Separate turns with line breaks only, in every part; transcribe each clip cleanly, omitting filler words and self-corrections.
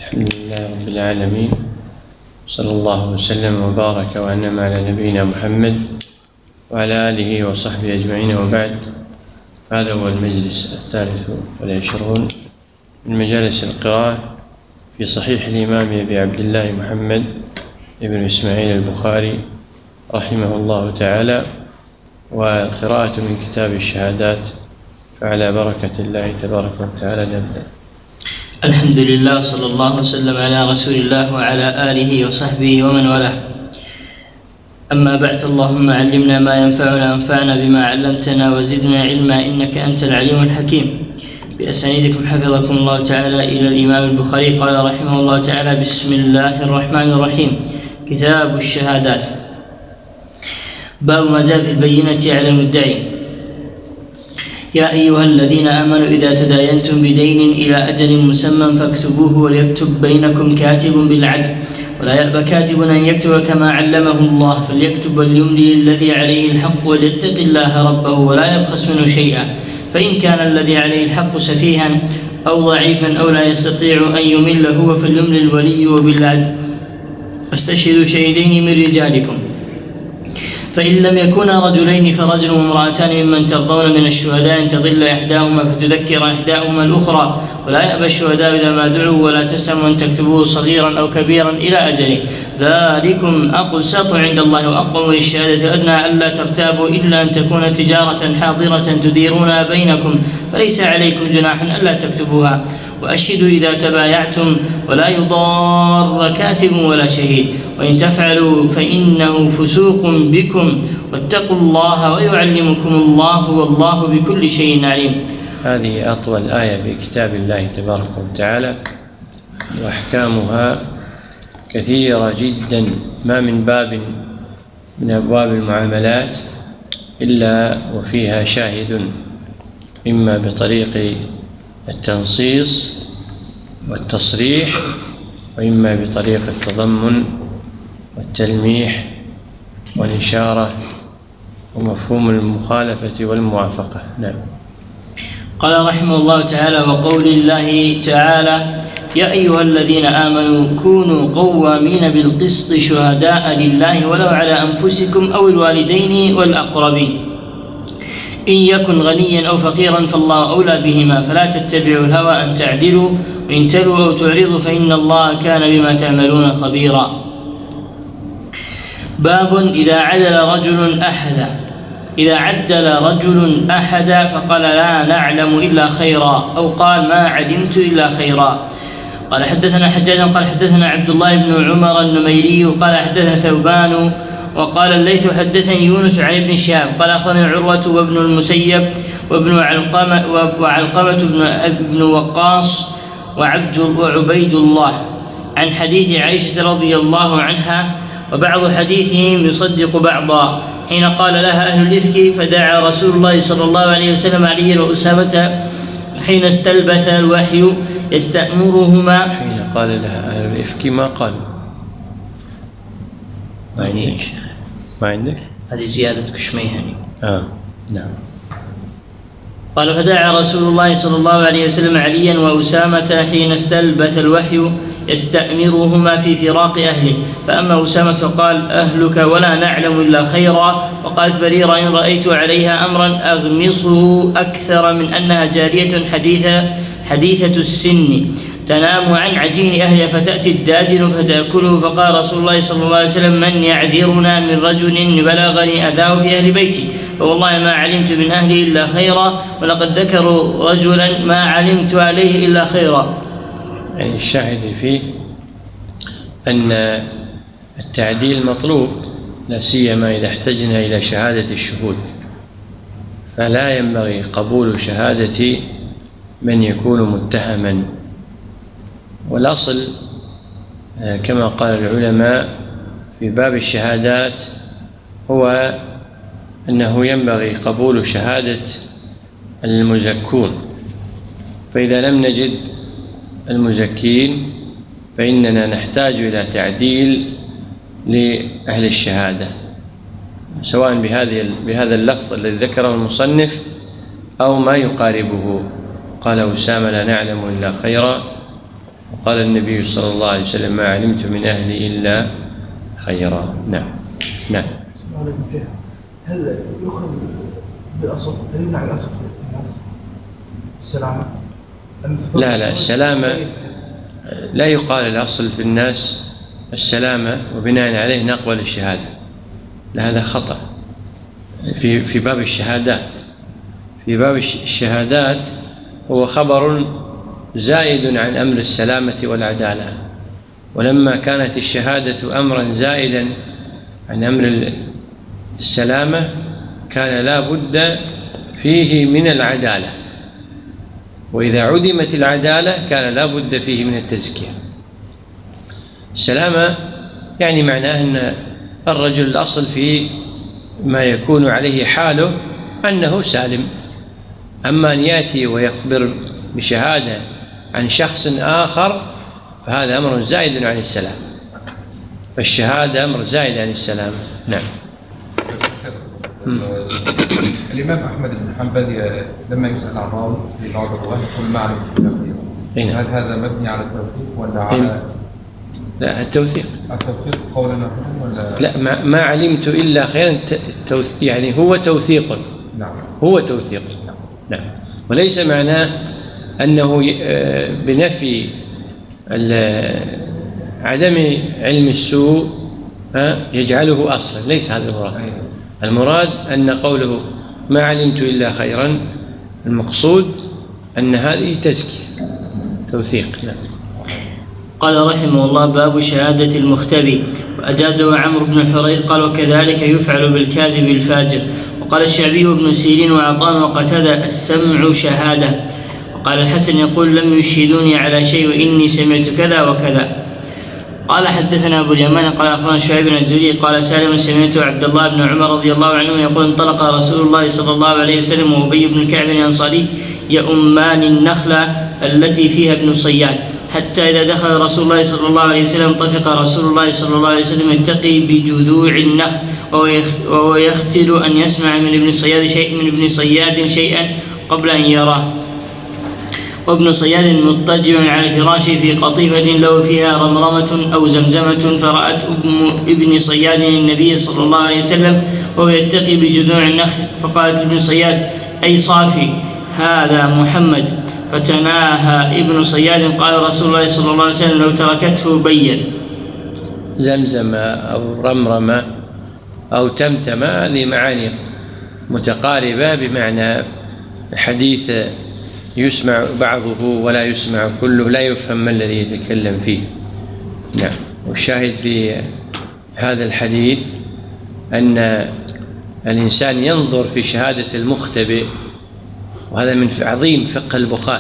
الحمد لله رب العالمين، صلى الله وسلم وبارك وأنعم على نبينا محمد وعلى آله وصحبه أجمعين، وبعد. هذا هو المجلس 23 من مجالس القراءة في صحيح الإمام أبي عبد الله محمد بن إسماعيل البخاري رحمه الله تعالى، وقراءة من كتاب الشهادات، فعلى بركة الله تبارك وتعالى نبدأ.
الحمد لله، صلى الله وسلم على رسول الله وعلى آله وصحبه ومن والاه. أما بعد، اللهم علمنا ما ينفعنا وانفعنا بما علمتنا وزدنا علما إنك أنت العليم الحكيم. بأسانيدكم حفظكم الله تعالى إلى الإمام البخاري، قال رحمه الله تعالى: بسم الله الرحمن الرحيم. كتاب الشهادات. باب ما جاء في البينة على المدعي. يا أيها الذين آمنوا إذا تداينتم بدين إلى أجل مسمى فاكتبوه، وليكتب بينكم كاتب بالعدل، ولا يأبى كاتب أن يكتب كما علمه الله، فليكتب وليملي الذي عليه الحق وليتق الله ربه ولا يبخس منه شيئا، فإن كان الذي عليه الحق سفيها أو ضعيفا أو لا يستطيع أن يمل هو فليملي الولي وبالعدل، واستشهدوا شهيدين من رجالكم، فإن لم يكونا رجلين فرجل وامرأتان ممن ترضون من الشهداء أن تضل إحداهما فتذكر إحداهما الأخرى، ولا يأبى الشهداء إذا ما دعوا، ولا تسأموا أن تكتبوه صغيرا أو كبيرا إلى أجله، ذلكم أقسط عند الله وأقوم للشهادة أدنى ألا ترتابوا إلا أن تكون تجارة حاضرة تديرونها بينكم، فليس عليكم جناح ألا تكتبوها، وأشهدوا إذا تبايعتم، ولا يضار كاتب ولا شهيد، وإن تفعلوا فإنه فسوق بكم، واتقوا الله ويعلمكم الله والله بكل شيء عليم.
هذه أطول آية في كتاب الله تبارك وتعالى، وأحكامها كثيرة جدا، ما من باب من أبواب المعاملات إلا وفيها شاهد، إما بطريق التنصيص والتصريح، وإما بطريق التضمن والتلميح والإشارة ومفهوم المخالفة والموافقة. نعم.
قال رحمه الله تعالى: وقول الله تعالى: يا أيها الذين آمنوا كونوا قوامين بالقسط شهداء لله ولو على أنفسكم أو الوالدين والأقربين، إن يكن غنيا أو فقيرا فالله أولى بهما، فلا تتبعوا الهوى أن تعدلوا، وإن تلوا أو تعرضوا فإن الله كان بما تعملون خبيرا. باب إذا عدل رجل أحدا فقال لا نعلم إلا خيرا، أو قال ما علمت إلا خيرا. قال حدثنا حجاج قال حدثنا عبد الله بن عمر النميري قال حدثنا ثوبان وقال الليث حدثني يونس عن ابن شهاب قال أخبرني عروة وابن المسيب وعلقمة بن وقاص وعبيد الله عن حديث عائشة رضي الله عنها، وبعض حديثهم يصدق بعضا، حين قال لها أهل الإفك فدعا رسول الله صلى الله عليه وسلم علي وأسامة حين استلبث الوحي يستأمرهما.
حين قال لها أهل الإفك ما قال؟ ما عندك؟
هذه زيادة كشميهني.
نعم.
قال فدعا رسول الله صلى الله عليه وسلم عليا وأسامة حين استلبث الوحي يستأمرهما في فراق أهله، فأما أسامة فقال أهلك ولا نعلم إلا خيرا، وقالت بريرة إن رأيت عليها أمرا أغمصه أكثر من أنها جارية حديثة السن تنام عن عجين أهلها فتأتي الداجن فتأكله، فقال رسول الله صلى الله عليه وسلم من يعذرنا من رجل بلغني أذاه في أهل بيتي، فوالله ما علمت من أهلي إلا خيرا، ولقد ذكروا رجلا ما علمت عليه إلا خيرا.
يعني الشاهد فيه أن التعديل مطلوب، لا سيما إذا احتجنا إلى شهادة الشهود، فلا ينبغي قبول شهادة من يكون متهما، والأصل كما قال العلماء في باب الشهادات هو أنه ينبغي قبول شهادة المزكون، فإذا لم نجد المزكين فإننا نحتاج إلى تعديل لأهل الشهادة، سواء بهذا اللفظ الذي ذكره المصنف أو ما يقاربه. قال أسامة لا نعلم إلا خيرا، وقال النبي صلى الله عليه وسلم: ما علمت من أهلي إلا خيرا. نعم. نعم.
هل يؤخذ بالأصل؟ هل يمنع الأصل في الناس السلامة؟
لا، السلامة لا يقال الأصل في الناس السلامة وبناء عليه نقبل الشهادة، لا، هذا خطأ. في باب الشهادات، في باب الشهادات هو خبر زائد عن أمر السلامة والعدالة، ولما كانت الشهادة أمرا زائدا عن أمر السلامة كان لا بد فيه من العدالة، وإذا عدمت العدالة كان لا بد فيه من التزكية. السلامة يعني معناه أن الرجل الأصل في ما يكون عليه حاله أنه سالم، أما أن يأتي ويخبر بشهادة عن شخص آخر فهذا أمر زائد عن السلام، فالشهادة أمر زائد عن السلام. نعم.
الإمام أحمد بن حنبل لما يسأل عن راوي في بعض الروايات يقول ما علمت إلا خيرا، هل هذا مبني على التوثيق ولا على؟
لا، التوثيق
قولا ولا؟
لا، ما علمت إلا خيرا يعني هو توثيق.
نعم.
هو توثيق. نعم. وليس معناه أنه بنفي عدم علم السوء يجعله أصلا، ليس هذا المراد. المراد أن قوله ما علمت إلا خيرا المقصود أن هذه تزكية، توثيق. نعم.
قال رحمه الله: باب شهادة المختبي، وأجازه عمرو بن حريث قال: وكذلك يفعل بالكاذب الفاجر. وقال الشعبي وابن سيرين وعطاء وقتادة: السمع شهادة. وقال الحسن يقول: لم يشهدوني على شيء وإني سمعت كذا وكذا. قال حدثنا أبو اليمان قال أخبرنا شعيب بن الزهري قال سالم سمعت عبد الله بن عمر رضي الله عنه يقول: انطلق رسول الله صلى الله عليه وسلم وأبي بن كعب الأنصاري يؤمان النخلة التي فيها ابن صياد، حتى إذا دخل رسول الله صلى الله عليه وسلم طفق رسول الله صلى الله عليه وسلم يتقي بجذوع النخل وهو يختل أن يسمع من ابن صياد شيئا قبل أن يراه. وابن صياد مضطجع على فراشه في قطيفة له فيها رمرمة أو زمزمة، فرأت ابن صياد النبي صلى الله عليه وسلم وهو يتقي بجذوع النخل، فقالت ابن صياد: أي صافي، هذا محمد. فتناهى ابن صياد. قال رسول الله صلى الله عليه وسلم: لو تركته بين.
زمزم أو رمرمة أو تمتمة هذه معاني متقاربة بمعنى حديث يسمع بعضه ولا يسمع كله، لا يفهم ما الذي يتكلم فيه. نعم. والشاهد في هذا الحديث أن الإنسان ينظر في شهادة المختبئ، وهذا من عظيم فقه البخاري.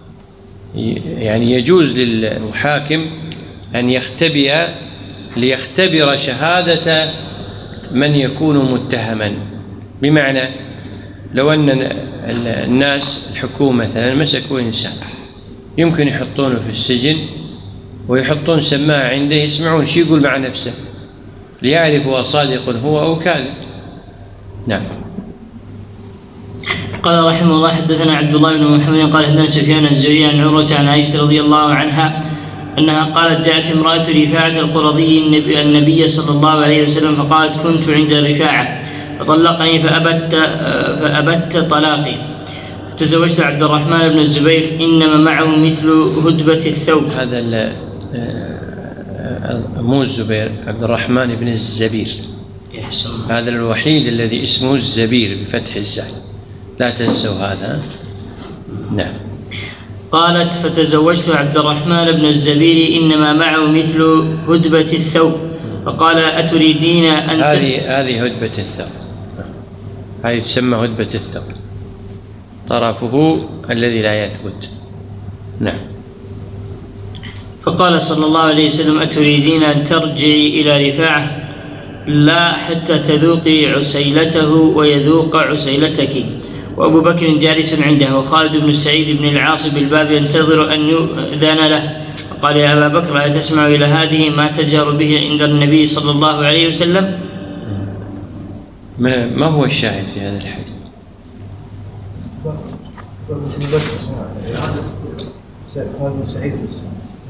يعني يجوز للحاكم أن يختبئ ليختبر شهادة من يكون متهما، بمعنى لو أن الناس الحكومة مثلا مسكوا إنسان يمكن يحطونه في السجن ويحطون سماعة عنده يسمعون شو يقول مع نفسه ليعرفوا أصادق هو أو كاذب. نعم.
قال رحمه الله: حدثنا عبد الله بن محمد قال حدثنا سفيان الزهري عن عروة عن عائشة رضي الله عنها أنها قالت: جاءت امرأة رفاعة القرظي النبي صلى الله عليه وسلم فقالت: كنت عند رفاعة فطلقني فأبت طلاقي، فتزوجت عبد الرحمن بن الزبير إنما معه مثل هدبة الثوب.
هذا مو الزبير، عبد الرحمن بن الزبير، هذا الوحيد الذي اسمه الزبير بفتح الزاي، لا تنسوا هذا. نعم.
قالت: فتزوجت عبد الرحمن بن الزبير إنما معه مثل هدبة الثوب، فقال: أتريدين أن
هذه هدبة الثوب، هذه تسمى هدبة الثوب، طرفه الذي لا يثبت. نعم.
فقال صلى الله عليه وسلم: أتريدين أن ترجعي إلى رفاعة؟ لا، حتى تذوقي عسيلته ويذوق عسيلتك. وأبو بكر جالس عنده، وخالد بن سعيد بن العاص بالباب ينتظر أن يؤذن له، قال: يا أبا بكر، هل تسمع إلى هذه ما تجهر به عند النبي صلى الله عليه وسلم؟
ما هو الشاهد في هذا الحديث؟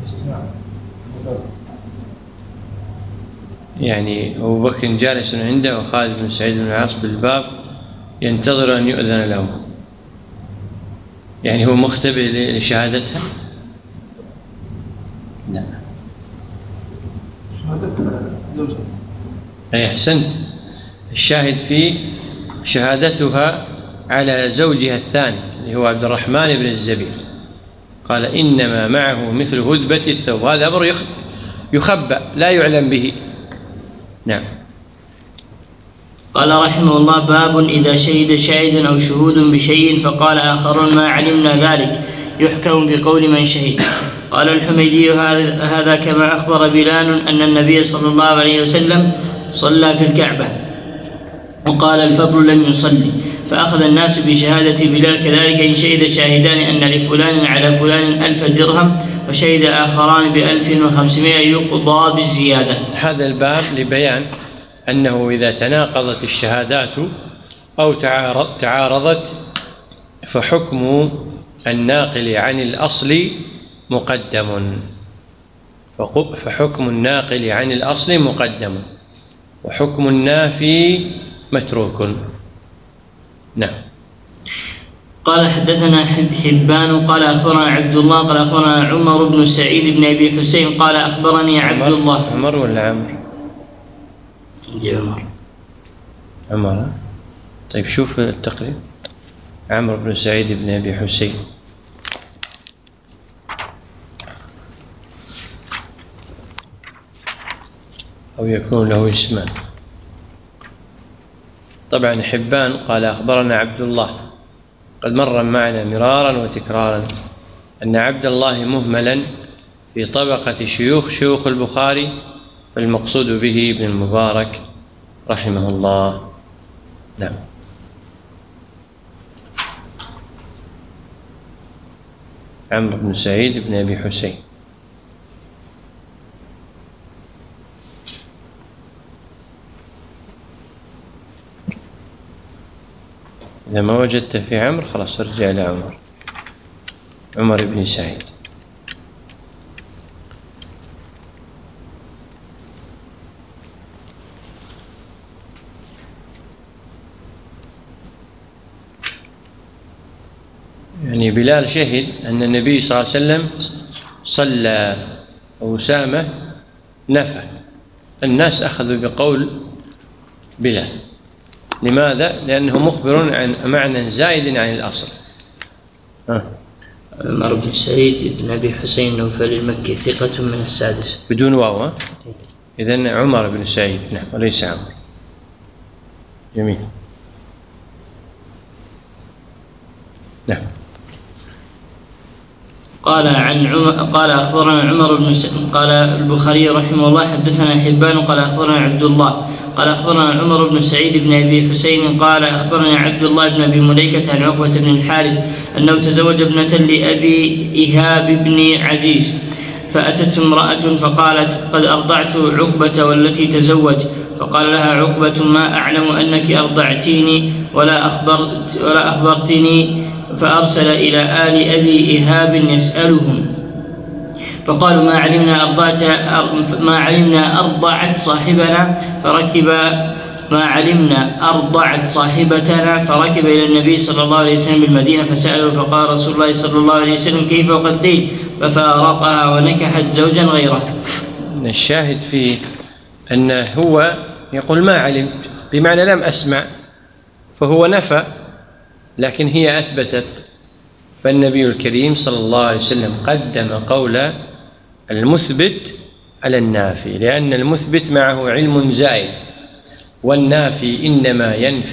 يعني أبو بكر جالس عنده وخالد بن سعيد بن العاص بالباب ينتظر أن يؤذن له، يعني هو مختبئ لشهادتها؟ لا.
شهادتها زوجها.
أي أحسنت، الشاهد في شهادتها على زوجها الثاني اللي هو عبد الرحمن بن الزبير، قال إنما معه مثل هدبة الثوب، هذا أمر يخبأ لا يعلم به. نعم.
قال رحمه الله: باب إذا شهد شاهد أو شهود بشيء فقال آخرون ما علمنا ذلك يحكم بقول من شهد. قال الحميدي: هذا كما أخبر بلال أن النبي صلى الله عليه وسلم صلى في الكعبة، وقال الفضل لم يصلي، فأخذ الناس بشهادة بلال. كذلك إن شهد شاهدان أن لفلان على فلان 1000 درهم وشهد آخران ب1500 يقضى بالزيادة.
هذا الباب لبيان أنه إذا تناقضت الشهادات أو تعارضت فحكم الناقل عن الأصل مقدم، فحكم الناقل عن الأصل مقدم وحكم النافي متروك. نعم.
قال حدثنا حبان قال أخبرنا عبد الله قال أخبرنا عمر بن سعيد بن أبي حسين قال أخبرني عبد الله.
عمر ولا عمر؟ عمر. طيب شوف التقريب، عمرو بن سعيد بن أبي حسين. أو يكون له اسمان. طبعا حبان قال أخبرنا عبد الله، قد مر معنا مرارا وتكرارا أن عبد الله مهملا في طبقة شيوخ البخاري، فالمقصود به ابن المبارك رحمه الله. نعم. عمرو بن سعيد بن أبي حسين. إذا ما وجدت في عمرو خلاص ارجع لعمر، عمر بن سعيد. يعني بلال شهد أن النبي صلى الله عليه وسلم صلى وأسامة نفى، الناس أخذوا بقول بلال. لماذا؟ لأنه مخبر عن معنى زائد عن الأصل.
عمر بن سعيد بن أبي حسين نوفل المكي ثقة من السادسة
بدون واو. إذن عمر بن سعيد. نعم، وليس عمر. جميل. نعم.
قال أخبرنا عمر بن قال البخاري رحمه الله حدثنا حبان قال أخبرنا عبد الله قال أخبرنا عمر بن سعيد بن أبي حسين قال أخبرنا عبد الله بن أبي مليكة عن عقبة بن الحارث أنه تزوج ابنة لأبي إيهاب بن عزيز، فأتت امرأة فقالت قد أرضعت عقبة والتي تزوج، فقال لها عقبة ما أعلم أنك أرضعتيني ولا أخبرتني، فأرسل إلى آل أبي إيهاب يسألهم، فقالوا ما علمنا أرضعت صاحبتنا فركب إلى النبي صلى الله عليه وسلم بالمدينة فسأله، فقال رسول الله صلى الله عليه وسلم كيف وقد قيل، ففارقها ونكحت زوجا غيره.
الشاهد فيه أنه هو يقول ما علمت بمعنى لم أسمع، فهو نفى لكن هي أثبتت، فالنبي الكريم صلى الله عليه وسلم قدم قول المثبت على النافي، لأن المثبت معه علم زائد، والنافي إنما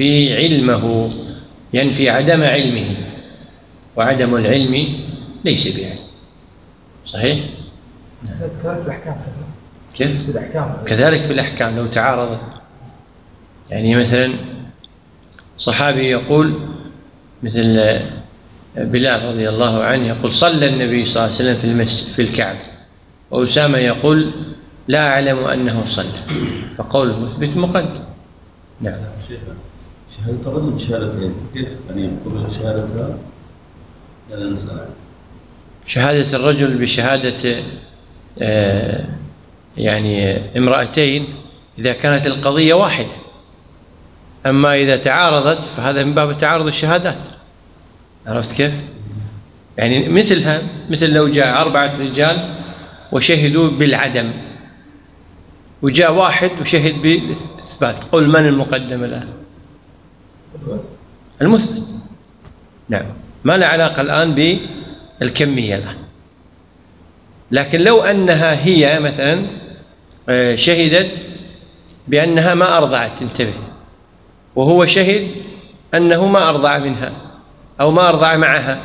ينفي عدم علمه، وعدم العلم ليس بعلم. صحيح؟ كذلك في الأحكام لو تعارضت، يعني مثلا صحابي يقول مثل بلال رضي الله عنه يقول صلى النبي صلى الله عليه وسلم في الكعبة، وأسامة يقول لا أعلم أنه صلى، فقول المثبت مقدم. نعم.
شهادة الرجل بشهادتين كيف أن يقول شهادتها؟ لا نسأل.
شهادة الرجل بشهادة يعني امرأتين إذا كانت القضية واحدة، أما إذا تعارضت فهذا من باب تعارض الشهادات. عرفت كيف؟ يعني مثلها مثل لو جاء 4 رجال وشهدوا بالعدم، وجاء واحد وشهد بالإثبات، قل من المقدم الآن؟ المثبت. نعم، ما له علاقة الآن بالكمية الآن. لكن لو أنها هي مثلا شهدت بأنها ما أرضعت، انتبه، وهو شهد أنه ما أرضع منها أو ما أرضع معها،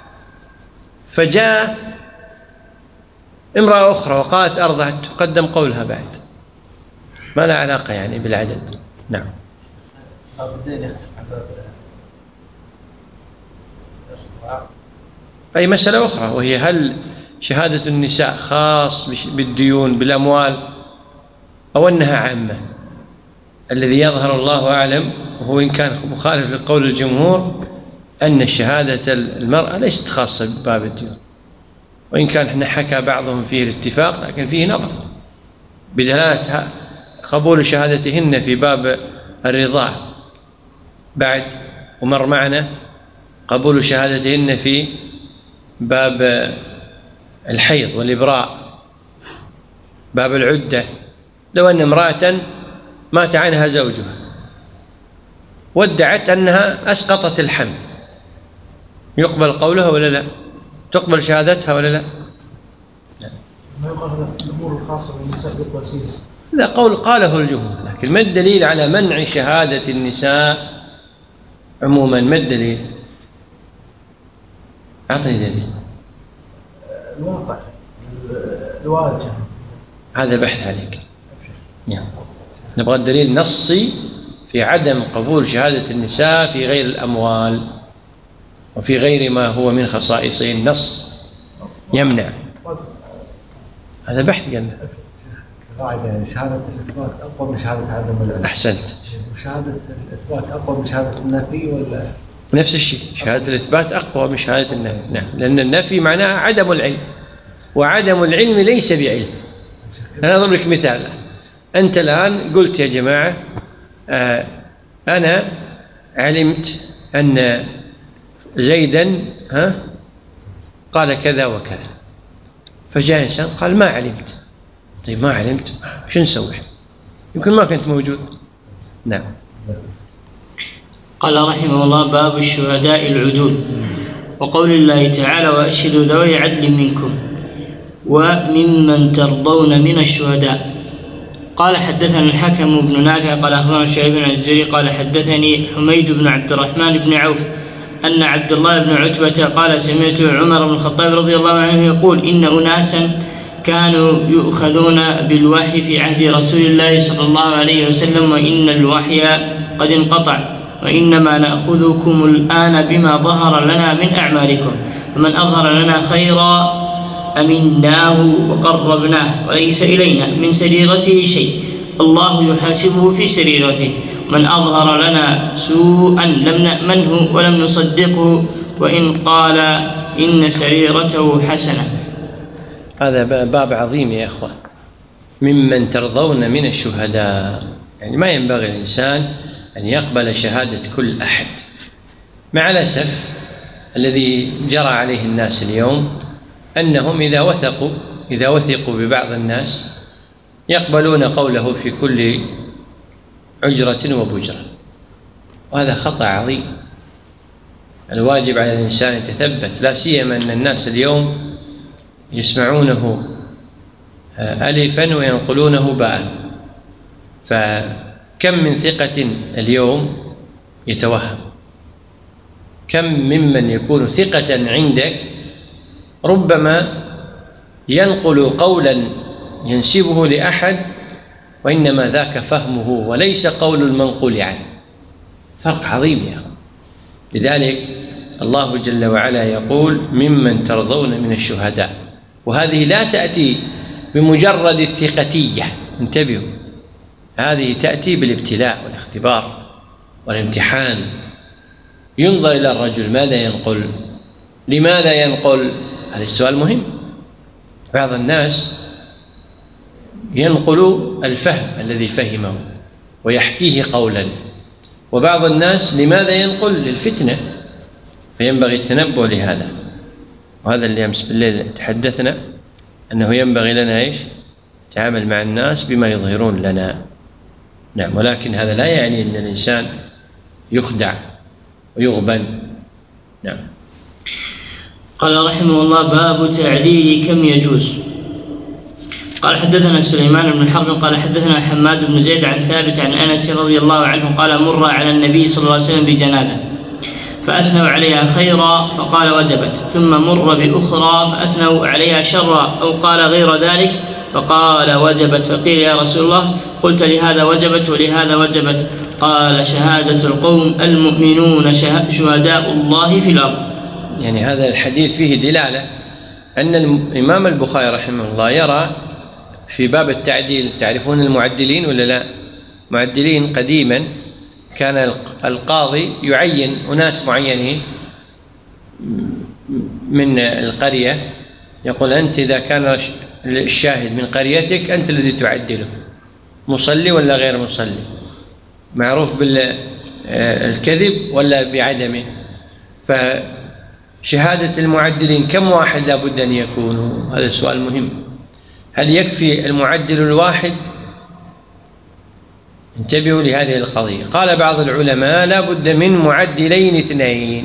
فجاء امرأة أخرى وقالت أرضعت، تقدم قولها بعد، ما له علاقة يعني بالعدد. نعم. أي مسألة أخرى، وهي هل شهادة النساء خاص بالديون بالأموال أو أنها عامة؟ الذي يظهر الله أعلم، وهو إن كان مخالف لقول الجمهور، أن شهادة المرأة ليست خاصة بباب الديون، وإن كان احنا حكى بعضهم فيه الاتفاق، لكن فيه نظر بدلالة قبول شهادتهن في باب الرضاع بعد، ومر معنا قبول شهادتهن في باب الحيض والإبراء، باب العدة. لو أن امرأة مات عنها زوجها وادعت أنها أسقطت الحمل، يقبل قولها ولا لا؟ تقبل شهادتها ولا لا؟
ما يقال الأمور الخاصة بالنساء يقبل فيها.
لا، قول قاله الجمهور، لكن ما الدليل على منع شهادة النساء عموما؟ ما الدليل؟ أعطني دليل.
الواقع الواجهة،
هذا بحث عليك. نبغى الدليل نصي في عدم قبول شهادة النساء في غير الأموال وفي غير ما هو من خصائصهن، نص يمنع. هذا بحث قلنا.
قاعدة شهادة الإثبات أقوى من شهادة عدم العلم.
أحسنت.
وشهادة الإثبات أقوى من شهادة النفي ولا؟
نفس الشيء، شهادة الإثبات أقوى من شهادة النفي. نعم، لأن النفي معناها عدم العلم، وعدم العلم ليس بعلم. أنا أضرب لك مثال. أنت الآن قلت يا جماعة أنا علمت أن زيدا قال كذا وكذا، فجاء إنسان قال ما علمت. طيب ما علمت، شو نسوي؟ يمكن ما كنت موجود. نعم.
قال رحمه الله: باب الشهداء العدول، وقول الله تعالى: وأشهدوا ذوي عدل منكم وممن ترضون من الشهداء. قال حدثنا الحكم بن نافع قال أخبرنا شعيب بن الزهري قال حدثني حميد بن عبد الرحمن بن عوف أن عبد الله بن عتبة قال: سمعت عمر بن الخطاب رضي الله عنه يقول: إن أناسا كانوا يؤخذون بالوحي في عهد رسول الله صلى الله عليه وسلم، وإن الوحي قد انقطع، وإنما نأخذكم الآن بما ظهر لنا من أعمالكم، فمن أظهر لنا خيرا أمناه وقربناه، وليس إلينا من سريرته شيء، الله يحاسبه في سريرته، من أظهر لنا سوءا لم نأمنه ولم نصدقه، وإن قال إن سريرته حسنة.
هذا باب عظيم يا أخوان. ممن ترضون من الشهداء، يعني ما ينبغي الإنسان أن يقبل شهادة كل أحد. مع الأسف الذي جرى عليه الناس اليوم أنهم إذا وثقوا ببعض الناس يقبلون قوله في كل عجرة وبجرة، وهذا خطأ عظيم. الواجب على الإنسان يتثبت، لا سيما أن الناس اليوم يسمعونه ألفا وينقلونه باء، فكم من ثقة اليوم يتوهم، كم ممن يكون ثقة عندك ربما ينقل قولا ينسبه لأحد وإنما ذاك فهمه وليس قول المنقول عنه. فرق عظيم يا أخي. لذلك الله جل وعلا يقول: ممن ترضون من الشهداء، وهذه لا تأتي بمجرد الثقتية، انتبهوا، هذه تأتي بالابتلاء والاختبار والامتحان. ينظر إلى الرجل ماذا ينقل، لماذا ينقل، هذا السؤال مهم. بعض الناس ينقل الفهم الذي فهمه ويحكيه قولا، وبعض الناس لماذا ينقل؟ للفتنة، فينبغي التنبه لهذا. وهذا اللي أمس بالليل تحدثنا أنه ينبغي لنا إيش؟ نتعامل مع الناس بما يظهرون لنا. نعم، ولكن هذا لا يعني أن الإنسان يخدع ويغبن. نعم.
قال رحمه الله: باب تعديل كم يجوز. قال حدثنا سليمان بن حرب قال حدثنا حماد بن زيد عن ثابت عن أنس رضي الله عنه قال: مر على النبي صلى الله عليه وسلم بجنازة فأثنوا عليها خيرا فقال: وجبت. ثم مر بأخرى فأثنوا عليها شرا أو قال غير ذلك فقال: وجبت. فقيل: يا رسول الله، قلت لهذا وجبت ولهذا وجبت؟ قال: شهادة القوم المؤمنون شهداء الله في الأرض.
يعني هذا الحديث فيه دلالة أن الإمام البخاري رحمه الله يرى في باب التعديل. تعرفون المعدلين ولا لا؟ معدلين قديما كان القاضي يعين أناس معينين من القرية، يقول: أنت إذا كان الشاهد من قريتك أنت الذي تعدله، مصلي ولا غير مصلي، معروف بالكذب ولا بعدمه. فشهادة المعدلين كم واحد لا بد أن يكونوا؟ هذا السؤال مهم. هل يكفي المعدل الواحد؟ انتبهوا لهذه القضية. قال بعض العلماء: لا بد من معدلين 2.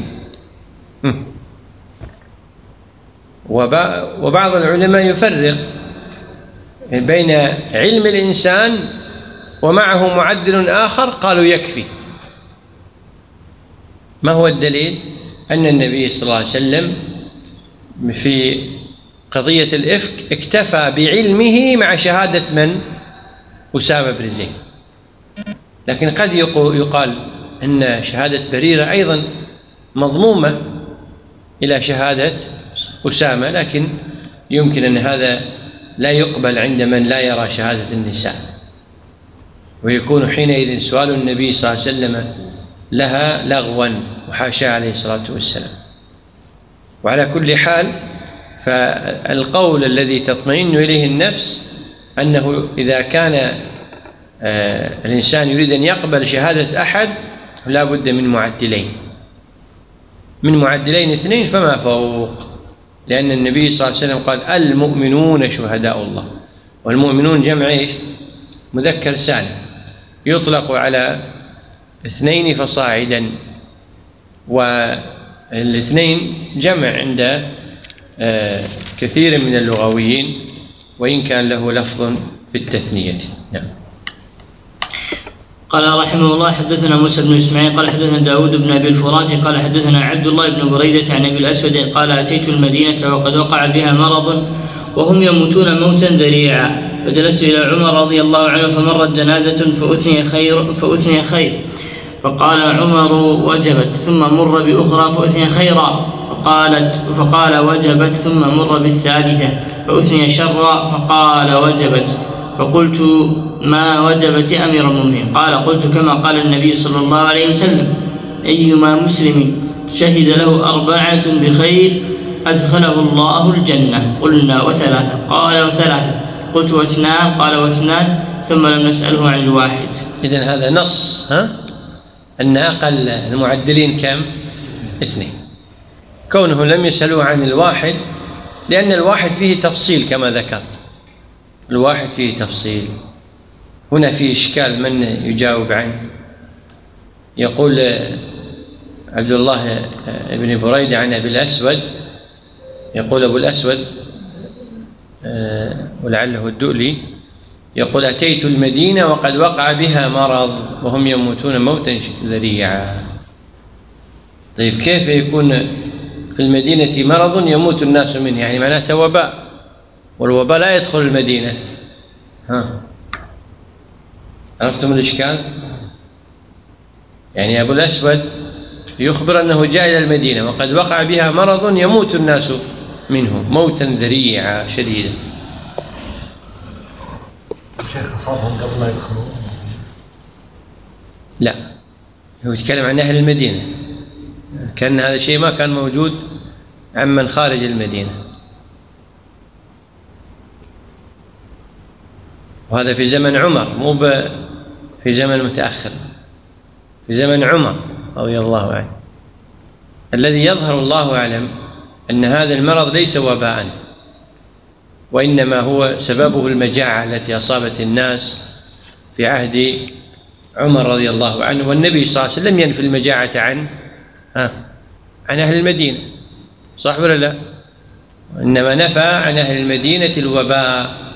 وبعض العلماء يفرق بين علم الإنسان ومعه معدل آخر، قالوا يكفي. ما هو الدليل؟ أن النبي صلى الله عليه وسلم في قضية الإفك اكتفى بعلمه مع شهادة من؟ أسامة بن زيد. لكن قد يقال أن شهادة بريرة أيضا مضمومة إلى شهادة أسامة، لكن يمكن أن هذا لا يقبل عند من لا يرى شهادة النساء، ويكون حينئذ سؤال النبي صلى الله عليه وسلم لها لغوا وحاشا عليه الصلاة والسلام. وعلى كل حال فالقول الذي تطمئن إليه النفس أنه إذا كان الإنسان يريد أن يقبل شهادة أحد لا بد من معدلين 2 فما فوق، لأن النبي صلى الله عليه وسلم قال: المؤمنون شهداء الله. والمؤمنون جمع إيش؟ مذكر سالم، يطلق على 2 فصاعدا، والاثنين جمع عند كثير من اللغويين وإن كان له لفظ بالتثنية. نعم.
قال رحمه الله: حدثنا موسى بن إسماعيل قال حدثنا داود بن أبي الفرات قال حدثنا عبد الله بن بريدة عن أبي الأسود قال: أتيت المدينة وقد وقع بها مرض وهم يموتون موتا ذريعا، فجلست إلى عمر رضي الله عنه فمرت جنازة فأثني خير فقال عمر: وجبت. ثم مر بأخرى فأثني خيرا فقال: وجبت. ثم مر بالثالثة فأثني شرا فقال: وجبت. فقلت: ما وجبت يا أمير المؤمنين؟ قال: قلت كما قال النبي صلى الله عليه وسلم: أيما مسلم شهد له 4 بخير أدخله الله الجنة. قلنا: وثلاثة؟ قال: وثلاثة. قلت: واثنان؟ قال: واثنان. ثم لم نسأله عن الواحد.
إذن هذا نص أن أقل المعدلين كم؟ 2. كونه لم يسألوه عن الواحد لأن الواحد فيه تفصيل كما ذكرت، الواحد فيه تفصيل. هنا في إشكال، من يجاوب عنه؟ يقول عبد الله بن بريدة عن أبي الأسود، يقول أبو الأسود ولعله الدؤلي، يقول: أتيت المدينة وقد وقع بها مرض وهم يموتون موتا ذريعا. طيب كيف يكون في المدينة مرض يموت الناس منه؟ يعني معناته وباء، والوباء لا يدخل المدينة. عرفتم الإشكال؟ يعني أبو الأسود يخبر أنه جاء إلى المدينة وقد وقع بها مرض يموت الناس منه موتا ذريعا شديدا.
الشيخ أصابهم قبل لا يدخلون؟
لا، هو يتكلم عن أهل المدينة، كأن هذا الشيء ما كان موجود عمن خارج المدينة. وهذا في زمن عمر، مو في زمن متأخر، في زمن عمر رضي الله عنه. الذي يظهر الله أعلم أن هذا المرض ليس وباء، وإنما هو سببه المجاعة التي أصابت الناس في عهد عمر رضي الله عنه، والنبي صلى الله عليه وسلم ينفي المجاعة عن أهل المدينة، صح ولا لا؟ إنما نفى عن أهل المدينة الوباء.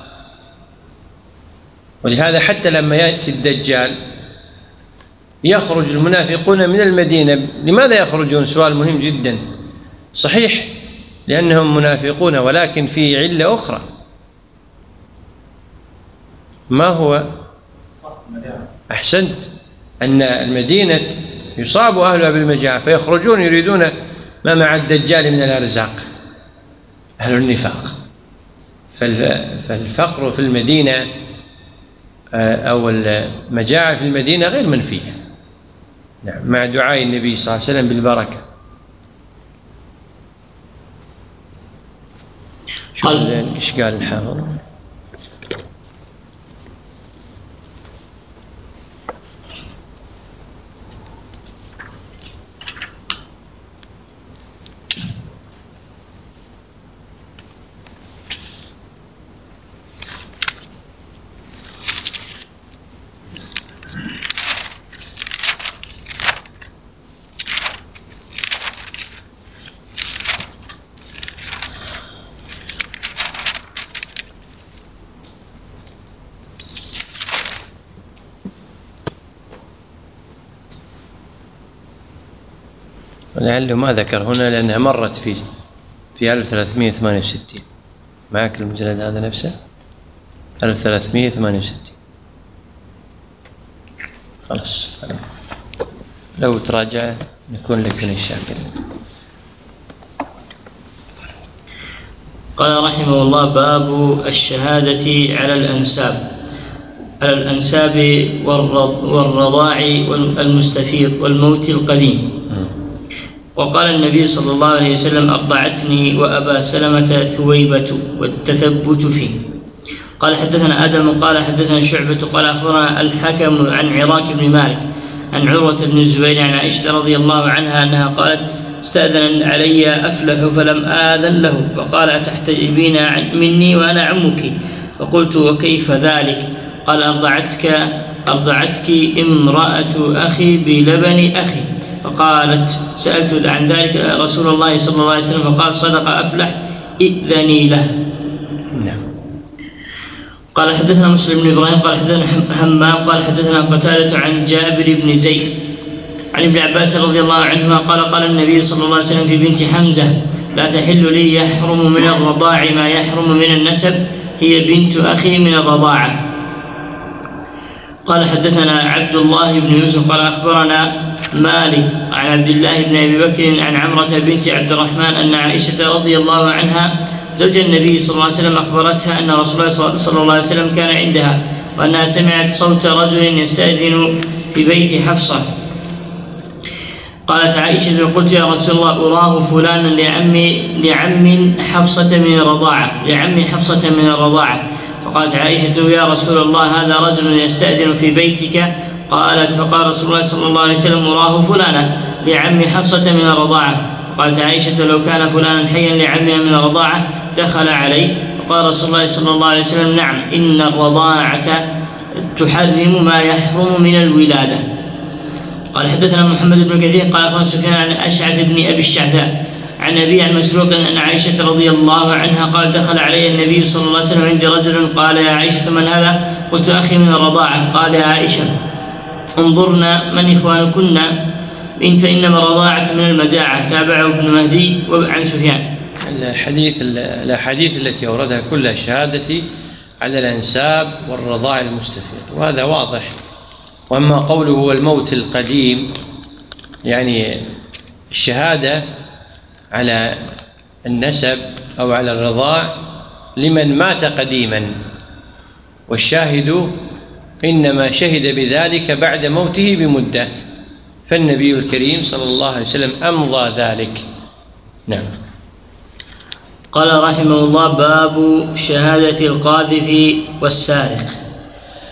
ولهذا حتى لما يأتي الدجال يخرج المنافقون من المدينة. لماذا يخرجون؟ سؤال مهم جدا. صحيح لأنهم منافقون، ولكن في علة أخرى. ما هو؟ أحسنت، أن المدينة يصاب أهلها بالمجاعة فيخرجون يريدون ما مع الدجال من الأرزاق، أهل النفاق. فالفقر في المدينة أو المجاعة في المدينة غير منفية، نعم، مع دعاء النبي صلى الله عليه وسلم بالبركة. إيش قال الحافظ؟ لعله ما ذكر هنا لأنها مرت في 1368. معك المجلد هذا نفسه 1368. خلاص لو تراجع نكون لك من الشاكر.
قال رحمه الله: باب الشهادة على الأنساب والرضاع المستفيض والموت القديم. وقال النبي صلى الله عليه وسلم: أرضعتني وأبا سلمة ثويبة، والتثبت فيه. قال حدثنا آدم قال حدثنا شعبة قال أخبرنا الحكم عن عراك بن مالك عن عروة بن الزبير عن عائشة رضي الله عنها أنها قالت: استأذن علي أفلح فلم آذن له، فقال: أتحتجبين مني وأنا عمك؟ فقلت: وكيف ذلك؟ قال: أرضعتك امرأة أخي بلبن أخي. فقالت: سألت عن ذلك رسول الله صلى الله عليه وسلم فقال: صدق أفلح، ائذني له. قال حدثنا مسلم بن إبراهيم قال حدثنا همام قال حدثنا قتادة عن جابر بن زيد عن ابن عباس رضي الله عنهما قال النبي صلى الله عليه وسلم في بنت حمزة: لا تحل لي، يحرم من الرضاع ما يحرم من النسب، هي بنت أخي من الرضاعة. قال حدثنا عبد الله بن يوسف قال أخبرنا مالك عن عبد الله بن أبي بكر عن عمرة بنت عبد الرحمن أن عائشة رضي الله عنها زوج النبي صلى الله عليه وسلم أخبرتها أن رسول الله صلى الله عليه وسلم كان عندها، وأنها سمعت صوت رجل يستأذن في بيت حفصة. قالت عائشة: قلت يا رسول الله: أراه فلانا لعم حفصة من الرضاعة. فقالت عائشة: يا رسول الله، هذا رجل يستأذن في بيتك. قالت: فقال رسول الله صلى الله عليه وسلم: أراه فلانا لعم حفصة من الرضاعة. قالت عائشة: لو كان فلانا حيا لعمها من الرضاعة دخل علي. فقال رسول الله صلى الله عليه وسلم: نعم، إن الرضاعة تحرم ما يحرم من الولادة. قال حدثنا محمد بن كثير قال أخبرنا سفيان عن أشعث بن أبي الشعثاء عن أبي عن مسروق أن عائشة رضي الله عنها قال: دخل علي النبي صلى الله عليه وسلم عندي رجل قال: يا عائشة، من هذا؟ قلت: أخي من الرضاعة. قال: يا عائشة، انظرنا من إخوانكن، فإنما الرضاعة من المجاعة. تابعه ابن مهدي عن سفيان.
الأحاديث التي أوردها كلها شهادة على الأنساب والرضاع المستفيض، وهذا واضح. وأما قوله هو الموت القديم، يعني الشهادة على النسب أو على الرضاع لمن مات قديما، والشاهد إنما شهد بذلك بعد موته بمدة، فالنبي الكريم صلى الله عليه وسلم أمضى ذلك. نعم.
قال رحمه الله: باب شهادة القاذف والسارق.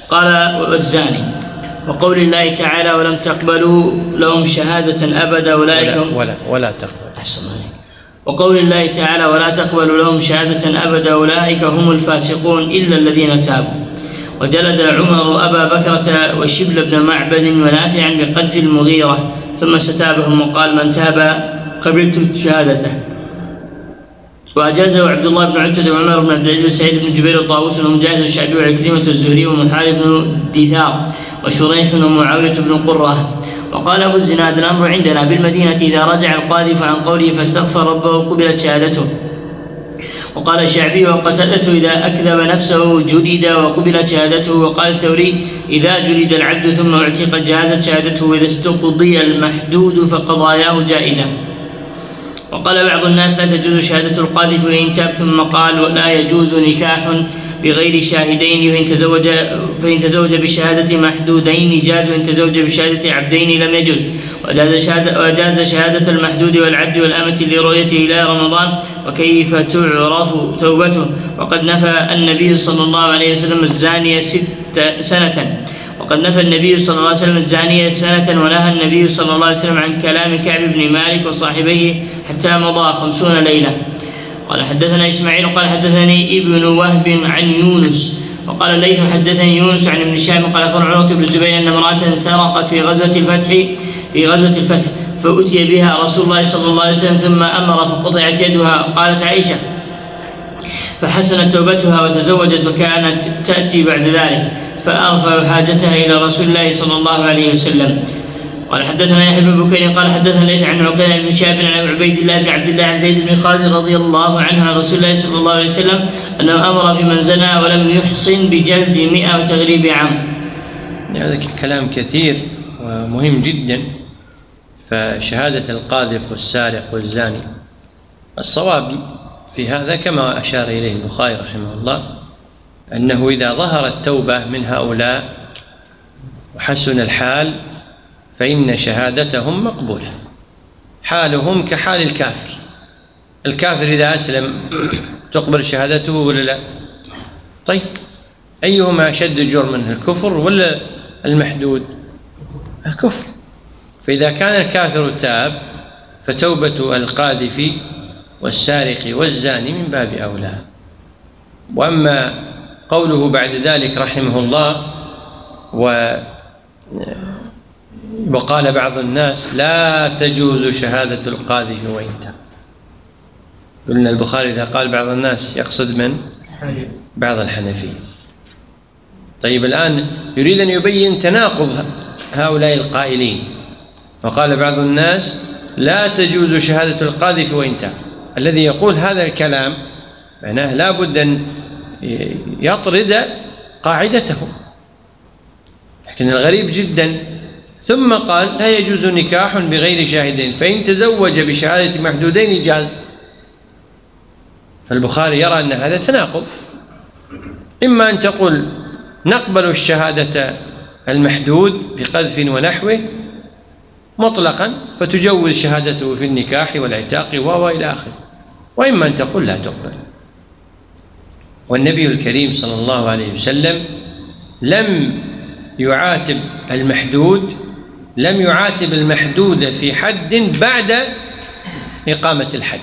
قال والزاني. وقول الله تعالى ولم تقبلوا لهم شهادة أبدا أولئك
ولا تقبل.
أحسن عليك. وقول الله تعالى ولا تقبلوا لهم شهادة أبدا أولئك هم الفاسقون إلا الذين تابوا. وجلد عمر أبا بكرة وشبل بن معبد ونافعا بقذف المغيرة ثم ستابهم وقال من تاب قبلت شهادته. وأجازه عبد الله بن عتبة وعمر بن عبد العزيز وسعيد بن جبير وطاووس ومجاهد والشعبي وعكرمة والزهري ومنهار بن دثار وشريح ومعاوية بن قرة. وقال أبو الزناد الأمر عندنا بالمدينة إذا رجع القاذف عن قوله فاستغفر ربه قبلت شهادته. وقال الشعبي وقتلته إذا أكذب نفسه جلد وقبلت شهادته. وقال الثوري إذا جلد العبد ثم اعتق جازت شهادته وإذا استقضي المحدود فقضاياه جائزة. وقال بعض الناس لا تجوز شهادة القاذف وإن تاب ثم قال لا يجوز نكاح بغير شاهدين فإن تزوج بشهادة محدودين جاز وإن تزوج بشهادة عبدين لم يجوز. وجاز شهادة المحدود والعبد والأمة لرؤيته إلى رمضان وكيف تعرف توبته. وقد نفى النبي صلى الله عليه وسلم الزانية 6 سنة. وقد نفى النبي صلى الله عليه وسلم الزانية 1 سنة. ونهى النبي صلى الله عليه وسلم عن كلام كعب بن مالك وصاحبيه حتى مضى 50 ليلة. قال حدثنا إسماعيل قال حدثني ابن وهب عن يونس. وقال الليث حدثني يونس عن ابن شهاب قال أخبرنا عروة بن الزبير أن امرأة سرقت في غزوة الفتح فأتي بها رسول الله صلى الله عليه وسلم ثم أمر فقطعت يدها. قالت عائشة فحسنت توبتها وتزوجت وكانت تأتي بعد ذلك فأرفع حاجتها إلى رسول الله صلى الله عليه وسلم. قال حدثنا يحيى بن بكير قال حدثنا ليث عن عقيل بن شهاب عن عبيد الله بن عبد الله عن زيد بن خالد رضي الله عنه عن رسول الله صلى الله عليه وسلم أنه أمر في من زنى ولم يحصن بجلد 100 وتغريب عام.
هذا كلام كثير ومهم جدا. فشهادة القاذف والسارق والزاني الصواب في هذا كما أشار إليه البخاري رحمه الله أنه إذا ظهرت توبة من هؤلاء وحسن الحال فإن شهادتهم مقبولة. حالهم كحال الكافر. الكافر إذا أسلم تقبل شهادته ولا لا؟ طيب أيهما أشد جرما الكفر ولا المحدود؟ الكفر. فإذا كان الكافر تاب فتوبة القاذف والسارق والزاني من باب أولى. وأما قوله بعد ذلك رحمه الله وقال بعض الناس لا تجوز شهادة القاذف وإن تاب. قلنا البخاري إذا قال بعض الناس يقصد من؟ بعض الحنفية. طيب الآن يريد أن يبين تناقض هؤلاء القائلين. وقال بعض الناس لا تجوز شهادة القاذف وإن تاب. الذي يقول هذا الكلام معناه لا بد أن يطرد قاعدته. لكن الغريب جدا ثم قال لا يجوز نكاح بغير شاهدين فإن تزوج بشهادة محدودين جاز. فالبخاري يرى أن هذا تناقض. إما أن تقول نقبل الشهادة المحدود بقذف ونحوه مطلقا فتجوز شهادته في النكاح والعتاق وإلى آخره، وإما أن تقول لا تقبل. والنبي الكريم صلى الله عليه وسلم لم يعاتب المحدود في حد بعد إقامة الحد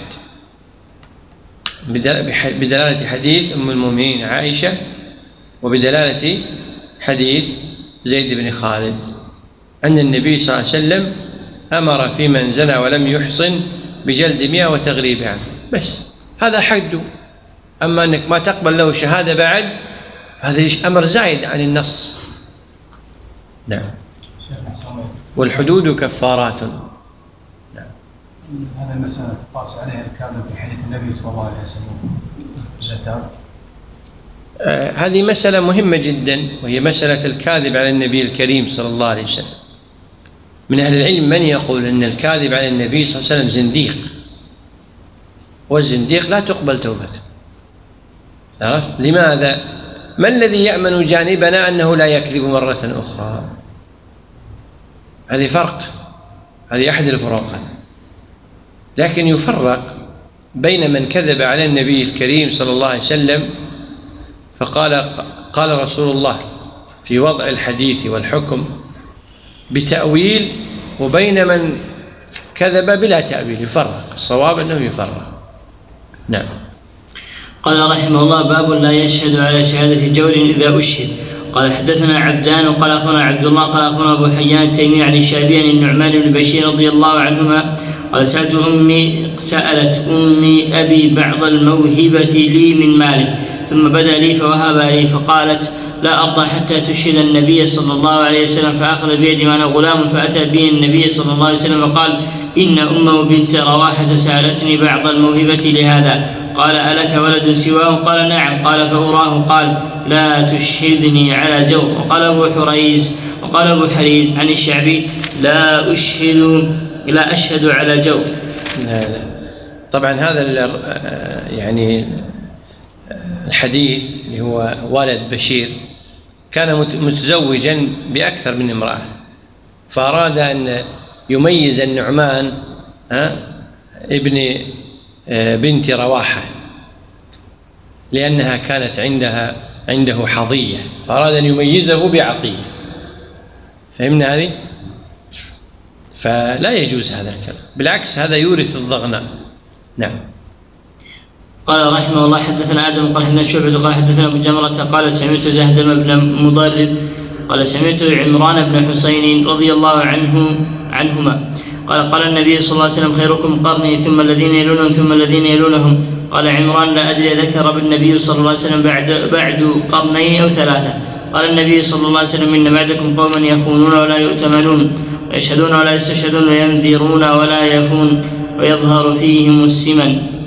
بدلالة حديث أم المؤمنين عائشة وبدلالة حديث زيد بن خالد أن النبي صلى الله عليه وسلم أمر في من زنى ولم يحصن بجلد 100 وتغريب عنه. بس هذا حده. أما أنك ما تقبل له شهادة بعد هذا أمر زائد عن النص. نعم. والحدود كفارات.
نعم. هذا المسألة تقاس عليها الكاذب في حديث النبي صلى الله عليه وسلم إذا تاب.
هذه مسألة مهمة جدا، وهي مسألة الكاذب على النبي الكريم صلى الله عليه وسلم. من أهل العلم من يقول أن الكاذب على النبي صلى الله عليه وسلم زنديق، والزنديق لا تقبل توبته. عرفت؟ لماذا؟ ما الذي يأمن جانبنا أنه لا يكذب مرة أخرى؟ هذه فرق، هذه أحد الفروقات. لكن يفرق بين من كذب على النبي الكريم صلى الله عليه وسلم فقال قال رسول الله في وضع الحديث والحكم بتأويل، وبين من كذب بلا تأويل، يفرق. الصواب أنه يفرق. نعم.
قال رحمه الله: باب لا يشهد على شهادة جور إذا أشهد. قال حدثنا عبدان قال أخبرنا عبد الله قال أخبرنا أبو حيان التيمي عن الشعبي عن النعمان بن بشير رضي الله عنهما قال: سألت أمي أبي بعض الموهبة لي من ماله، ثم بدا لي فوهب لي، فقالت: لا أرضى حتى تشهد النبي صلى الله عليه وسلم. فأخذ بيدي وأنا غلام فأتى به النبي صلى الله عليه وسلم وقال: إن أمه بنت رواحة سألتني بعض الموهبة لهذا. قال: ألك ولد سواه؟ قال: نعم. قال: فأراه. قال: لا تشهدني على جور. وقال أبو حريز عن الشعبي: لا أشهد على جور.
لا. طبعا هذا يعني الحديث اللي هو والد بشير كان متزوجا بأكثر من امرأة، فأراد أن يميز النعمان ابن بنت رواحة لأنها كانت عنده حظية، فأراد أن يميزه بعطية. فهمنا هذه؟ فلا يجوز هذا الكلام، بالعكس هذا يورث الضغناء. نعم.
قال رحمه الله: حدثنا آدم قال حدثنا شعبة قال حدثنا أبو جمرة قال: سمعت زهدم بن مضرب قال: سمعت عمران بن حسين رضي الله عنهما قال: النبي صلى الله عليه وسلم: خيركم قرني ثم الذين يلونهم ثم الذين يلونهم. قال عمران: لا أدري ذكر بالنبي صلى الله عليه وسلم بعد قرنين أو ثلاثة. قال النبي صلى الله عليه وسلم: إن بعدكم قوما يخونون ولا يؤتمنون، ويشهدون ولا يستشهدون، وينذرون ولا يفون، ويظهر فيهم السمن.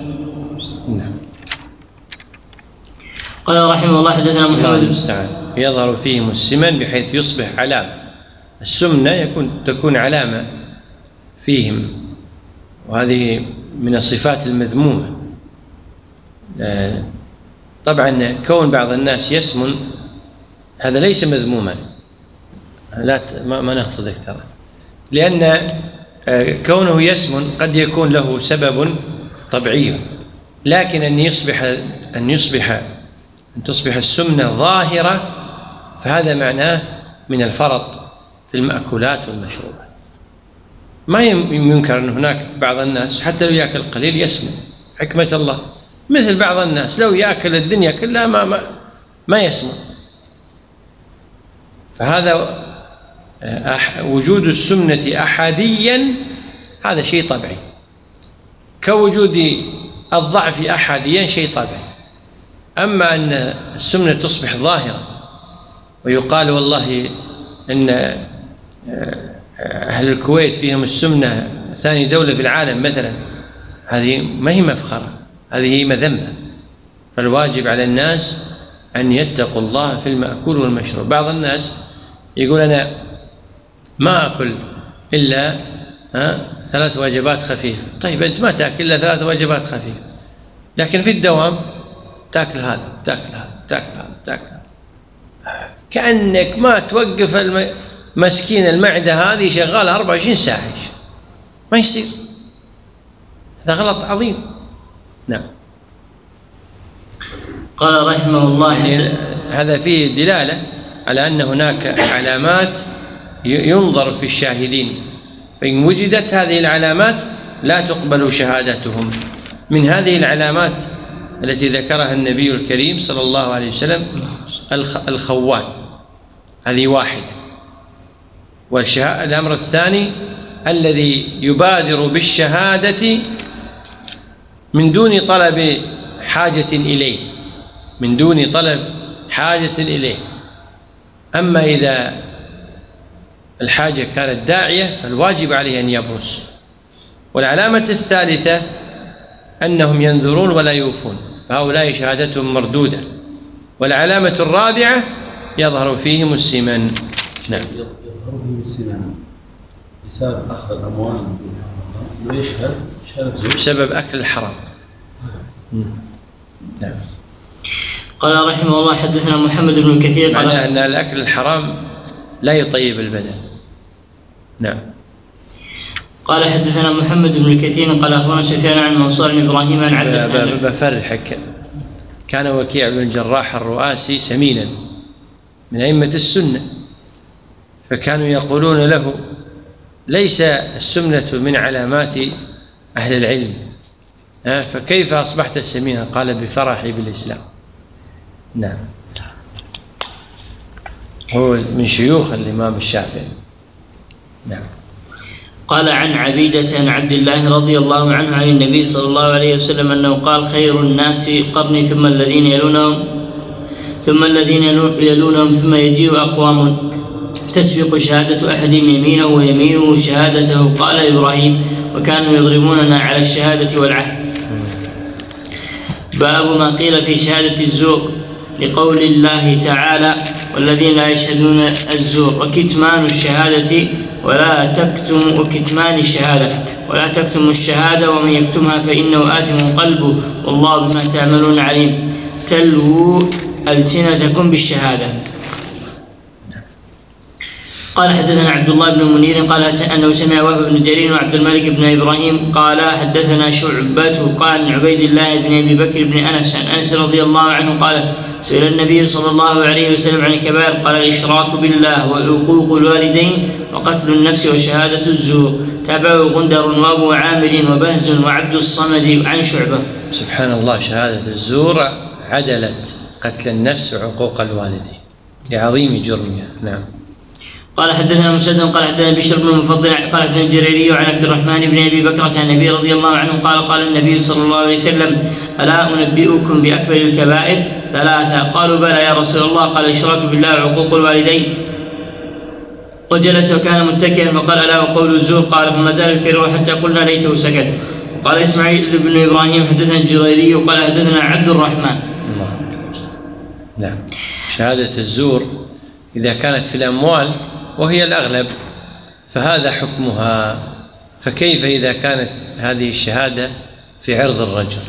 قال رحمه الله: حدثنا محمد
يظهر فيهم السمن بحيث يصبح علامة. السمنة تكون علامة فيهم، وهذه من الصفات المذمومة. طبعا كون بعض الناس يسمن هذا ليس مذموما، ما نقصد أكثر، لأن كونه يسمن قد يكون له سبب طبيعي، لكن أن تصبح السمنة ظاهرة فهذا معناه من الفرط في المأكولات والمشروبات. ما ينكر أن هناك بعض الناس حتى لو يأكل قليل يسمن، حكمة الله، مثل بعض الناس لو يأكل الدنيا كلها ما يسمن. فهذا وجود السمنة أحاديا هذا شيء طبيعي، كوجود الضعف أحاديا شيء طبيعي. أما أن السمنة تصبح ظاهرة ويقال والله إن أهل الكويت فيهم السمنة ثاني دولة في العالم مثلا، هذه ما هي مفخرة، هذه مذمة. فالواجب على الناس أن يتقوا الله في المأكول والمشروب. بعض الناس يقول أنا ما أكل إلا 3 وجبات خفيفة. طيب أنت ما تأكل إلا 3 وجبات خفيفة، لكن في الدوام تأكل هذا تأكل هذا تأكل هذا تأكل هذا، كأنك ما توقف مسكين المعدة هذه شغالة 24 ساعة، ما يصير، هذا غلط عظيم. نعم.
قال رحمه الله:
هذا فيه دلالة على أن هناك علامات ينظر في الشاهدين، فإن وجدت هذه العلامات لا تقبل شهادتهم. من هذه العلامات التي ذكرها النبي الكريم صلى الله عليه وسلم الخوان، هذه واحدة. والأمر الثاني الذي يبادر بالشهادة من دون طلب حاجة إليه، من دون طلب حاجة إليه. أما إذا الحاجة كانت داعية فالواجب عليه أن يبرز. والعلامة الثالثة أنهم ينذرون ولا يوفون، فهؤلاء شهادتهم مردودة. والعلامة الرابعة يظهر فيهم السمن. نعم.
يظهر فيهم السمن بسبب أخذ الأموال ويشهد شهادة
بسبب أكل الحرام. نعم.
قال رحمه الله: حدثنا محمد بن كثير قال
أن الأكل الحرام لا يطيب البدن. نعم.
قال حدثنا محمد بن كثير قال أخبرنا سفيان عن منصور بن إبراهيم عن عبد
بفرحك، كان وكيع بن الجراح الرؤاسي سمينا، من أئمة السنة، فكانوا يقولون له: ليس السمنة من علامات أهل العلم، فكيف أصبحت سمينا؟ قال: بفرحي بالإسلام. نعم، هو من شيوخ الإمام الشافعي. نعم.
قال عن عبيدة عن عبد الله رضي الله عنه عن النبي صلى الله عليه وسلم أنه قال: خير الناس قرني ثم الذين يلونهم ثم يجيء أقوام تسبق شهادة أحدهم يمينه ويمينه شهادته. قال إبراهيم: وكانوا يضربوننا على الشهادة والعهد. باب ما قيل في شهادة الزور لقول الله تعالى: والذين لا يشهدون الزور وكتمان الشهادة وكتمان الشهادة ولا تكتموا الشهادة ومن يكتمها فإنه آثم قلبه والله بما تعملون عليم. تلووا ألسنتكم بالشهادة. قال حدثنا عبد الله بن منير قال أنه سمع وهب بن جرير وعبد الملك بن إبراهيم قال حدثنا شعبة قال عن عبيد الله بن أبي بكر بن أنس عن أنس رضي الله عنه قال: سئل النبي صلى الله عليه وسلم عن الكبائر قال: الإشراك بالله وعقوق الوالدين وقتل النفس وشهادة الزور. تابعه غندر وأبو عامر وبهز وعبد الصمد عن شعبة.
سبحان الله، شهادة الزور عدلت قتل النفس وعقوق الوالدين لعظيم جرمها. نعم.
قال حدثنا مسدد قال حدثنا بشر بن المفضل قال حدثنا الجريري عن عبد الرحمن بن ابي بكرة عن النبي رضي الله عنه قال النبي صلى الله عليه وسلم: الا انبئكم باكبر الكبائر؟ 3. قالوا: بلى يا رسول الله. قال: الاشراك بالله وعقوق الوالدين. وجلس وكان متكئا فقال: الا وقول الزور. قال: فما زال يكرر حتى قلنا ليته سكت. قال اسماعيل بن ابراهيم حدثنا الجريري قال حدثنا عبد الرحمن.
نعم. شهادة الزور إذا كانت في الأموال وهي الأغلب فهذا حكمها، فكيف إذا كانت هذه الشهادة في عرض الرجل؟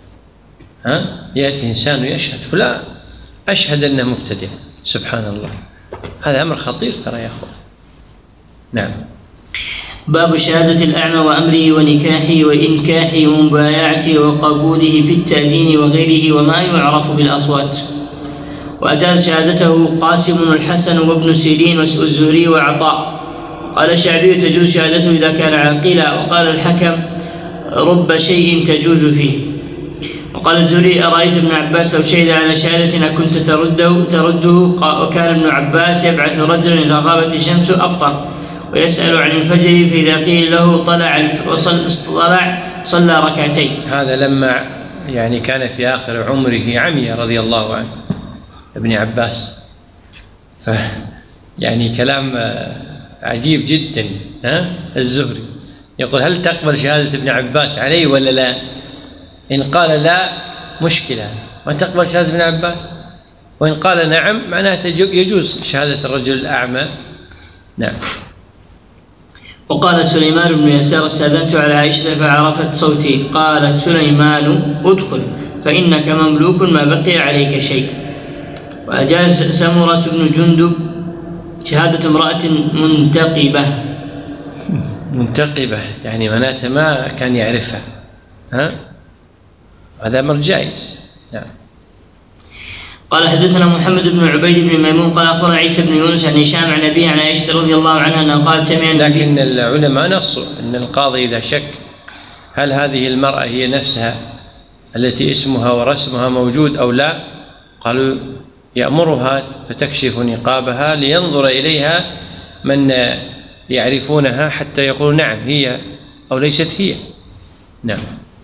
يأتي إنسان يشهد: فلان أشهد أنه مبتدع. سبحان الله، هذا أمر خطير ترى يا أخوان. نعم.
باب شهادة الأعمى وأمره ونكاحه وإنكاحه ومبايعته وقبوله في التأذين وغيره وما يعرف بالأصوات. وأجاز شهادته قاسم الحسن وابن سيرين والزهري وعطاء. قال الشعبي: تجوز شهادته إذا كان عاقلا. وقال الحكم: رب شيء تجوز فيه. وقال الزهري: أرأيت ابن عباس لو شهد على شهادتنا كنت ترده. وكان ابن عباس يبعث رجلا إذا غابت الشمس أفطر ويسأل عن الفجر فإذا قيل له طلع صلى ركعتين.
هذا لما كان في آخر عمره عمي رضي الله عنه ابن عباس، كلام عجيب جدا. الزهري يقول: هل تقبل شهادة ابن عباس علي ولا لا؟ إن قال لا مشكلة، ما تقبل شهادة ابن عباس. وإن قال نعم معناها يجوز شهادة الرجل الأعمى. نعم.
وقال سليمان بن يسار: استأذنت على عائشة فعرفت صوتي. قالت سليمان: ادخل فإنك مملوك ما بقي عليك شيء. وأجاز سمرة بن جندب شهادة امرأة
منتقبة معناته ما كان يعرفها. هذا أمر جائز. نعم.
قال حدثنا محمد بن عبيد بن ميمون قال أخبرنا عيسى بن يونس عن هشام عن أبيه عن عائشة رضي الله عنها أنها قالت: سمع النبي.
لكن العلماء نصوا أن القاضي إذا شك هل هذه المرأة هي نفسها التي اسمها ورسمها موجود أو لا، قالوا يأمرها فتكشف نقابها لينظر إليها من يعرفونها حتى يقول نعم هي أو ليست هي. نعم.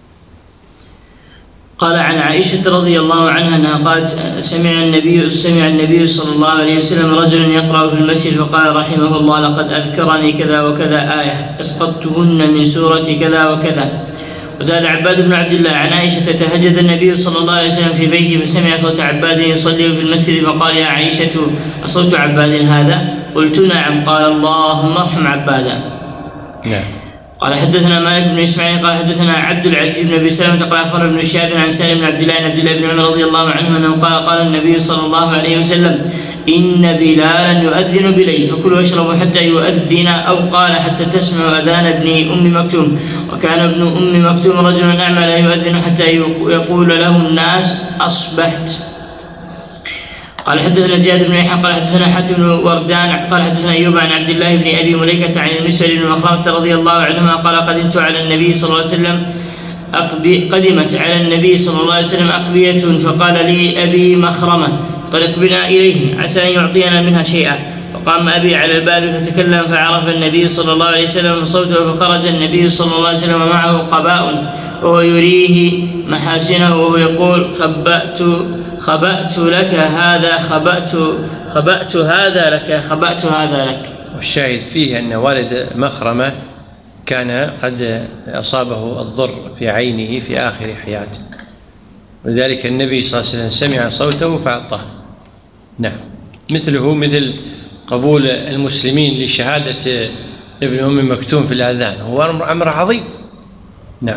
قال عن عائشة رضي الله عنها أنها قالت: سمع النبي صلى الله عليه وسلم رجلا يقرأ في المسجد فقال رحمه الله: لقد أذكرني كذا وكذا آية اسقطتهن من سورة كذا وكذا. وزاد عباد بن عبد الله عن عائشة: تهجد النبي صلى الله عليه وسلم في بيته فسمع صوت عباد يصلي في المسجد فقال: يا عائشة أصوت عباد هذا؟ قلت: نعم. قال: اللهم ارحم عبادا.
نعم.
قال حدثنا مالك بن اسماعيل قال حدثنا عبد العزيز بن ابي سلمة قال اخبرنا ابن شهاب عن سالم بن عبد الله بن عمر رضي الله عنهما انه قال النبي صلى الله عليه وسلم: ان بلالا يؤذن بليل فكلوا واشربوا حتى يؤذن، او قال حتى تسمعوا اذان ابن ام مكتوم. وكان ابن ام مكتوم رجلا اعمى لا يؤذن حتى يقول له الناس: اصبحت. قال حدثنا زياد بن يحيى قال حدثنا حاتم بن وردان قال حدثنا أيوب عن عبد الله بن أبي مليكة عن المسور بن مخرمة رضي الله عنهما قال قدمت على النبي صلى الله عليه وسلم قدمت على النبي صلى الله عليه وسلم أقبية فقال لي أبي مخرمة انطلق بنا إليهم عسى أن يعطينا منها شيئا. فقام أبي على الباب فتكلم فعرف النبي صلى الله عليه وسلم صوته فخرج النبي صلى الله عليه وسلم معه قباء وهو يريه محاسنه وهو يقول خبأت لك هذا خبأت هذا لك.
والشاهد فيه أن والد مخرمة كان قد أصابه الضر في عينه في آخر حياته، ولذلك النبي صلى الله عليه وسلم سمع صوته فأعطاه. نعم، مثل قبول المسلمين لشهادة ابن أم مكتوم في الأذان هو أمر عظيم. نعم.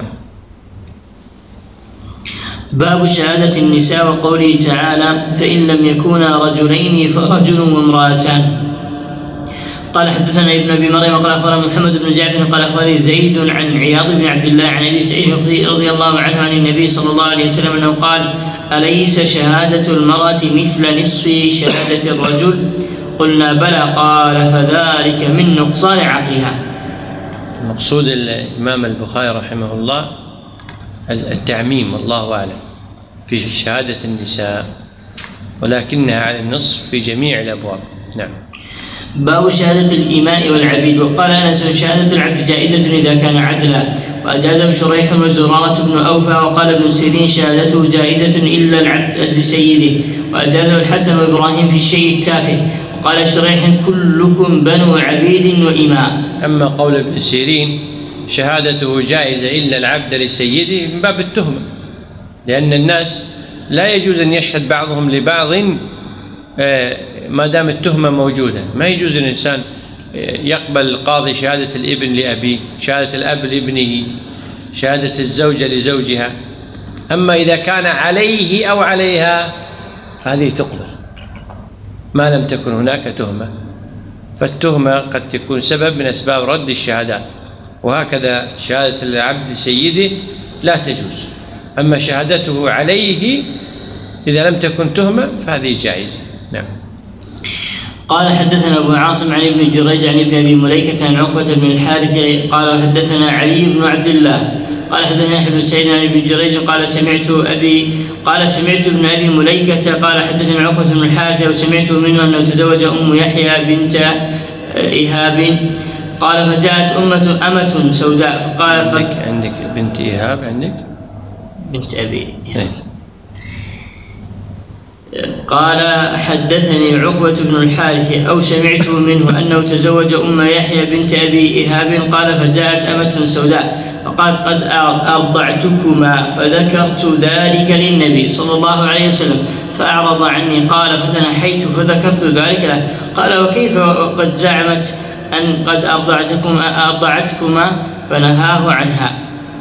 باب شهادة النساء وقوله تعالى فإن لم يكونا رجلين فرجل وامرأتان. قال حدثنا ابن أبي مريم قال أخبرنا محمد بن جعفر قال أخبرني زيد عن عياض بن عبد الله عن أبي سعيد رضي الله عنه عن النبي صلى الله عليه وسلم أنه قال أليس شهادة المرأة مثل نصف شهادة الرجل؟ قلنا بلى قال فذلك من نقصان عقلها.
المقصود الإمام البخاري رحمه الله التعميم والله أعلم في شهادة النساء، ولكنها على النصف في جميع الأبواب. نعم.
باب شهادة الإماء والعبيد. وقال أنس شهادة العبد جائزة إذا كان عدلا، وأجازه شريح وزرارة بن أوفى. وقال ابن سيرين شهادته جائزة إلا العبد لسيده، وأجازه الحسن وإبراهيم في الشيء التافه. وقال شريح كلكم بنو عبيد وإماء.
أما قول ابن سيرين شهادته جائزة إلا العبد لسيده من باب التهمة، لأن الناس لا يجوز أن يشهد بعضهم لبعض ما دام التهمة موجودة. ما يجوز الإنسان يقبل القاضي شهادة الابن لأبيه، شهادة الأب لابنه، شهادة الزوجة لزوجها. أما إذا كان عليه أو عليها هذه تقبل ما لم تكن هناك تهمة، فالتهمة قد تكون سبب من أسباب رد الشهادات، وهكذا شهادة العبد لسيده لا تجوز. أما شهادته عليه إذا لم تكن تهمة فهذه جائزة. نعم.
قال حدثنا أبو عاصم عن ابن جريج عن ابن أبي مليكة عن عقبة بن الحارث قال حدثنا علي بن عبد الله قال حدثنا يحيى بن سعيد عن ابن جريج قال سمعت ابن أبي مليكة قال حدثنا عقبة بن الحارث وسمعت منه أنه تزوج أم يحيى بنت إيهاب قال فجاءت أمة سوداء فقالت
عندك بنت إيهاب، عندك
بنت أبي إيهاب. قال حدثني عقبة بن الحارث أو سمعت منه أنه تزوج أم يحيى بنت أبي إيهاب قال فجاءت أمة سوداء فقالت قد أرضعتكما فذكرت ذلك للنبي صلى الله عليه وسلم فأعرض عني قال فتنحيت فذكرت ذلك له قال وكيف وقد زعمت أن قد أرضعتكما فنهاه عنها.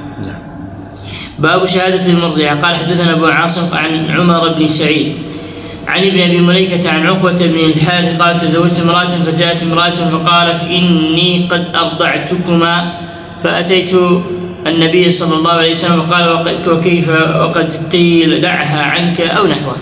باب شهادة المرضعة. قال حدثنا أبو عاصم عن عمر بن سعيد عن ابن أبي مليكة عن عقبة بن الحارث قال تزوجت امرأة فجاءت امرأة فقالت إني قد أرضعتكما فأتيت النبي صلى الله عليه وسلم وقال وكيف وقد قيل دعها عنك أو نحوه.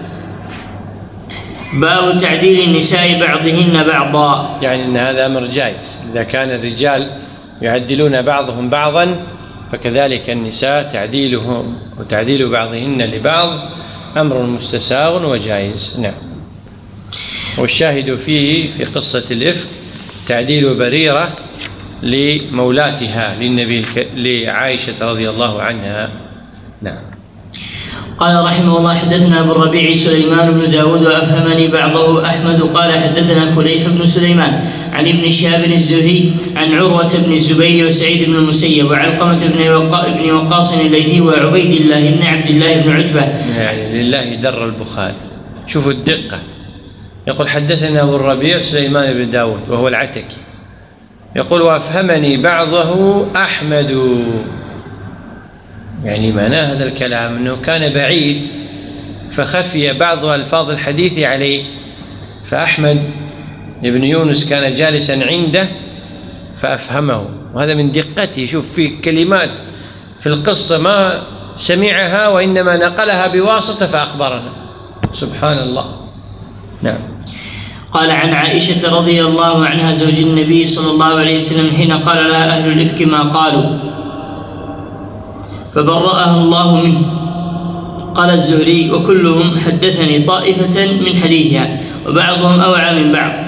باب تعديل النساء بعضهن بعضا.
يعني أن هذا أمر جائز، إذا كان الرجال يعدلون بعضهم بعضا فكذلك النساء تعديلهم وتعديل بعضهن لبعض أمر مستساغ وجائز. نعم. والشاهد فيه في قصة الإفك تعديل بريرة لمولاتها لعائشة رضي الله عنها. نعم.
قال رحمه الله حدثنا أبو الربيع سليمان بن داود وأفهمني بعضه أحمد قال حدثنا فليح بن سليمان عن ابن شهاب الزهري عن عروة بن الزبير وسعيد بن المسيب وعلقمة بن وقاص الليثي وعبيد الله بن عبد الله بن عتبة. يعني
لله در البخاري، شوفوا الدقة. يقول حدثنا أبو الربيع سليمان بن داود وهو العتكي، يقول وأفهمني بعضه أحمد. يعني معنى هذا الكلام أنه كان بعيد فخفي بعض ألفاظ الحديث عليه، فأحمد بن يونس كان جالسا عنده فأفهمه، وهذا من دقته. شوف في كلمات في القصة ما سمعها وإنما نقلها بواسطة فأخبرنا. سبحان الله. نعم.
قال عن عائشة رضي الله عنها زوج النبي صلى الله عليه وسلم حين قال لها أهل الإفك ما قالوا فبرأها الله منه. قال الزهري وكلهم حدثني طائفة من حديثها وبعضهم أوعى من بعض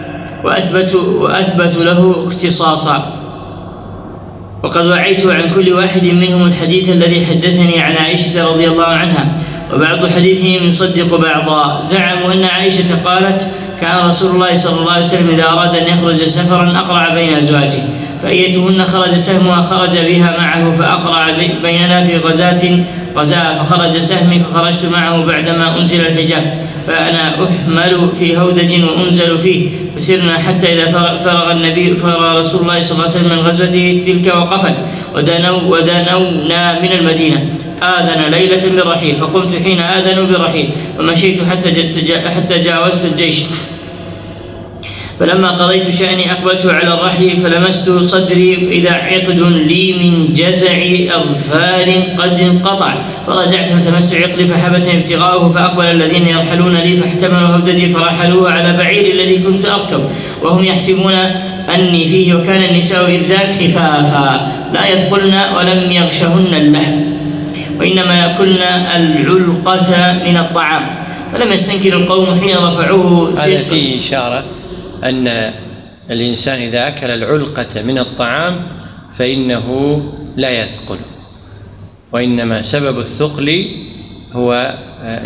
وأثبت له اختصاصا، وقد وعيت عن كل واحد منهم الحديث الذي حدثني عن عائشة رضي الله عنها، وبعض حديثهم يصدق بعضا. زعموا أن عائشة قالت كان رسول الله صلى الله عليه وسلم إذا أراد أن يخرج سفرا أقرع بين أزواجه، فأيتهن خرج سهمها خرج بها معه، فأقرع بيننا في غزاة فخرج سهمي فخرجت معه بعدما أنزل الحجاب، فأنا أحمل في هودج وأنزل فيه، فسرنا حتى إذا فرغ رسول الله صلى الله عليه وسلم من غزوته تلك وقفل ودنونا من المدينة. آذن ليلة بالرحيل، فقمت حين آذنوا بالرحيل ومشيت حتى جاوزت الجيش، فلما قضيت شأني أقبلت على الرحل فلمست صدري فإذا عقد لي من جزع أظفار قد انقطع، فرجعت فتمست عقدي فحبسني ابتغاؤه، فأقبل الذين يرحلون لي فاحتملوا هودجي فرحلوه على بعير الذي كنت أركب وهم يحسبون أني فيه، وكان النساء إذ ذاك خفافا لا يثقلن ولم يغشهن اللحم وإنما يأكلن العلقة من الطعام، فلم يستنكر القوم حين رفعوه.
هذا فيه إشارة أن الإنسان إذا أكل العلقة من الطعام فإنه لا يثقل، وإنما سبب الثقل هو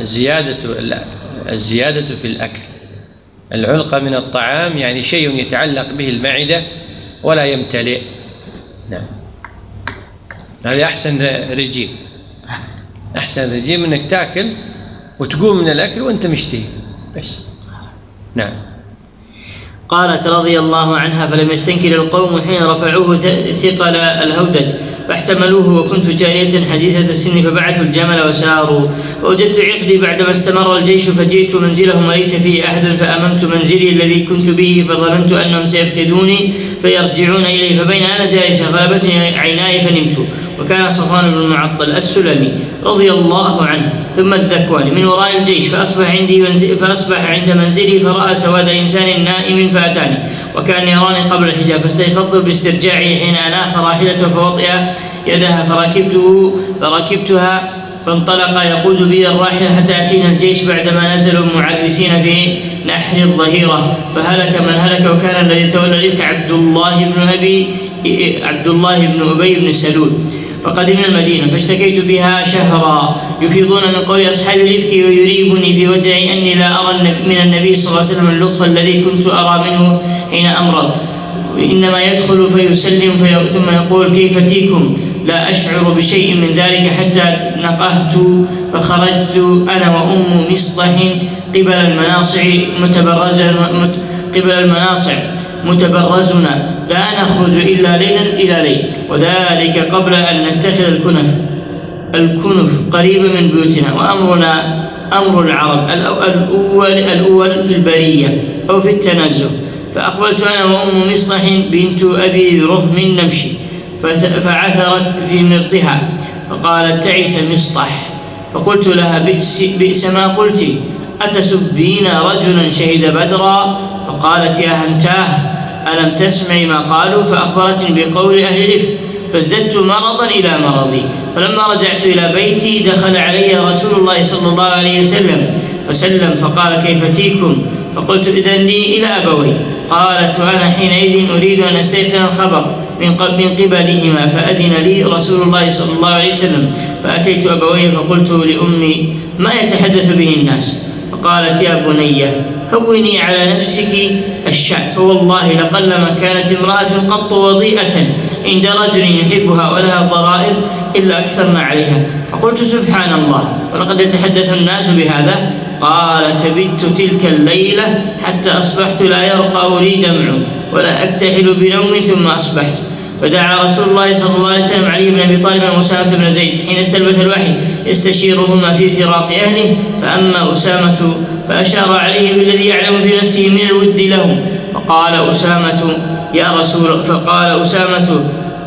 الزيادة في الأكل. العلقة من الطعام يعني شيء يتعلق به المعدة ولا يمتلئ. نعم. هذا أحسن رجيم أنك تأكل وتقوم من الأكل وأنت مشتهي بس. نعم.
قالت رضي الله عنها فلم يستنكر القوم حين رفعوه ثقل الهودج فاحتملوه، وكنت جارية حديثة السن فبعثوا الجمل وساروا، فوجدت عقدي بعدما استمر الجيش فجئت منزلهم وليس فيه أحد، فأممت منزلي الذي كنت به فظننت أنهم سيفقدوني فيرجعون إلي، فبين أنا جالسة غلبتني عيناي فنمت. وكان صفوان بن المعطل السلمي رضي الله عنه ثم الذكواني من وراء الجيش، فأصبح عند منزلي فرأى سواد إنسان نائم فأتاني، وكان يراني قبل الحجاب، فاستيقظت باسترجاعه حين أناخ راحلته فوطئ يدها فركبتها فانطلق يقود بي الراحلة حتى أتينا الجيش بعدما نزلوا معرسين في نحر الظهيرة، فهلك من هلك، وكان الذي تولى الإفك عبد الله بن أبي بن سلول. فقدمنا المدينة فاشتكيت بها شهرا، يفيضون من قول أصحاب الإفك ويريبني في وجعي أني لا أرى من النبي صلى الله عليه وسلم اللطف الذي كنت أرى منه حين أمرض، إنما يدخل فيسلم ثم يقول كيف تيكم، لا أشعر بشيء من ذلك حتى نقهت فخرجت أنا وأم مصطح قبل المناصع متبرزنا لا نخرج إلا ليلا إلى ليل، وذلك قبل أن نتخذ الكنف قريبة من بيوتنا، وأمرنا أمر العرب الأول في البرية أو في التنزه. فأقبلت أنا وأم مصطح بنت أبي رهم نمشي، فعثرت في مرطها فقالت تعيس مصطح، فقلت لها بئس ما قلت، أتسبين رجلا شهد بدرا؟ فقالت يا هنتاه ألم تسمعي ما قالوا؟ فأخبرتني بقول أهل الإفك، فازددت مرضا إلى مرضي. فلما رجعت إلى بيتي دخل علي رسول الله صلى الله عليه وسلم فسلم فقال كيف تيكم؟ فقلت إذن لي إلى أبوي. قالت وأنا حينئذ أريد أن أستيقن الخبر من قبلهما، فأذن لي رسول الله صلى الله عليه وسلم، فأتيت أبوي فقلت لأمي ما يتحدث به الناس؟ فقالت يا بني هوني على نفسك الشأن، فوالله لقلما كانت امرأة قط وضيئة عند رجل يحبها ولها ضرائر إلا أكثرنا عليها. فقلت سبحان الله ولقد يتحدث الناس بهذا. قالت بت تلك الليلة حتى أصبحت لا يرقى لي دمع ولا أكتحل بنوم ثم أصبحت. فدعا رسول الله صلى الله عليه وسلم علي بن أبي طالب وأسامة بن زيد حين استلبث الوحي يستشيرهما في فراق أهله، فأما أسامة فأشار عليه بالذي يعلم في نفسه من الود لهم، فقال أسامة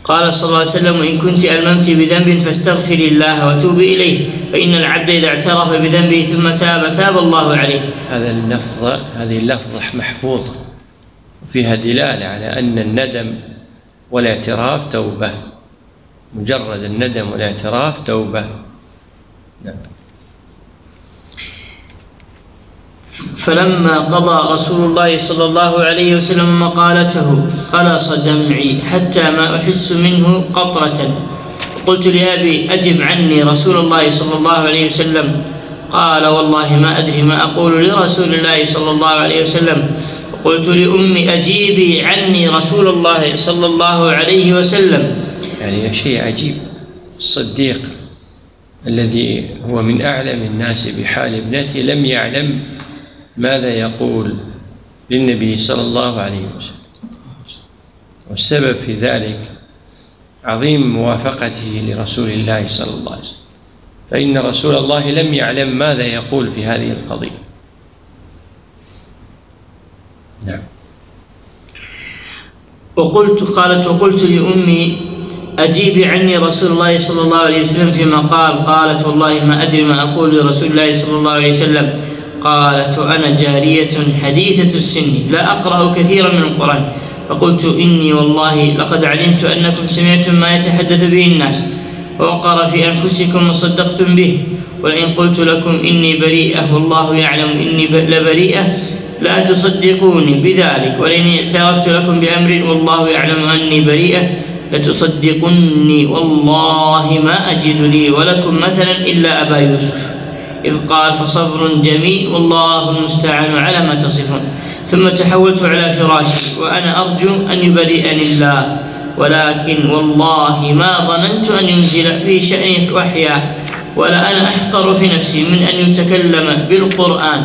قال صلى الله عليه وسلم: وإن كنت ألممت بذنب فاستغفري الله وتوبي إليه، فإن العبد إذا اعترف بذنبه ثم تاب الله عليه.
هذه اللفظة محفوظة وفيها دلالة على أن الندم والاعتراف توبة، مجرد الندم والاعتراف توبة. نعم.
فلما قضى رسول الله صلى الله عليه وسلم مقالته قلص دمعي حتى ما أحس منه قطرة. قلت لأبي: أجب عني رسول الله صلى الله عليه وسلم. قال: والله ما أدري ما أقول لرسول الله صلى الله عليه وسلم. قلت لأمي: أجيبي عني رسول الله صلى الله عليه وسلم.
يعني شيء عجيب، الصديق الذي هو من أعلم الناس بحال ابنته لم يعلم ماذا يقول للنبي صلى الله عليه وسلم، والسبب في ذلك عظيم موافقته لرسول الله صلى الله عليه وسلم، فإن رسول الله لم يعلم ماذا يقول في هذه القضية. نعم.
وقلت لأمي: أجيبي عني رسول الله صلى الله عليه وسلم فيما قال. قالت: والله ما أدري ما أقول لرسول الله صلى الله عليه وسلم. قالت: وأنا جارية حديثة السن لا أقرأ كثيرا من القرآن. فقلت: إني والله لقد علمت أنكم سمعتم ما يتحدث به الناس ووقر في أنفسكم وصدقتم به، ولئن قلت لكم إني بريئة والله يعلم إني لبريئة لا تصدقوني بذلك، ولئن اعترفت لكم بأمر والله يعلم أني بريئة لتصدقني والله ما أجد لي ولكم مثلا إلا أبا يوسف، إذ قال: فصبر جميل والله المستعان على ما تصفون. ثم تحولت على فراشي وأنا أرجو أن يبرئني الله، ولكن والله ما ظننت أن ينزل في شأن وحيا، ولا أنا أحقر في نفسي من أن يتكلم بالقرآن،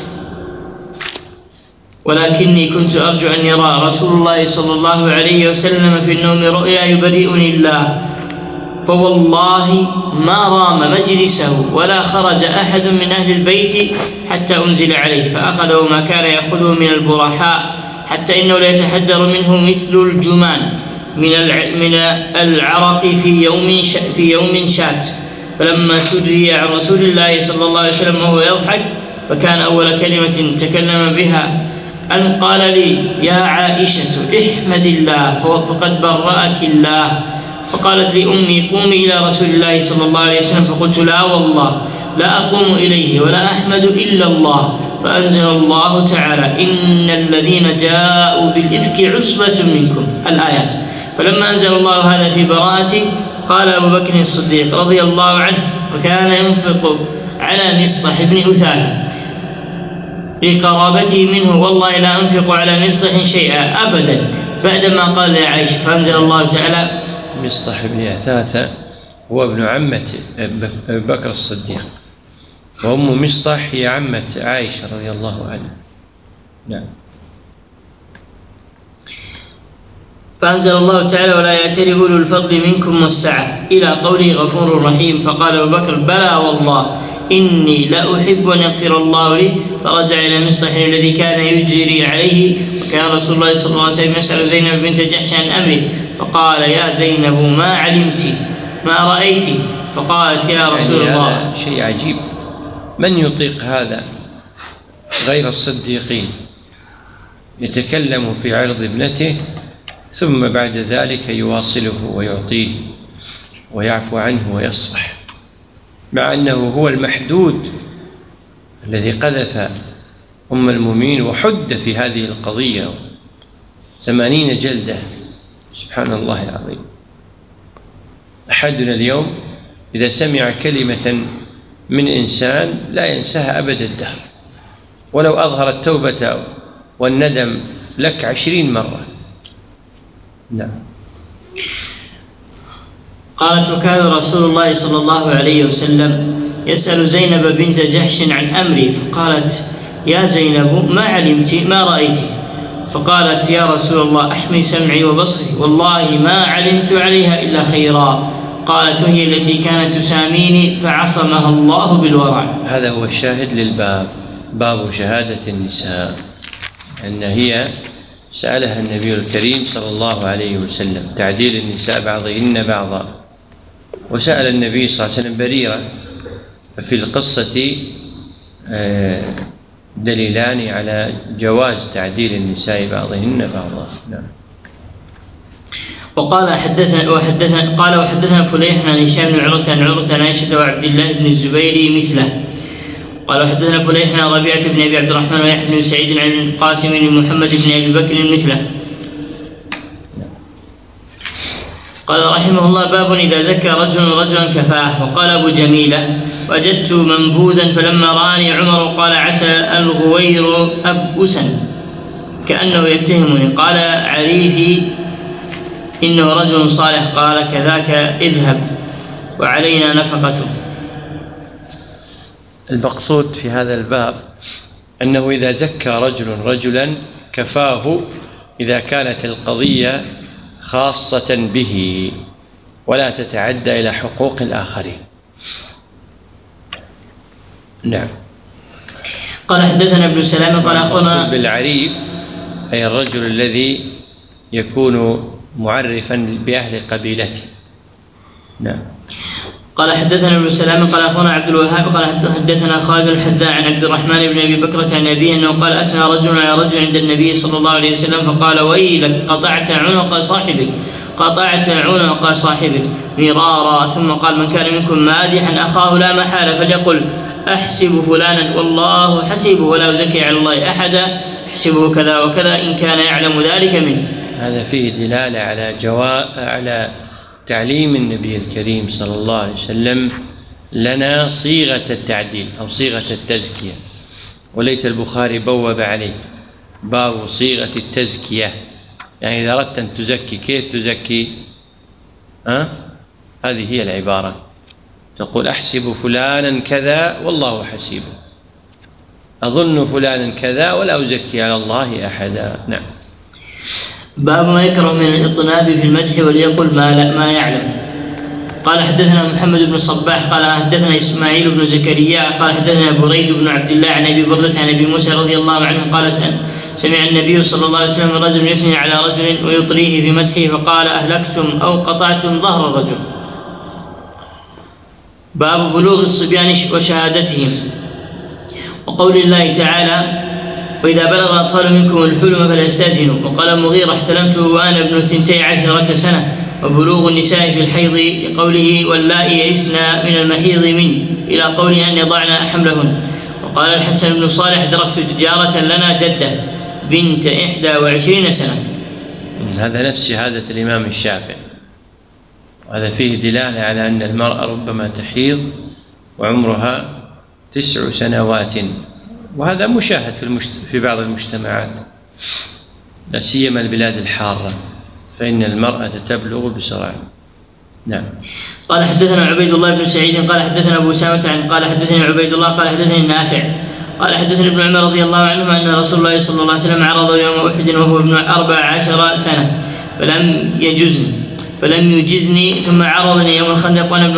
ولكني كنت أرجو أن يرى رسول الله صلى الله عليه وسلم في النوم رؤيا يبرئني الله، فوالله ما رام مجلسه ولا خرج أحد من أهل البيت حتى أنزل عليه، فأخذه ما كان يأخذه من البرحاء، حتى إنه ليتحدر منه مثل الجمان من العرق في يوم شات. فلما سري عن رسول الله صلى الله عليه وسلم وهو يضحك، فكان أول كلمة تكلم بها أن قال لي: يا عائشة احمد الله فقد برأك الله. فقالت لي أمي: قومي إلى رسول الله صلى الله عليه وسلم. فقلت: لا والله لا أقوم إليه ولا أحمد إلا الله. فأنزل الله تعالى: إن الذين جاءوا بالإفك عصبة منكم، الآيات. فلما أنزل الله هذا في براءته قال أبو بكر الصديق رضي الله عنه: وكان ينفق على مصطح بن أثاثة لقرابته منه: والله لا أنفق على مصطح شيئا أبدا بعدما قال يا عائشة. فأنزل الله تعالى:
مصطح بن أثاثة هو ابن عمة أبي بكر الصديق، وأم مصطح هي عمة عائشة رضي الله عنها. نعم.
فأنزل الله تعالى: ولا يأتل أولو الفضل منكم والسعة، إلى قوله: غفور رحيم. فقال أبو بكر: بلى والله إني لا أحب أن يغفر الله لي. فرجع إلى مصطح الذي كان يجري عليه، وكان رسول الله صلى الله عليه وسلم يسأل زينب بنت جحش عن أمره، فقال: يا زينب ما علمت ما رأيت؟ فقالت: يا رسول الله.
هذا شيء عجيب، من يطيق هذا غير الصديقين؟ يتكلم في عرض ابنته ثم بعد ذلك يواصله ويعطيه ويعفو عنه ويصفح، مع أنه هو المحدود الذي قذف أم المؤمنين وحد في هذه القضية 80 جلدة. سبحان الله العظيم. أحدنا اليوم إذا سمع كلمة من إنسان لا ينساها أبد الدهر، ولو أظهر التوبة والندم لك 20 مرة. نعم.
قالت: وكان رسول الله صلى الله عليه وسلم يسأل زينب بنت جحش عن أمري، فقالت: يا زينب ما علمت ما رأيت؟ فقالت: يا رسول الله أحمي سمعي وبصري، والله ما علمت عليها إلا خيرا. قالت: وهي التي كانت تساميني فعصمها الله بالورع.
هذا هو الشاهد للباب، باب شهادة النساء، أن هي سألها النبي الكريم صلى الله عليه وسلم تعديل النساء بعضهن بعضا، وسأل النبي صلى الله عليه وسلم بريرة، ففي القصة دليلان على جواز تعديل النساء بعضهن بعضا. نعم.
وحدثنا فليح عن هشام بن عروة عن عروة عن عائشة وعبد الله بن الزبير مثله. قال وحدثنا فليح عن ربيعة بن أبي عبد الرحمن ويحيى بن سعيد عن القاسم بن محمد بن أبي بكر مثله. قال رحمه الله: باب إذا زكى رجل رجلا كفاه. وقال أبو جميلة: وجدت منبوذا فلما رآني عمر قال: عسى الغوير أبؤسا كأنه يتهمني. قال عريفي: إنه رجل صالح. قال: كذاك اذهب وعلينا نفقته.
المقصود في هذا الباب أنه إذا زكى رجل رجلا كفاه إذا كانت القضية خاصة به ولا تتعدى إلى حقوق الآخرين. نعم.
قال حدثنا ابن سلام قال أخبرنا
بالعريف أي الرجل الذي يكون معرفا بأهل قبيلته. نعم.
قال حدثنا ابن سلام قال أخبرنا عبد الوهاب قال حدثنا خالد الحذاء عن عبد الرحمن بن أبي بكرة عن أبيه أنه قال: أثنى رجل على رجل عند النبي صلى الله عليه وسلم فقال: ويلك قطعت عنق صاحبك مرارا. ثم قال: من كان منكم مادحا أخاه لا محالة فليقل: أحسب فلانا والله حسيبه ولا أزكي على الله أحدا، احسبه كذا وكذا إن كان يعلم ذلك منه.
هذا فيه دلالة على تعليم النبي الكريم صلى الله عليه وسلم لنا صيغة التعديل أو صيغة التزكية، وليت البخاري بوب عليه باب صيغة التزكية، يعني إذا أردت أن تزكي كيف تزكي؟ هذه هي العبارة، تقول: أحسب فلانا كذا والله حسيبه، أظن فلانا كذا ولا أزكي على الله أحدا. نعم.
باب ما يكره من الإطناب في المدح وليقل ما يعلم. قال حدثنا محمد بن الصباح قال حدثنا إسماعيل بن زكريا قال حدثنا بريد بن عبد الله عن أبي بردة عن أبي موسى رضي الله عنه قال: سمع النبي صلى الله عليه وسلم رجل يثني على رجل ويطريه في مدحه فقال: أهلكتم أو قطعتم ظهر الرجل. باب بلوغ الصبيان وشهادتهم. وقول الله تعالى: وإذا بلغ الأطفال منكم الحلم فلا يستأذنوا. وقال مغيرة: احتلمت وأنا ابن 12 سنة. وبلوغ النساء في الحيض لقوله: واللائي يئسن من المحيض إلى قوله أن يضعن حملهن. وقال الحسن بن صالح: دركت تجارة لنا جدة بنت 21 سنة.
هذا نفس شهادة الإمام الشافعي، وهذا فيه دلالة على أن المرأة ربما تحيض وعمرها 9 سنوات، وهذا مشاهد في بعض المجتمعات لا سيما البلاد الحارة، فإن المرأة تبلغ بسرعة. نعم.
قال حدثنا عبيد الله بن سعيد قال حدثنا أبو أسامة قال حدثني عبيد الله قال حدثني نافع قال حدثني ابن عمر رضي الله عنهما أن رسول الله صلى الله عليه وسلم عرض يوم أحد وهو ابن 14 سنة فلم يجزني، ثم عرضني يوم الخندق وأنا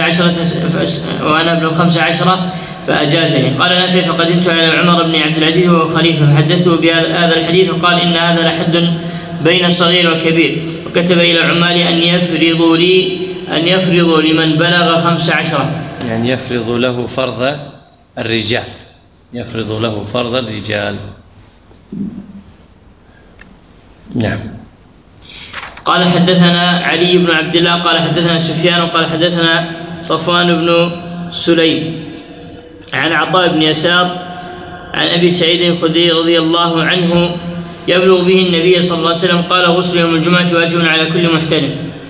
ابن 15 فأجازني. قال نافع: فقدمت على عمر بن عبد العزيز وهو خليفة فحدثته بهذا الحديث وقال: إن هذا لحد بين الصغير والكبير. وكتب إلى العمال أن يفرضوا لمن بلغ 15،
يعني يفرض له فرض الرجال. نعم.
قال حدثنا علي بن عبد الله قال حدثنا سفيان قال حدثنا صفوان بن سليم عن عطاء بن يسار عن أبي سعيد الخدري رضي الله عنه يبلغ به النبي صلى الله عليه وسلم قال: غسل يوم الجمعة واجب على كل محتلم.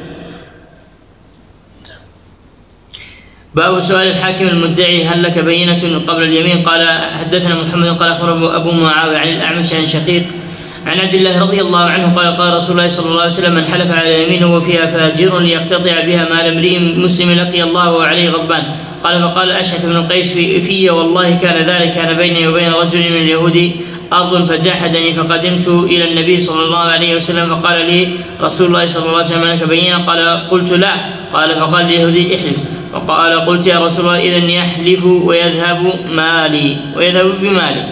باب سؤال الحاكم المدعي: هل لك بينة قبل اليمين؟ قال حدثنا محمد قال أخبرنا أبو معاوية عن الأعمش عن شقيق عن عبد الله رضي الله عنه قال رسول الله صلى الله عليه وسلم: من حلف على يمينه وفيها فاجر ليقتطع بها مال امرئ مسلم لقي الله وعليه غضبان. قال فقال أشعث بن قيس في والله كان بيني وبين رجل من اليهود أرض فجاحدني فقدمت إلى النبي صلى الله عليه وسلم فقال لي رسول الله صلى الله عليه وسلم: لك بينة؟ قال قلت لا. قال فقال اليهودي: احلف. وقال قلت: يا رسول الله إذن يحلف ويذهب بمالي.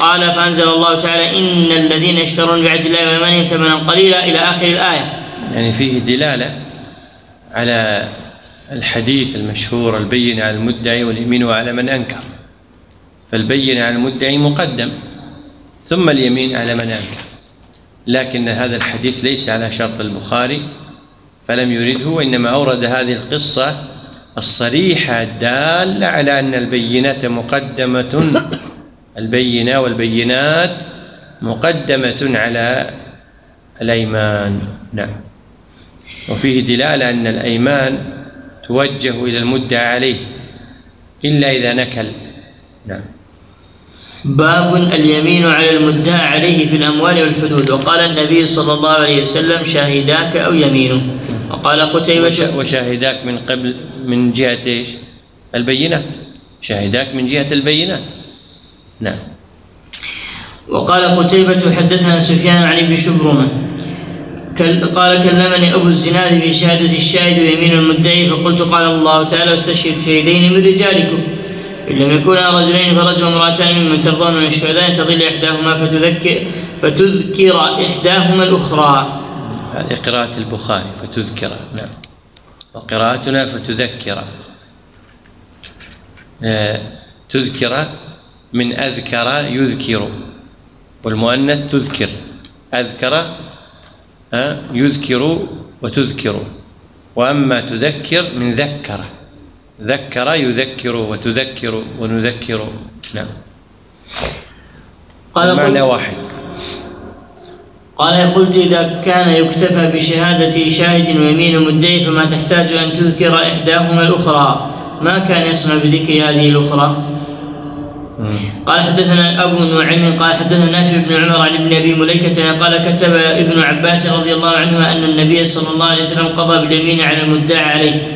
قال فأنزل الله تعالى إن الذين يشترون بعهد الله وأيمانهم ثمنا قليلا إلى آخر الآية.
يعني فيه دلالة على الحديث المشهور البينة على المدعي واليمين على من أنكر، فالبينة على المدعي مقدم ثم اليمين على من أنكر، لكن هذا الحديث ليس على شرط البخاري فلم يرده، وإنما أورد هذه القصة الصريحة الدالة على أن البينة مقدمة، البينة والبينات مقدمة على الأيمان. نعم. وفيه دلالة أن الأيمان توجه إلى المدعى عليه إلا إذا نكل. نعم.
باب اليمين على المدعى عليه في الأموال والحدود. وقال النبي صلى الله عليه وسلم شاهداك أو يمينه. وقال قتيبة
وشاهداك من قبل من جهة إيش؟ البينات، شاهداك من جهة البينات. نعم.
وقال قتيبة حدثنا سفيان عن ابن شبرمة قال كلمني أبو الزناد في شهادة الشاهد ويمين المدعي، فقلت قال الله تعالى واستشهد شهيدين من رجالكم إن لم يكونا رجلين فرجل وامرأتان ممن ترضون من الشهداء تضل إحداهما فتذكر إحداهما الأخرى.
هذه قراءة البخاري فتذكر. نعم. وقراءتنا فتذكر. تذكر من أذكر يذكر، والمؤنث تذكر. أذكر يذكر وتذكر، وأما تذكر من ذكر، ذكر يذكر وتذكر ونذكر. نعم. المعنى واحد.
قال قلت إذا كان يكتفى بشهادة شاهد ويمين مدعي فما تحتاج أن تذكر إحداهما الأخرى، ما كان يصنع بذكر هذه الأخرى. قال حدثنا أبو نعيم قال حدثنا نافع بن عمر عن ابن أبي مليكة قال كتب ابن عباس رضي الله عنهما أن النبي صلى الله عليه وسلم قضى باليمين على المدعى عليه.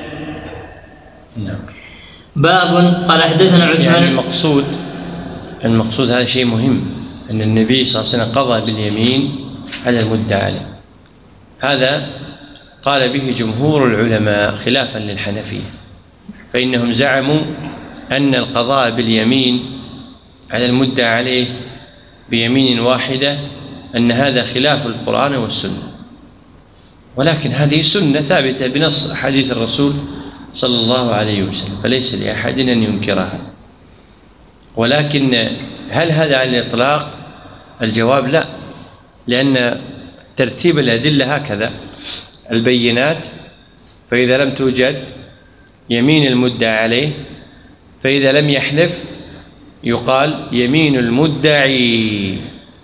باب قال حدثنا عثمان.
يعني المقصود هذا شيء مهم، أن النبي صلى الله عليه وسلم قضى باليمين على المدعى عليه. هذا قال به جمهور العلماء خلافا للحنفية، فإنهم زعموا أن القضاء باليمين على المدعى عليه بيمين واحدة أن هذا خلاف القرآن والسنة، ولكن هذه سنة ثابتة بنص حديث الرسول صلى الله عليه وسلم، فليس لأحد أن ينكرها. ولكن هل هذا على الإطلاق؟ الجواب لا، لأن ترتيب الأدلة هكذا: البينات، فإذا لم توجد يمين المدعى عليه، فإذا لم يحلف يقال يمين المدعي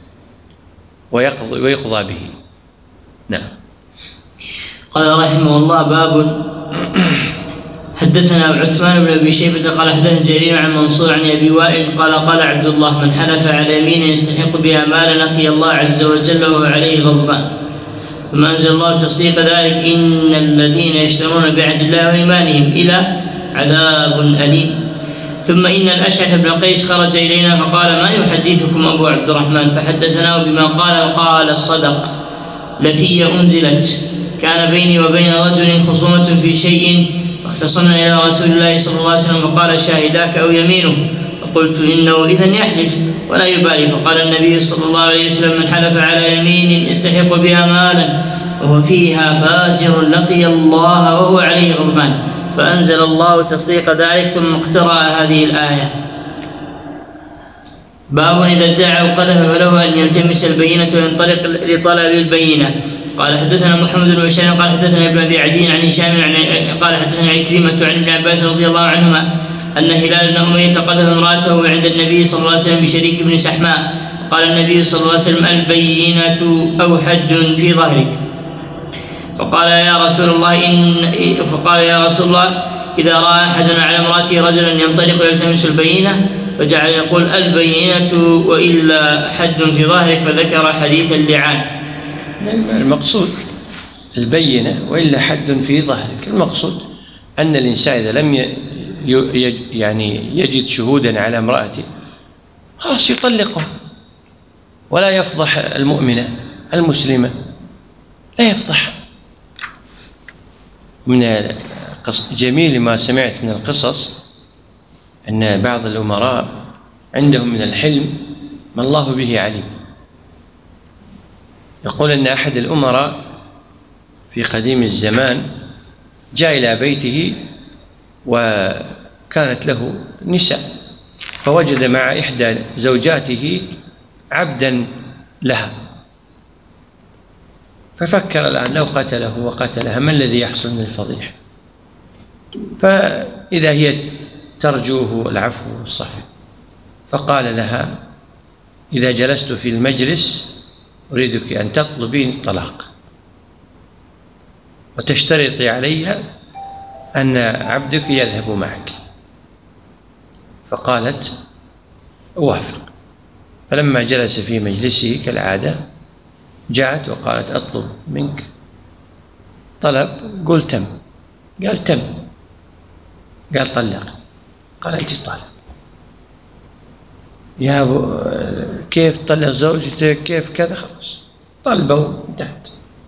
ويقضى به. نعم.
قال رحمه الله باب حدثنا عثمان بن أبي شيبة قال حدثنا جرير عن منصور عن أبي وائل قال قال عبد الله من حلف على يمين يستحق بها مالا لقي الله عز وجل وهو عليه غضبان، ثم أنزل الله تصديق ذلك إن الذين يشترون بعهد الله وإيمانهم إلى عذاب أليم. ثم إن الأشعث بن قيس خرج إلينا فقال ما يحدثكم أبو عبد الرحمن؟ فحدثناه بما قال صدق لفي أنزلت كان بيني وبين رجل خصومة في شيء فاختصمنا إلى رسول الله صلى الله عليه وسلم فقال شاهداك أو يمينه، فقلت إنه إذن يحلف ولا يبالي، فقال النبي صلى الله عليه وسلم من حلف على يمين يستحق بها مالا وهو فيها فاجر لقي الله وهو عليه غضبان، فأنزل الله تصديق ذلك ثم اقترأ هذه الآية. باب إذا ادعى وقذف فله أن يلتمس البينة وينطلق لطلب البينة. قال حدثنا محمد بن بشار قال حدثنا ابن أبي عدي عن هشام قال حدثنا عكرمة عن ابن عباس رضي الله عنهما أن هلال بن أمية قذف امرأته عند النبي صلى الله عليه وسلم بشريك بن سحماء، قال النبي صلى الله عليه وسلم البينة أو حد في ظهرك، فقال يا رسول الله إذا رأى أحدنا على امرأته رجلا ينطلق ويلتمس البينة، فجعل يقول البينة وإلا حد في ظهرك، فذكر حديث اللعان.
المقصود البينة وإلا حد في ظهرك، المقصود أن الإنسان إذا لم يجد شهودا على امرأته خلاص يطلقها، ولا يفضح المؤمنة المسلمة، لا يفضحها. من جميل ما سمعت من القصص أن بعض الأمراء عندهم من الحلم ما الله به عليم. يقول أن أحد الأمراء في قديم الزمان جاء إلى بيته وكانت له نساء، فوجد مع إحدى زوجاته عبدا لها، ففكر الآن لو قتله وقتلها ما الذي يحصل من الفضيحة؟ فإذا هي ترجوه العفو والصفح، فقال لها: إذا جلست في المجلس أريدك أن تطلبين الطلاق وتشترطي علي أن عبدك يذهب معك. فقالت: أوافق. فلما جلس في مجلسه كالعادة جاءت وقالت: أطلب منك طلب. قل تم. قال: تم. قال: طلق. قال: أنت طالق. يا أبو كيف طلق زوجتك؟ كيف كذا؟ خلاص طلبوا انتهت.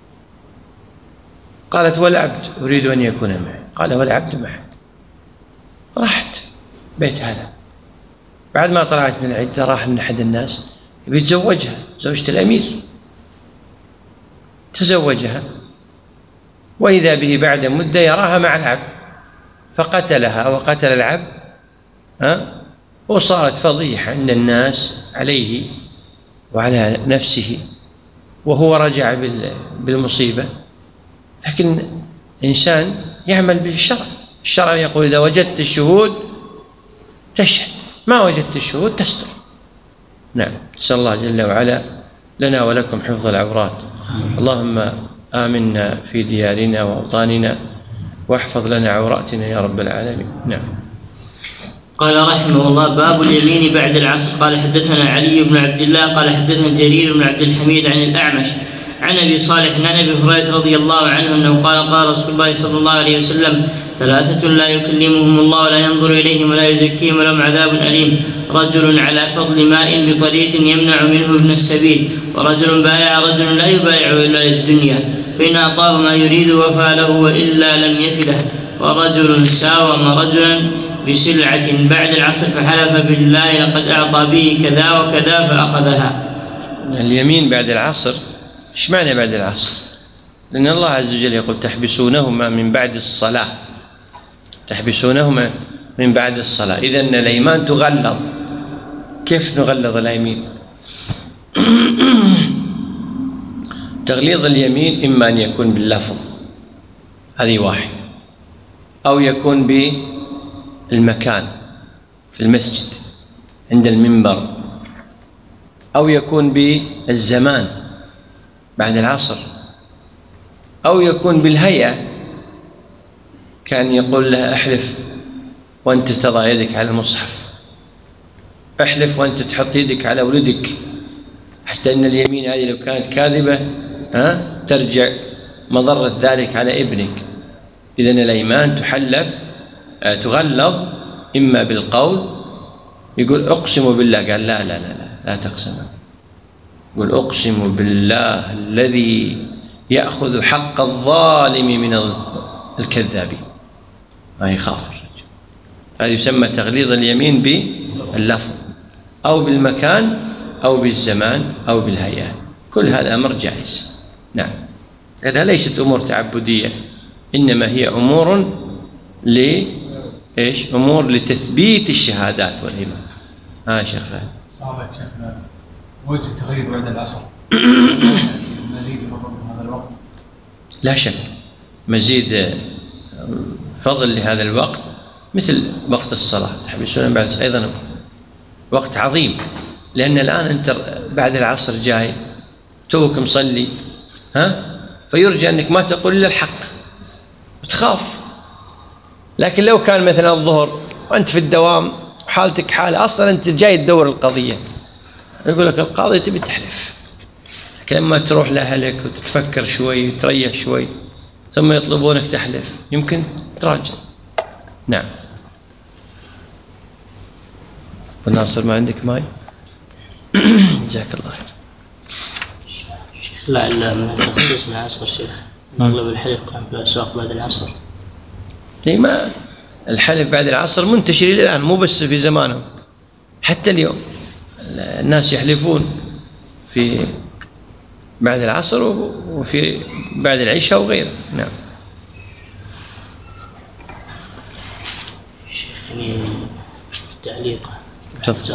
قالت: والعبد أريد أن يكون معي. قال: والعبد معك. راحت بيت هذا. بعد ما طلعت من العدة راح من أحد الناس يبي يتزوجها، زوجة الأمير. تزوجها، وإذا به بعد مدة يراها مع العبد، فقتلها وقتل العبد، وصارت فضيحة عند الناس عليه وعلى نفسه، وهو رجع بالمصيبة. لكن الإنسان يعمل بالشرع. الشرع يقول: إذا وجدت الشهود تشهد، ما وجدت الشهود تستر. نعم. نسأل الله جل وعلا لنا ولكم حفظ العورات. اللهم آمنا في ديارنا وأوطاننا واحفظ لنا عوراتنا يا رب العالمين. نعم.
قال رحمه الله: باب اليمين بعد العصر. قال حدثنا علي بن عبد الله قال حدثنا جرير بن عبد الحميد عن الأعمش عن أبي صالح عن أبي هريرة رضي الله عنه أنه قال رسول الله صلى الله عليه وسلم: ثلاثة لا يكلمهم الله ولا ينظر إليهم ولا يزكيهم ولهم عذاب أليم: رجل على فضل ماء بطريق يمنع منه ابن السبيل، ورجل بايع رجل لا يبايع إلا للدنيا، فإن أعطاه ما يريد وفى له وإلا لم يفله، ورجل ساوم رجلا بسلعة بعد العصر فحلف بالله لقد أعطى به كذا وكذا فأخذها.
اليمين بعد العصر، إيش معنى بعد العصر؟ لأن الله عز وجل يقول: تحبسونهما من بعد الصلاة. تحبسونهما من بعد الصلاة. إذن الأيمان تغلظ. كيف نغلظ اليمين؟ تغليظ اليمين إما أن يكون باللفظ، هذه واحد، أو يكون بالمكان في المسجد عند المنبر، أو يكون بالزمان بعد العصر، أو يكون بالهيئة، كان يقول لها: احلف وأنت تضع يدك على المصحف، احلف وأنت تحط يدك على ولدك، حتى أن اليمين هذه لو كانت كاذبة ترجع مضرة ذلك على ابنك. إذن الأيمان تغلظ إما بالقول، يقول: أقسم بالله، قال: لا تقسم، يقول: أقسم بالله الذي يأخذ حق الظالم من الكذابين، ما يخاف الرجل. هذا يسمى تغليظ اليمين باللفظ، أو بالمكان، أو بالزمان، أو بالهيئة. كل هذا أمر جائز. نعم. هذا ليست أمور تعبدية، إنما هي أمور أمور لتثبيت الشهادات والإيمان. شيخ فهد.
صار شيخنا وجه تغيير بعد العصر مزيد فضل هذا الوقت؟
لا شك مزيد فضل لهذا الوقت، مثل وقت الصلاة. تحبسون بعد أيضا وقت عظيم، لأن الآن أنت بعد العصر جاي توك مصلي، فيرجى أنك ما تقول إلا الحق وتخاف. لكن لو كان مثلا الظهر وأنت في الدوام حالتك حالة، أصلا أنت جاي تدور القضية، يقول لك القاضي تبي تحلف، لكن لما تروح لأهلك وتتفكر شوي وتريح شوي ثم يطلبونك تحلف يمكن تراجع. نعم. ناصر ما عندك ماي؟ جزاك الله خير.
لا من تخصيص العصر شيخ، أغلب الحلف كان في الأسواق بعد العصر.
ما الحلف بعد العصر منتشر إلى الآن، مو بس في زمانه، حتى اليوم الناس يحلفون في بعد العصر وفي بعد العشاء وغيره. نعم.
شيخ تعليقه تفضل.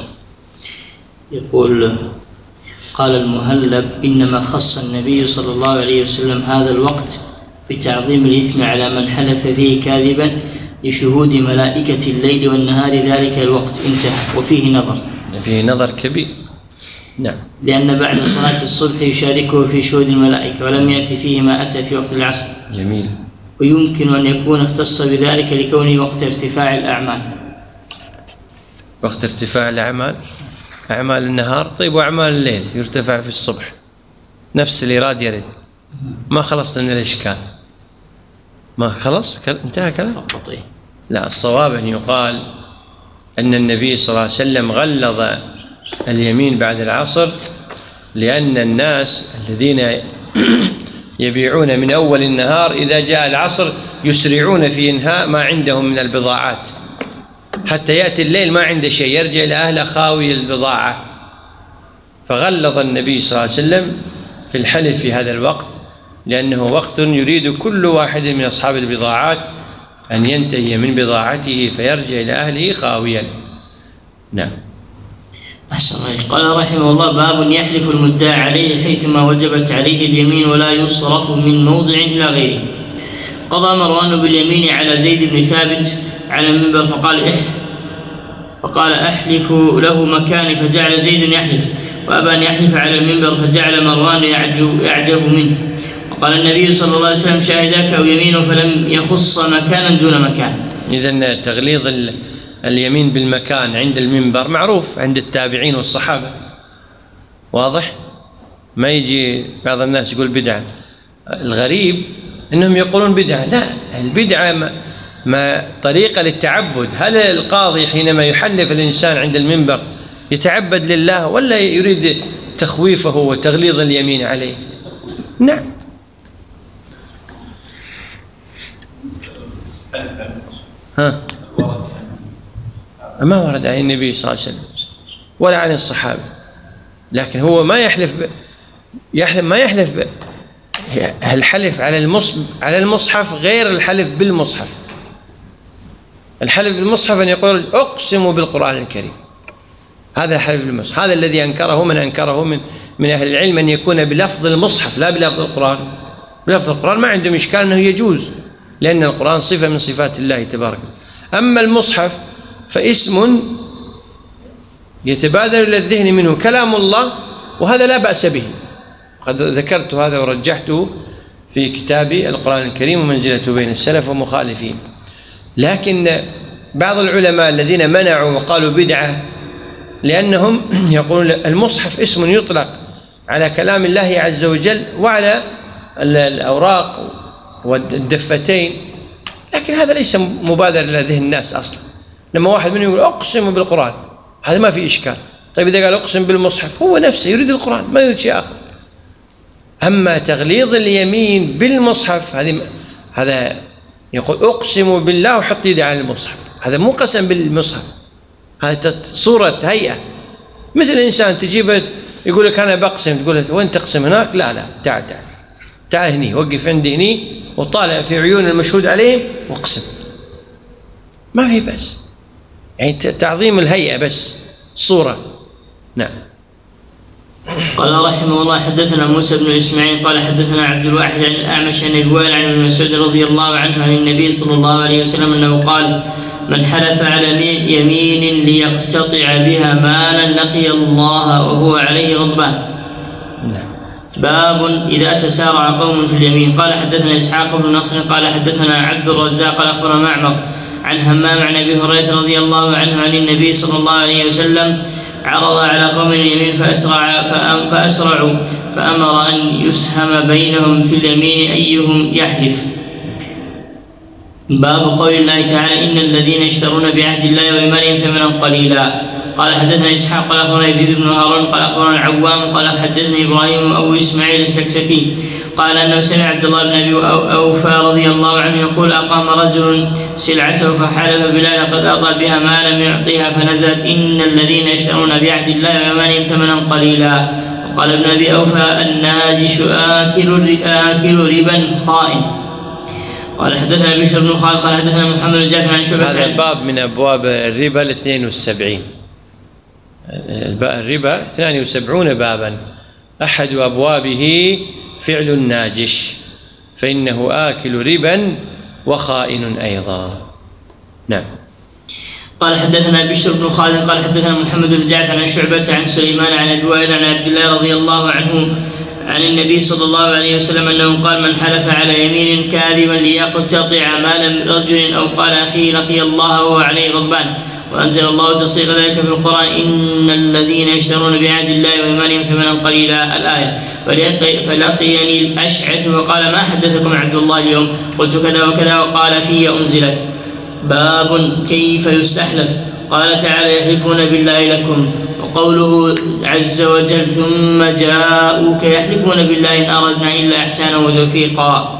يقول قال المهلب إنما خص النبي صلى الله عليه وسلم هذا الوقت بتعظيم الإثم على من حلف فيه كاذبا لشهود ملائكة الليل والنهار ذلك الوقت، انتهى. وفيه نظر،
فيه نظر كبير. نعم.
لأن بعد صلاة الصبح يشاركه في شهود الملائكة ولم يأتي فيه ما أتى في وقت العصر.
جميل.
ويمكن أن يكون اختص بذلك لكونه وقت ارتفاع الأعمال.
وقت ارتفاع الأعمال، أعمال النهار. طيب وأعمال الليل يرتفع في الصبح، نفس الإيراد يرد. ما خلصنا من الإشكال، ما خلص انتهى كلام. لا، الصواب أن يقال أن النبي صلى الله عليه وسلم غلظ اليمين بعد العصر لأن الناس الذين يبيعون من أول النهار إذا جاء العصر يسرعون في إنهاء ما عندهم من البضاعات، حتى يأتي الليل ما عنده شيء، يرجع إلى أهله خاوي البضاعة. فغلظ النبي صلى الله عليه وسلم في الحلف في هذا الوقت، لأنه وقت يريد كل واحد من أصحاب البضاعات أن ينتهي من بضاعته فيرجع إلى أهله خاويا. نعم.
أحسن. قال رحمه الله: باب يحلف المدعى عليه حيثما وجبت عليه اليمين ولا يصرف من موضع إلى غيره. قضى مروان باليمين على زيد بن ثابت على المنبر فقال أحلف له مكاني، فجعل زيد يحلف وأبى أن يحلف على المنبر، فجعل مروان يعجب منه. وقال النبي صلى الله عليه وسلم: شاهداك أو يمينه، فلم يخص مكانا دون مكان.
إذن تغليظ اليمين بالمكان عند المنبر معروف عند التابعين والصحابة، واضح؟ ما يجي بعض الناس يقول بدعة. الغريب أنهم يقولون بدعة. لا، البدعة ما طريقة للتعبد. هل القاضي حينما يحلف الإنسان عند المنبر يتعبد لله ولا يريد تخويفه وتغليظ اليمين عليه؟ نعم. ما ورد عن النبي صلى الله عليه وسلم ولا عن الصحابة، لكن هو ما يحلف الحلف على المصحف غير الحلف بالمصحف. الحلف بالمصحف أن يقول أقسم بالقرآن الكريم، هذا الحلف بالمصحف. هذا الذي أنكره من أنكره من أهل العلم، أن يكون بلفظ المصحف لا بلفظ القرآن. بلفظ القرآن ما عندهم إشكال أنه يجوز، لأن القرآن صفة من صفات الله تبارك. أما المصحف فاسم يتبادر إلى الذهن منه كلام الله، وهذا لا بأس به. قد ذكرت هذا ورجحته في كتابي القرآن الكريم ومنزلته بين السلف ومخالفين. لكن بعض العلماء الذين منعوا وقالوا بدعة لأنهم يقولون المصحف اسم يطلق على كلام الله عز وجل وعلى الأوراق والدفتين، لكن هذا ليس مبادر إلى ذهن الناس أصلا. لما واحد منهم يقول أقسم بالقرآن، هذا ما في إشكال. طيب إذا قال أقسم بالمصحف، هو نفسه يريد القرآن ما يريد شيء آخر. أما تغليظ اليمين بالمصحف هذا يقول أقسم بالله وحط يدي على المصحف، هذا مو قسم بالمصحف، هذا صورة هيئة. مثل إنسان تجيبه يقول لك أنا بقسم، تقول له وين تقسم؟ هناك. لا تعال هني، وقف عندي هني وطالع في عيون المشهود عليهم واقسم، ما في بس، يعني تعظيم الهيئة بس، صورة. نعم.
قال رحمه الله: حدثنا موسى بن إسماعيل قال حدثنا عبد الواحد عن الأعمش عن الوائل عن ابن مسعود رضي الله عنه عن النبي صلى الله عليه وسلم أنه قال: من حلف على يمين ليقتطع بها مالا لقي الله وهو عليه غضبان. باب إذا تسارع قوم في اليمين. قال حدثنا إسحاق بن نصر قال حدثنا عبد الرزاق قال أخبرنا معمر عن همام عن أبي هريرة رضي الله عنه عن النبي صلى الله عليه وسلم عرض على قوم اليمين فأسرعوا فأمر أن يسهم بينهم في اليمين أيهم يحلف. باب قول الله تعالى: إن الذين يشترون بعهد الله وإيمانهم ثمنا قليلا. قال حدثنا إسحاق قال أخبرنا يزيد بن هارون قال أخبرنا العوام قال حدثني إبراهيم أبو إسماعيل السكسكي قال أنه سمع عبد الله بن أبي أوفى رضي الله عنه يقول: أقام رجل سلعته فحلف بالله لقد أعطى بها ما لم يعطيها، فنزلت: إن الذين يشترون بعهد الله وأيمانهم ثمنا قليلا. وقال ابن أبي أوفى: الناجش آكل ربا خائن. قال حدثنا بشر بن خالد قال حدثنا محمد بن جعفر عن شعبة.
هذا باب من أبواب الربا 72. الربا 72 بابا، أحد أبوابه فعل الناجش، فإنه آكل ربا وخائن أيضا. نعم.
قال حدثنا بشر بن خالد قال حدثنا محمد بن جعفر عن شعبة عن سليمان عن أبي وائل عن عبد الله رضي الله عنه عن النبي صلى الله عليه وسلم أنه قال: من حلف على يمين كاذبا ليقتطع مال رجل أو قال أخيه لقي الله وهو عليه غضبان. وأنزل الله تصريح ذلك في القرآن: إن الذين يشترون بعهد الله وأيمانهم ثمنا قليلا، الآية. فلقيني الأشعث وقال: ما حدثكم عبد الله اليوم؟ قلت كذا وكذا. وقال: في أنزلت باب كيف يستحلف. قال تعالى: يحلفون بالله لكم. وقوله عز وجل: ثم جاءوك يحلفون بالله إن أردنا إلا إحسانا وتوفيقا.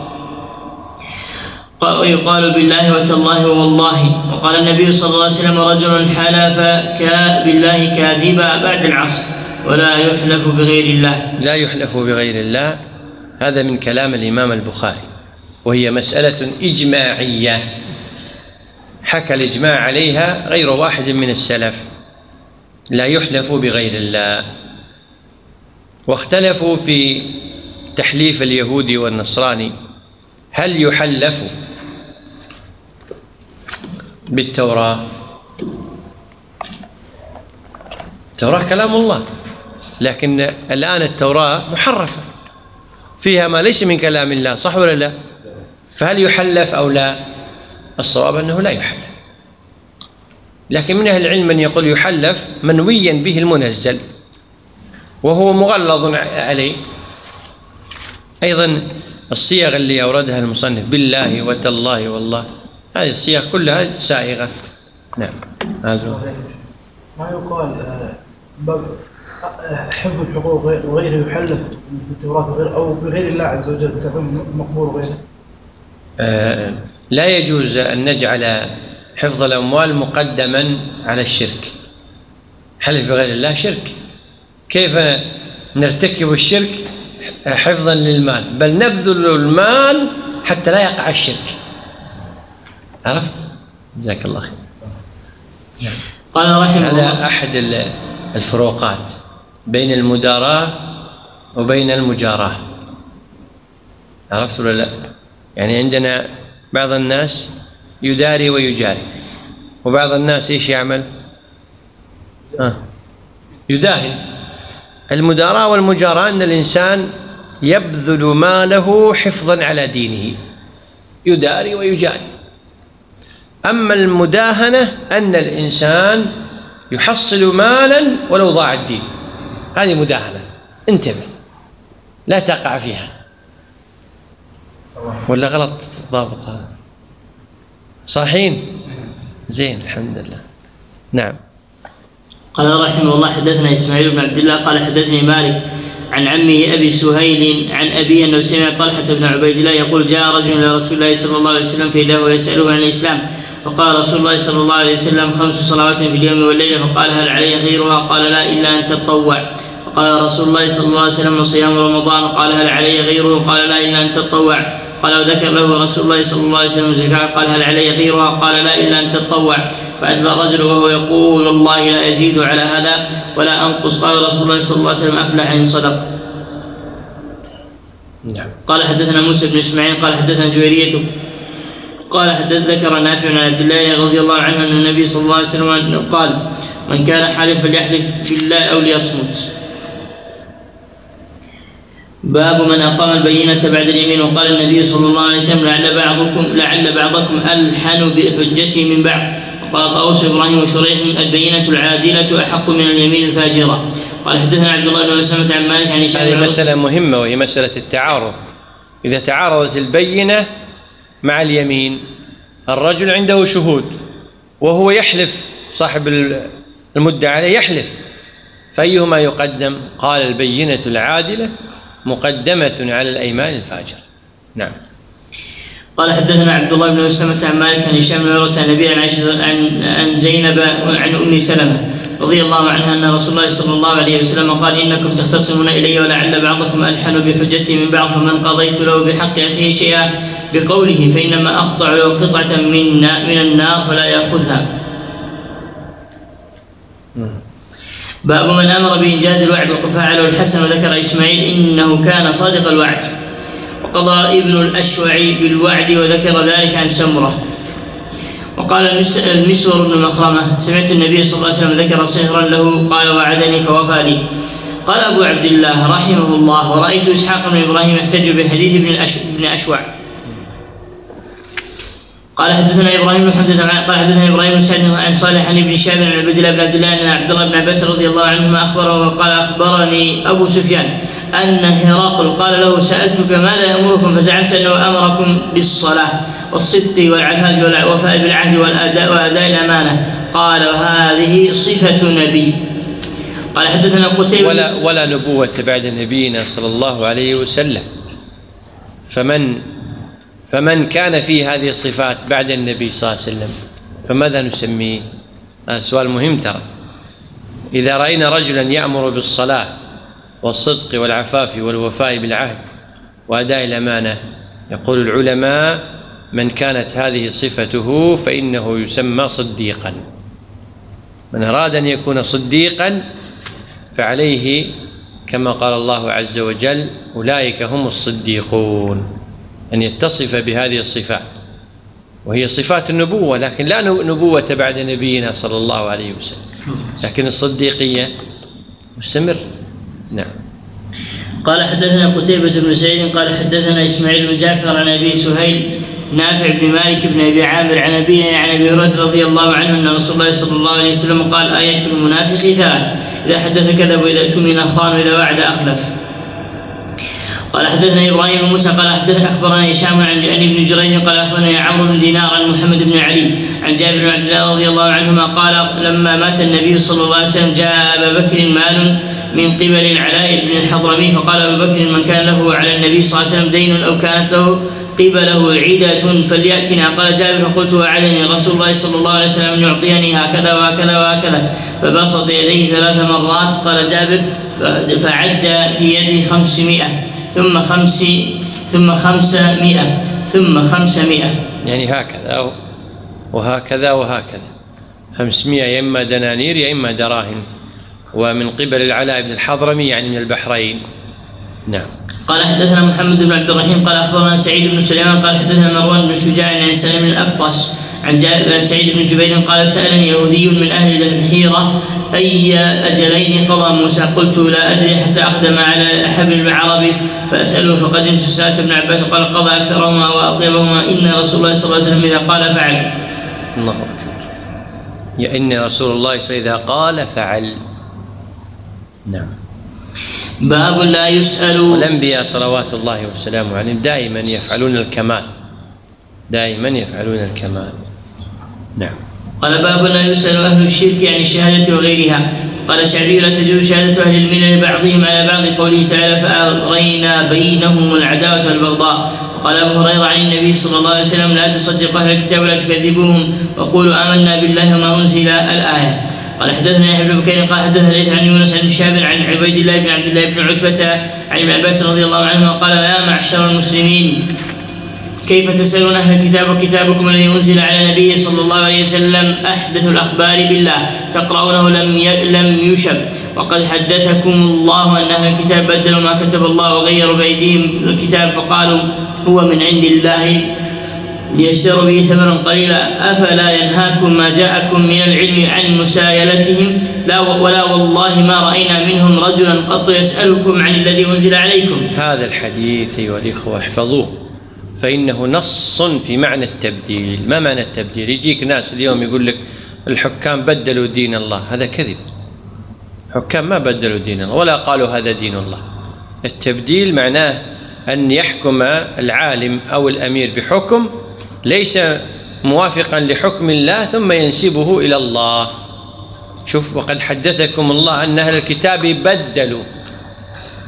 ويقال بالله وتالله والله. وقال النبي صلى الله عليه وسلم: رجل حلف بالله كاذبا بعد العصر ولا يحلف بغير الله.
لا يحلف بغير الله، هذا من كلام الإمام البخاري، وهي مسألة إجماعية حكى الإجماع عليها غير واحد من السلف، لا يحلف بغير الله. واختلفوا في تحليف اليهودي والنصراني، هل يحلف بالتوراة؟ التوراة كلام الله، لكن الآن التوراة محرفة فيها ما ليس من كلام الله، صح ولا لا؟ فهل يحلف أو لا؟ الصواب أنه لا يحلف، لكن من أهل العلم من يقول يحلف منويا به المنزل وهو مغلظ عليه. أيضا الصيغ اللي أوردها المصنف بالله وتالله والله، هذه الصيغ كلها سائغة. نعم. هذا
ما يقال حفظ الحقوق وغيره يحلف بالتوراة أو بغير الله عز وجل بتكون مقبول وغيره؟
لا يجوز أن نجعل حفظ الأموال مقدما على الشرك. حلف بغير الله شرك، كيف نرتكب الشرك حفظا للمال؟ بل نبذل المال حتى لا يقع الشرك. عرفت؟ جزاك الله خير.
قال رحمه الله:
هذا أحد الفروقات بين المداراة وبين المجاراة. عرفت ولا لا؟ يعني عندنا بعض الناس يداري ويجاري، وبعض الناس ايش يعمل؟ يداهن. المداراة والمجاراة أن الإنسان يبذل ماله حفظا على دينه، يداري ويجاري. أما المداهنة أن الإنسان يحصل مالا ولو ضاع الدين، هذه مداهنة، انتبه لا تقع فيها. ولا غلط ضابط هذا؟ صحيحين؟ زين الحمد لله. نعم.
قال رحمه الله: حدثنا إسماعيل بن عبد الله قال حدثني مالك عن عمه أبي سهيل عن أبيه أنه سمع طلحة بن عبيد الله يقول: جاء رجل إلى رسول الله صلى الله عليه وسلم فإذا هو يسأله عن الإسلام، فقال رسول الله صلى الله عليه وسلم: 5 صلوات في اليوم والليلة. فقال: هل علي غيرها؟ قال: لا، إلا أن تتطوع. فقال رسول الله صلى الله عليه وسلم: وصيام رمضان؟ قال: هل علي غيره؟ قال: لا، إلا أن تتطوع. قال: وذكر له رسول الله صلى الله عليه وسلم الزكاة؟ قال: هل علي غيرها؟ قال: لا، إلا أن تتطوع. فأدبر الرجل وهو يقول: والله لا أزيد على هذا ولا أنقص. قال رسول الله صلى الله عليه وسلم: أفلح إن صدق. قال حدثنا موسى بن إسماعيل قال حدثنا جويرية قال ذكر نافع عن عبد الله رضي الله عنه أن النبي صلى الله عليه وسلم قال: من كان حالفا فليحلف بالله أو ليصمت. باب من أقام البينة بعد اليمين. وقال النبي صلى الله عليه وسلم: لعل بعضكم ألحن بحجته من بعض. وقال طاووس إبراهيم وشريح: البينة العادلة أحق من اليمين الفاجرة. قال حدثنا عبد الله بن مسلمة عن مالك عن هشام.
هذه مسألة مهمة، وهي مسألة التعارض. إذا تعارضت البينة مع اليمين، الرجل عنده شهود وهو يحلف، صاحب المدعى عليه يحلف، فأيهما يقدم؟ قال: البينة العادلة مقدمة على الأيمان الفاجرة. نعم.
قال حدثنا عبد الله بن مسلمة عن مالك عن هشام بن عروة عن أبي عن زينب عن أم سلمة رضي الله عنها أن رسول الله صلى الله عليه وسلم قال: إنكم تختصمون إلي ولعل بعضكم ألحن بحجتي من بعض، فمن قضيت له بحق أخيه شيئا بقوله فإنما أقطع له قطعة من النار فلا يأخذها. باب من أمر بإنجاز الوعد وفعله الحسن وذكر إسماعيل إنه كان صادق الوعد، وقضى ابن الأشوع بالوعد وذكر ذلك عن سمرة. وقال المسور بن مخرمة: سمعت النبي صلى الله عليه وسلم ذكر صهرا له قال: وعدني فوفى لي. قال أبو عبد الله رحمه الله: ورأيت إسحاق بن إبراهيم يحتج بحديث ابن أشوع. قال حدثنا إبراهيم بن حمزة قال حدثنا إبراهيم بن سعد عن صالح عن ابن شهاب عن عبد الله بن عبد الله أن عبد الله بن عباس رضي الله عنهما أخبره وقال: أخبرني أبو سفيان أن هرقل قال له: سألتك ماذا يأمركم فزعمت أنه أمركم بالصلاة والصدق والعفاف والوفاء بالعهد وأداء الأمانة. قال: وهذه صفة نبي. قال حدثنا قتيبة
ولا نبوة بعد نبينا صلى الله عليه وسلم، فمن كان فيه هذه الصفات بعد النبي صلى الله عليه وسلم فماذا نسميه؟ هذا سؤال مهم ترى. إذا رأينا رجلا يأمر بالصلاة والصدق والعفاف والوفاء بالعهد وأداء الأمانة، يقول العلماء: من كانت هذه صفته فإنه يسمى صديقا. من أراد أن يكون صديقا فعليه كما قال الله عز وجل: أولئك هم الصديقون، أن يتصف بهذه الصفات، وهي صفات النبوة، لكن لا نبوة بعد نبينا صلى الله عليه وسلم، لكن الصديقية مستمر. نعم.
قال حدثنا قتيبة بن سعيد قال حدثنا إسماعيل بن جعفر عن أبي سهيل نافع بن مالك بن أبي عامر عن أبي هريرة رضي الله عنه أن رسول الله صلى الله عليه وسلم قال: آية المنافق 3: إذا حدث كذب، وإذا اؤتمن خان، وإذا وعد أخلف. قال حدثنا إبراهيم بن موسى قال حدثنا أخبرنا هشام عن ابن جريج قال أخبرنا عمرو بن دينار عن محمد بن علي عن جابر بن عبد الله رضي الله عنهما قال: لما مات النبي صلى الله عليه وسلم جاء أبا بكر مال من قبل العلاء بن الحضرمي، فقال أبو بكر: من كان له على النبي صلى الله عليه وسلم دين أو كانت له قبله عيدة فليأتنا. قال جابر: فقلت: وعدني رسول الله صلى الله عليه وسلم أن يعطيني هكذا وهكذا وهكذا، فبسط يديه 3 مرات. قال جابر: فعد في يدي 500 ثم 500 ثم 500،
يعني هكذا وهكذا وهكذا، 500 يا إما دنانير يا إما دراهم، ومن قبل العلاء بن الحضرمي يعني من البحرين. نعم.
قال حدثنا محمد بن عبد الرحيم قال أخبرنا سعيد بن سليمان قال حدثنا مروان بن شجاع عن سليم بن الأفطس عن سعيد بن جبير قال: سألني يهودي من أهل الحيرة أي أجلين قضى موسى؟ قلت: لا أدري حتى أقدم على حبل العربي فأسأله، فقدمت فسألت ابن عباس قال: قضى أكثرهما وأطيبهما، إن رسول الله صلى الله عليه وسلم إذا قال فعل.
الله أكبر. يا إن رسول الله إذا قال فعل. نعم.
باب لا يسأل.
والأنبياء صلوات الله وسلامه عليهم دائما يفعلون الكمال، دائما يفعلون الكمال. نعم.
قال: باب لا يسأل أهل الشرك عن الشهادة وغيرها. قال الشعبي: لا تجوز شهادة أهل الملل بعضهم على بعض، قوله تعالى: فأغرينا بينهم العداوة والبغضاء. وقال أبو هريرة عن النبي صلى الله عليه وسلم: لا تصدقوا أهل الكتاب ولا تكذبوهم وقولوا آمنا بالله وما أنزل. الآية. قال حدثنا يحيى بن بكير قال حدثنا ليث عن يونس عن شهاب عن عبيد الله بن عبد الله بن عتبة عن ابن عباس رضي الله عنه قال: يا معشر المسلمين، كيف تسألون أهل الكتاب وكتابكم الذي أنزل على نبيه صلى الله عليه وسلم أحدث الأخبار بالله تقرؤونه لم يشب، وقد حدثكم الله أن أهل الكتاب بدلوا ما كتب الله وغيروا بأيديهم الكتاب فقالوا هو من عند الله ليشتروا به ثمنا قليلا، أفلا ينهاكم ما جاءكم من العلم عن مسايلتهم؟ لا ولا والله ما رأينا منهم رجلا قط يسألكم عن الذي أنزل عليكم.
هذا الحديث أيها الإخوة احفظوه، فإنه نص في معنى التبديل. ما معنى التبديل؟ يجيك ناس اليوم يقول لك الحكام بدلوا دين الله، هذا كذب. حكام ما بدلوا دين الله ولا قالوا هذا دين الله. التبديل معناه أن يحكم العالم أو الأمير بحكم ليس موافقا لحكم الله ثم ينسبه إلى الله. شوف، وقد حدثكم الله أن أهل الكتاب بدلوا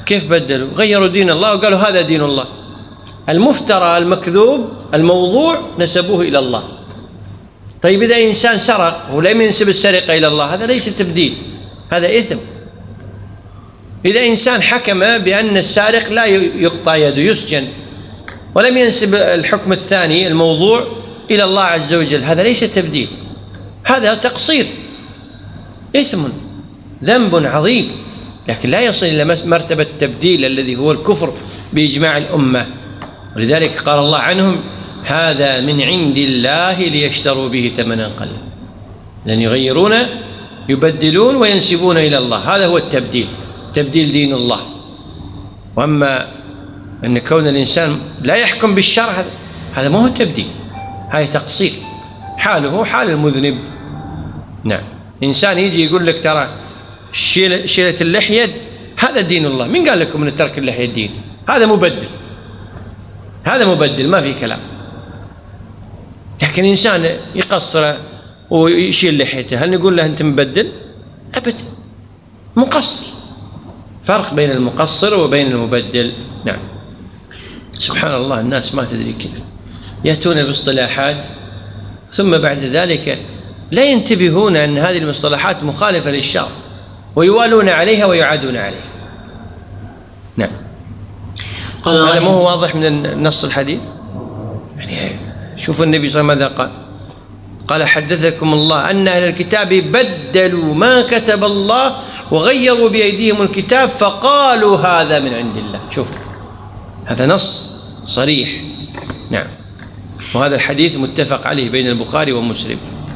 كيف بدلوا؟ غيروا دين الله وقالوا هذا دين الله. المفترى المكذوب الموضوع نسبوه إلى الله. طيب إذا إنسان سرق ولم ينسب السرقة إلى الله هذا ليس تبديل، هذا إثم. إذا إنسان حكم بأن السارق لا يقطع يده يسجن ولم ينسب الحكم الثاني الموضوع إلى الله عز وجل هذا ليس تبديل، هذا تقصير، إثم، ذنب عظيم، لكن لا يصل إلى مرتبة التبديل الذي هو الكفر بإجماع الأمة. ولذلك قال الله عنهم هذا من عند الله ليشتروا به ثمنا قليلا، لأن يغيرون يبدلون وينسبون إلى الله، هذا هو التبديل، تبديل دين الله. وأما أن كون الإنسان لا يحكم بالشرع هذا ما هو التبديل، هذا تقصير، حاله حال المذنب. نعم، إنسان يجي يقول لك ترى شيلة اللحية هذا دين الله، من قال لكم أن ترك اللحية الدين؟ هذا مبدل، هذا مبدل ما في كلام. لكن إنسان يقصر ويشيل لحيته هل نقول له أنت مبدل؟ أبدا، مقصر. فرق بين المقصر وبين المبدل. نعم. سبحان الله، الناس ما تدري كيف يأتون باصطلاحات ثم بعد ذلك لا ينتبهون أن هذه المصطلحات مخالفة للشرع ويوالون عليها ويعادون عليها. نعم. هذا ما هو واضح من نص الحديث؟ يعني شوفوا النبي صلى الله عليه وسلم ماذا قال؟ قال حدثكم الله أن أهل الكتاب بدلوا ما كتب الله وغيروا بأيديهم الكتاب فقالوا هذا من عند الله. شوف، هذا نص صريح. نعم. وهذا الحديث متفق عليه بين البخاري ومسلم.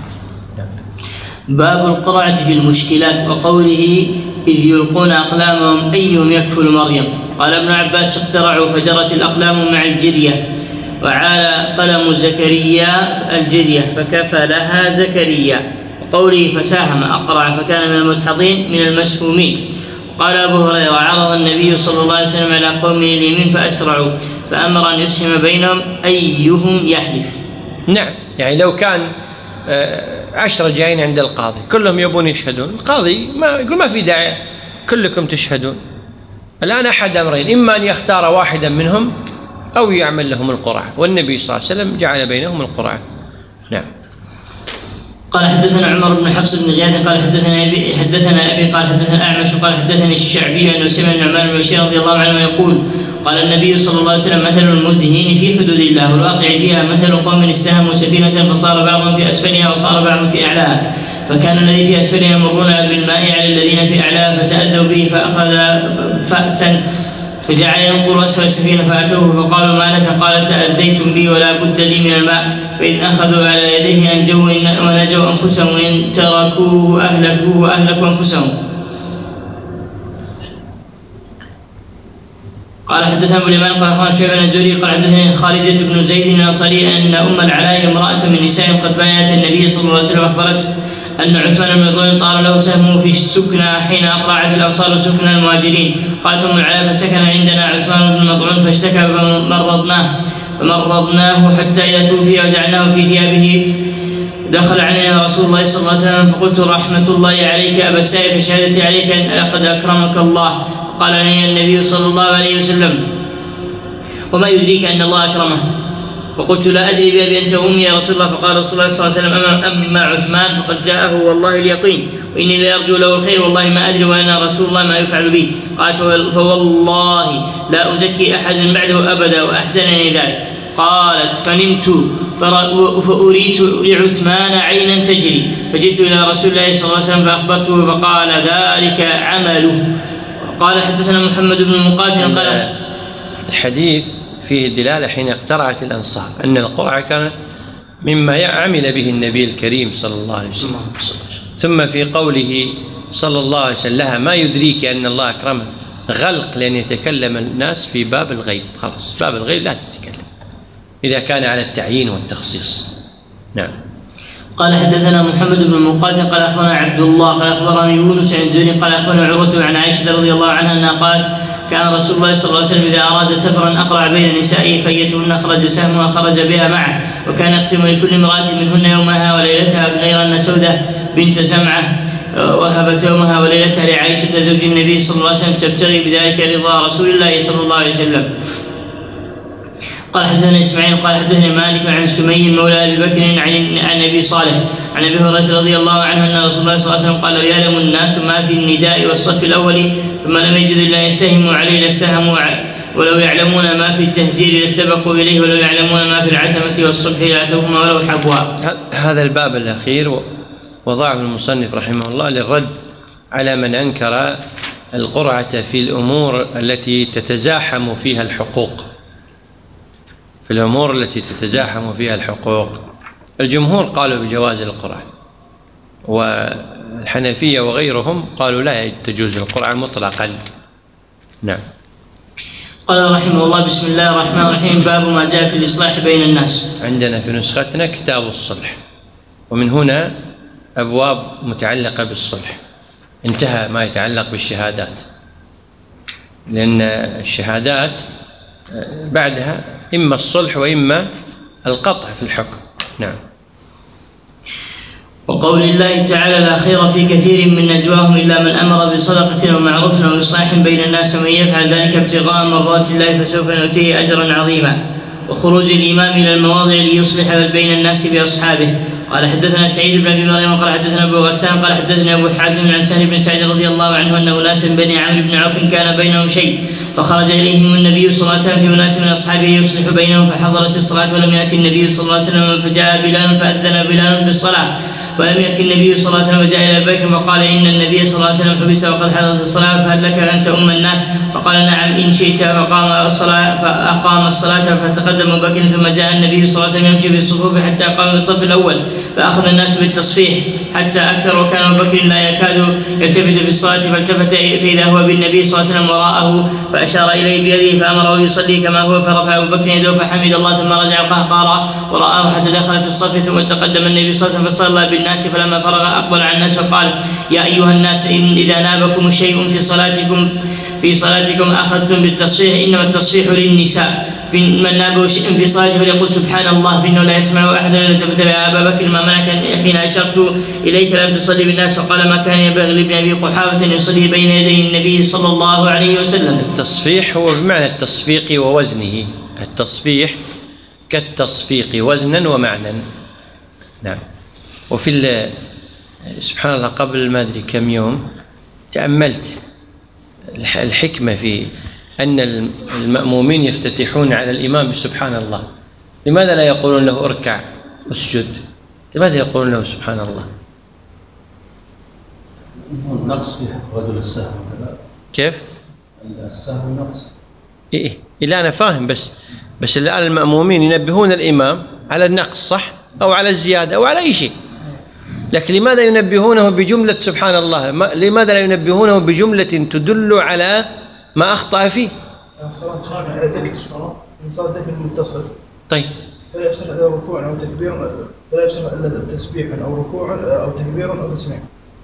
باب القرعة في المشكلات وقوله إذ يلقون أقلامهم أيهم يكفل مريم. قال ابن عباس اقترعوا فجرت الأقلام مع الجرية وعلى قلم زكريا الجرية فكفلها زكريا. وقوله فساهم أقرع فكان من المدحضين من المسهومين. قال أبو هريرة عرض النبي صلى الله عليه وسلم على قوم من اليمين فأسرعوا فأمر أن يسهم بينهم أيهم يحلف.
نعم، يعني لو كان 10 جايين عند القاضي كلهم يبون يشهدون، القاضي يقول ما في داعي كلكم تشهدون. الآن أحد أمرين، إما أن يختار واحدا منهم أو يعمل لهم القرعة، والنبي صلى الله عليه وسلم جعل بينهم القرعة. نعم.
قال حدثنا عمر بن حفص بن غياث قال حدثنا أبي قال حدثنا أعمش قال حدثني الشعبي أنه سمع النعمان بن بشير رضي الله عنه يقول قال النبي صلى الله عليه وسلم مثل المدهين في حدود الله والواقع فيها مثل قوم استهموا سفينة فصار بعضهم في أسفلها وصار بعضهم في أعلاها فكان الذي في أسفلها يمرون بالماء على الذين في أعلاها فتأذوا به فأخذ فأسا فجعل ينقر أسفل السفينة فأتوه فقالوا ما لك؟ قال تأذيتم بي ولا بد لي من الماء فإن أخذوا على يديه أنجوا ونجوا أنفسهم وإن تركوه أهلكوه وأهلكوا أنفسهم. قال حدثنا ابو اليمان قال اخبرنا شعيب بن الزهري قال حدثني خارجة بن زيد الانصاري ان ام العلاء امرأة من نساء قد بايعت النبي صلى الله عليه وسلم اخبرته ان عثمان بن مظعون طار له سهمه في السكنى حين اقرعت الانصار سكنى المهاجرين. قالت ام العلاء فسكن عندنا عثمان بن مظعون فاشتكى فمرضناه حتى اذا توفي وجعلناه في ثيابه دخل علينا رسول الله صلى الله عليه وسلم فقلت رحمة الله عليك أبا السائب فشهادتي عليك أن لقد أكرمك الله. قال لي النبي صلى الله عليه وسلم وما يدريك أن الله أكرمه؟ فقلت لا أدري بأبي أنت وأمي يا رسول الله. فقال رسول الله صلى الله عليه وسلم أما عثمان فقد جاءه والله اليقين وإني لأرجو له الخير والله ما أدري وأنا رسول الله ما يفعل بي. قالت فوالله لا أزكي أحد بعده أبدا وأحزنني ذلك. قالت فنمت فأريت لعثمان عينا تجري فجئت إلى رسول الله صلى الله عليه وسلم فأخبرته فقال ذلك عمله. قال حدثنا محمد بن مقاتل قال
الحديث فيه دلالة حين اقترعت الأنصار أن القرعة كان مما عمل به النبي الكريم صلى الله عليه وسلم. ثم في قوله صلى الله عليه وسلم لها ما يدريك أن الله أكرمه غلق لأن يتكلم الناس في باب الغيب، خلاص باب الغيب لا تتكلم إذا كان على التعيين والتخصيص. نعم.
قال حدثنا محمد بن مقاتل قال أخبرنا عبد الله قال أخبرني يونس عن الزهري قال أخبرنا عروة عن عائشة رضي الله عنها أنها قالت كان رسول الله صلى الله عليه وسلم إذا أراد سفرا أقرع بين نسائه فيتهن خرج سهمها خرج بها معه وكان يقسم لكل امرأة منهن يومها وليلتها غير أن سودة بنت زمعة وهبت يومها وليلتها لعائشة زوج النبي صلى الله عليه وسلم تبتغي بذلك رضا رسول الله صلى الله عليه وسلم. قال حدثنا إسماعيل قال حدثنا مالك عن سمي مولى أبي بكر عن أبي صالح عن أبي هريرة رضي الله عنه أن رسول الله صلى الله عليه وسلم قال: لو يعلم الناس ما في النداء والصف الأول ثم لم يجد إلا يستهموا عليه لاستهموا ولو يعلمون ما في التهجير لاستبقوا إليه ولو يعلمون ما في العتمة والصبح لأتوهما ولو حبوا.
هذا الباب الأخير وضعه المصنف رحمه الله للرد على من أنكر القرعة في الأمور التي تتزاحم فيها الحقوق. في الأمور التي تتزاحم فيها الحقوق الجمهور قالوا بجواز القرعة، والحنفية وغيرهم قالوا لا تجوز القرعة مطلقا. نعم.
قال رحمه الله: بسم الله الرحمن الرحيم. باب ما جاء في الإصلاح بين الناس.
عندنا في نسختنا كتاب الصلح، ومن هنا أبواب متعلقة بالصلح، انتهى ما يتعلق بالشهادات، لأن الشهادات بعدها إما الصلح وإما القطع في الحكم. نعم.
وقول الله تعالى: لا خير في كثير من نجواهم إلا من أمر بصدقة أو معروف أو إصلاح بين الناس ومن يفعل ذلك ابتغاء مرضات الله فسوف نؤتيه أجرا عظيما. وخروج الإمام إلى المواضع ليصلح بين الناس بأصحابه. قال حدثنا سعيد بن أبي مريم قال حدثنا أبو غسان قال حدثنا أبو حازم عن سهل بن سعيد رضي الله عنه أن أناس بني عمرو بن عوف كان بينهم شيء فخرج إليهم النبي صلى الله عليه وسلم في أناس من أصحابه يصلح بينهم فحضرت الصلاة ولم يأتي النبي صلى الله عليه وسلم فجاء بلال فأذن بلال بالصلاة ولم يأتي النبي صلى الله عليه وسلم فجاء إلى أبي بكر فقال: إن النبي صلى الله عليه وسلم حبس وقد حضرت الصلاة فهل لك أن تؤم الناس؟ فقال: نعم إن شئت. فأقام الصلاة فتقدم أبو بكر ثم جاء النبي صلى الله عليه وسلم يمشي في الصفوف حتى قام في الصف الأول فأخذ الناس بالتصفيح حتى أكثر وكان أبو بكر لا يكاد يلتفت في الصلاة فالتفت فإذا هو بالنبي صلى الله عليه وسلم وراءه فأشار إليه بيده فأمره يصلي كما هو فرفع أبو بكر يده فحمد الله ثم رجع القهقرى ورآه حتى دخل في الصف ثم تقدم النبي صلى الله عليه وسلم فصلى بالناس فلما فرغ أقبل على الناس وقال: يا أيها الناس إذا نابكم شيء في صلاتكم أخذتم بالتصفيح إنما التصفيح للنساء من نابه شيء في صلاته فليقول سبحان الله فإنه لا يسمع أحد إلا التفت يا أبا بكر ما منعك حين أشرت إليك لم تصلي بالناس؟ وقال: ما كان ينبغي لابن أبي قحافة أن يصلي بين يدي النبي صلى الله عليه وسلم.
التصفيح هو بمعنى التصفيق ووزنه، التصفيح كالتصفيق وزنا ومعنى. نعم. وفي سبحان الله قبل ما أدري كم يوم تأملت الحكمة في أن المأمومين يفتتحون على الإمام بسبحان الله. لماذا لا يقولون له اركع اسجد؟ لماذا يقولون له سبحان الله؟
نقص في رجل السهو.
كيف؟
السهو نقص.
إيه لا أنا فاهم، بس الآن المأمومين ينبهون الإمام على النقص، صح؟ أو على الزيادة أو على أي شيء، لكن لماذا ينبهونه بجملة سبحان الله؟ لماذا لا ينبهونه بجملة تدل على ما أخطأ فيه؟
الصلاة المتصل.
طيب.
فلا يفسر إلا ركوع أو تكبير، فلا يفسر إلا تسبيح أو ركوع أو تكبير أو تسميع.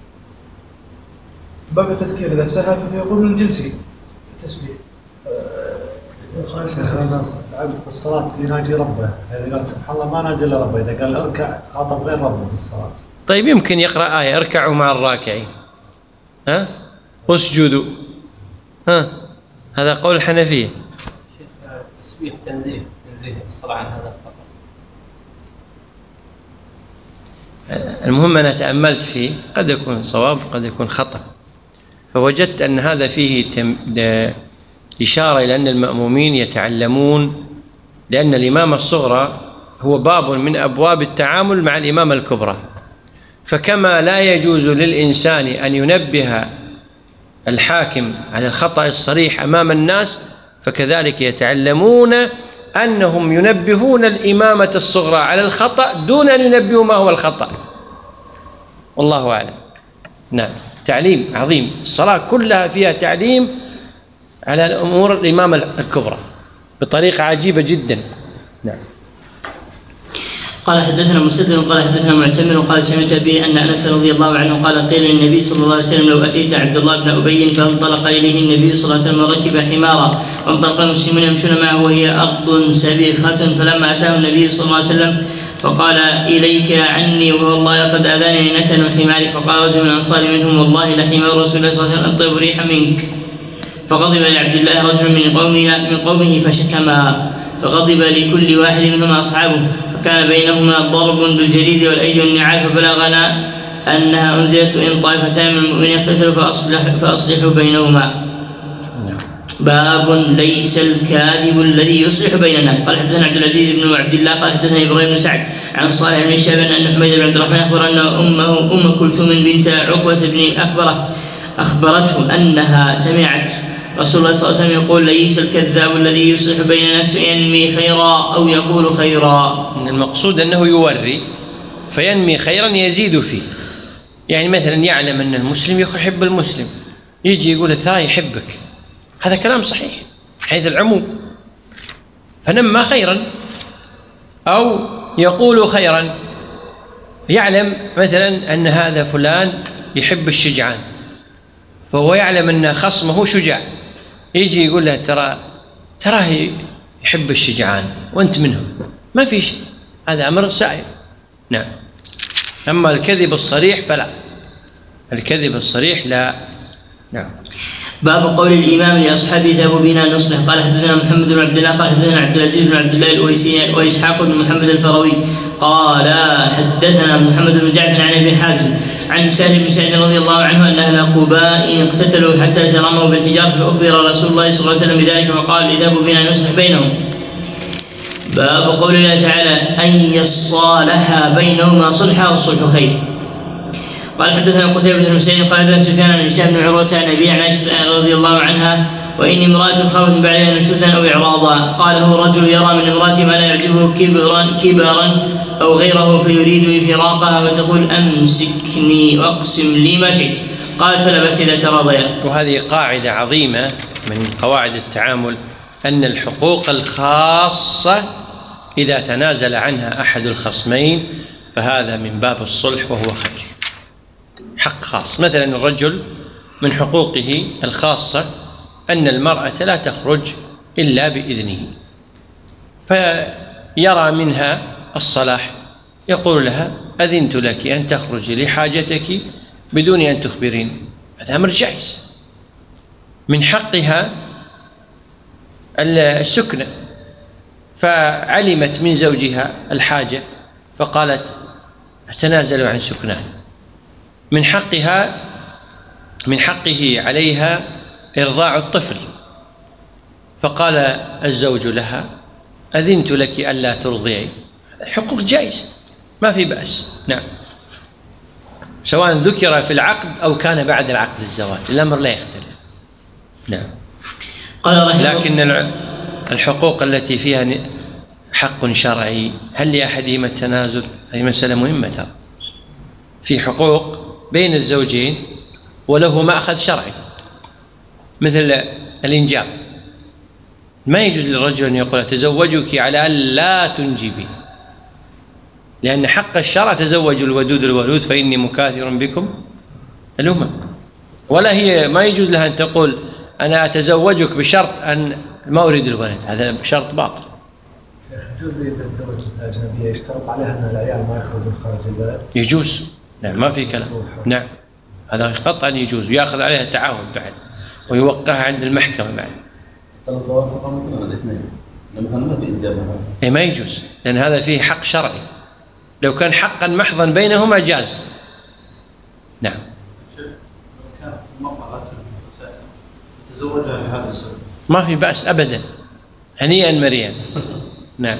باب التذكير إذا سهى فيقول من جنسه التسبيح.
العبد في الصلاة يناجي ربه، إذا قال سبحان الله ما ناجي إلا ربه، إذا قال اركع خاطب غير ربه في الصلاة.
طيب يمكن يقرأ آية اركعوا مع الراكعين، واسجدوا، هذا قول الحنفية.
تسبيح تنزيه الصلاة عن هذا الخطأ.
المهم أنا تأملت فيه، قد يكون صواب قد يكون خطأ، فوجدت أن هذا فيه إشارة إلى أن المأمومين يتعلمون، لأن الإمامة الصغرى هو باب من أبواب التعامل مع الإمامة الكبرى، فكما لا يجوز للإنسان أن ينبه الحاكم على الخطأ الصريح أمام الناس، فكذلك يتعلمون أنهم ينبهون الإمامة الصغرى على الخطأ دون أن ينبهوا ما هو الخطأ. والله أعلم. نعم. تعليم عظيم، الصلاة كلها فيها تعليم على الأمور الإمامة الكبرى بطريقة عجيبة جدا. نعم.
قال حدثنا مسدد قال حدثنا معتمر قال سمعت به أن أنس رضي الله عنه قال: قيل للنبي صلى الله عليه وسلم: لو أتيت عبد الله بن أبي فانطلق إليه النبي صلى الله عليه وسلم وركب حمارا وانطلق المسلمون يمشون معه وهي أرض سبيخة، فلما أتاه النبي صلى الله عليه وسلم فقال إليك عني وهو الله قد أذانني نتن حماري. فقال رجل من الأنصار منهم والله لحمار رسول الله صلى الله عليه وسلم أطيب ريحا منك. فغضب لعبد الله رجل من قومه فشتما، فغضب لكل واحد منهما أصحابه، فكان بينهما ضرب بالجريد والأيدي والنعال. فبلغنا أنها أنزلت إن طائفتان من المؤمنين اقتتلوا فأصلحوا بينهما. باب ليس الكاذب الذي يصلح بين الناس. قال حدثنا عبد العزيز بن عبد الله قال حدثنا ابراهيم بن سعد عن صالح بن شهاب ان حميد بن عبد الرحمن اخبر ان امه ام كلثوم بنت عقبه بن اخبرته انها سمعت رسول الله صلى الله عليه وسلم يقول ليس الكذاب الذي يصلح بين الناس فينمي خيرا او يقول خيرا.
المقصود انه يوري فينمي خيرا يزيد فيه. يعني مثلا يعلم ان المسلم يحب المسلم، يجي يقول ترى يحبك، هذا كلام صحيح حيث العموم، فنما خيرا أو يقول خيرا. يعلم مثلا أن هذا فلان يحب الشجعان، فهو يعلم أن خصمه شجاع، يجي يقول له تراه يحب الشجعان وأنت منهم، ما في شيء، هذا أمر سائر. نعم. أما الكذب الصريح فلا، الكذب الصريح لا. نعم.
باب قول الإمام لأصحابه ذهبوا بنا نصلح. قال حدثنا محمد بن عبد الله قال حدثنا عبد العزيز بن عبد الله الأويسي وإسحاق بن محمد الفروي قال حدثنا محمد بن جعفر عن أبي حازم عن سهل بن سعد رضي الله عنه أن أهل قباء اقتتلوا حتى ترموا بالحجارة، فأخبر رسول الله صلى الله عليه وسلم بذلك فقال اذهبوا بنا نصلح بينهم. باب قول الله تعالى أن يصالح بينهما صلحا والصلح خير. قال حدثنا قتيبة بن سعيد قال حدثنا سفيان عن هشام بن عروة عن أبي عن عائشة رضي الله عنها وإني امرأة خافت من بعدها نشوزا أو إعراضا. قال هو رجل يرى من امرأة ما لا يعجبه كبرا أو غيره فيريد فراقها فتقول أمسكني وأقسم لي ما شئت. قال فلا بأس إذا تراضيا.
وهذه قاعدة عظيمة من قواعد التعامل، أن الحقوق الخاصة إذا تنازل عنها أحد الخصمين فهذا من باب الصلح وهو خير، حق خاص. مثلا الرجل من حقوقه الخاصة أن المرأة لا تخرج إلا بإذنه، فيرى منها الصلاح، يقول لها أذنت لك أن تخرجي لحاجتك بدون أن تخبرين، هذا أمر جائز. من حقها السكنة، فعلمت من زوجها الحاجة فقالت أتنازل عن سكنها. من حقه عليها إرضاع الطفل، فقال الزوج لها أذنت لك ألا ترضعي، حقوق جائز ما في بأس. نعم، سواء ذكر في العقد أو كان بعد العقد الزواج، الأمر لا يختلف. نعم. لكن الحقوق التي فيها حق شرعي هل لأحدهما التنازل؟ هذه مسألة مهمة ترى. في حقوق بين الزوجين وله مأخذ شرعي، مثل الإنجاب، ما يجوز للرجل أن يقول تزوجك على أن لا تنجبي، لأن حق الشرع تزوجوا الودود الولود فإني مكاثر بكم الأمم. ولا هي ما يجوز لها أن تقول أنا أتزوجك بشرط أن ما أريد الولد، هذا شرط باطل.
يجوز إذا تزوج أجنبية يشترط عليها أن العيال ما يخرجون خارج البلد؟
يجوز، نعم، ما في كلام. نعم، هذا قطعا يجوز، ويأخذ عليها تعاون بعد ويوقعها عند المحكمة بعد.
لو توافق مثلا الاثنين، مثلا ما في إنجاب،
إيه ما يجوز، لأن هذا فيه حق شرعي. لو كان حقا محضا بينهما جاز. نعم.
تزوجها بهذا السبب
ما في بأس أبدا، هنيئا مريئا. نعم.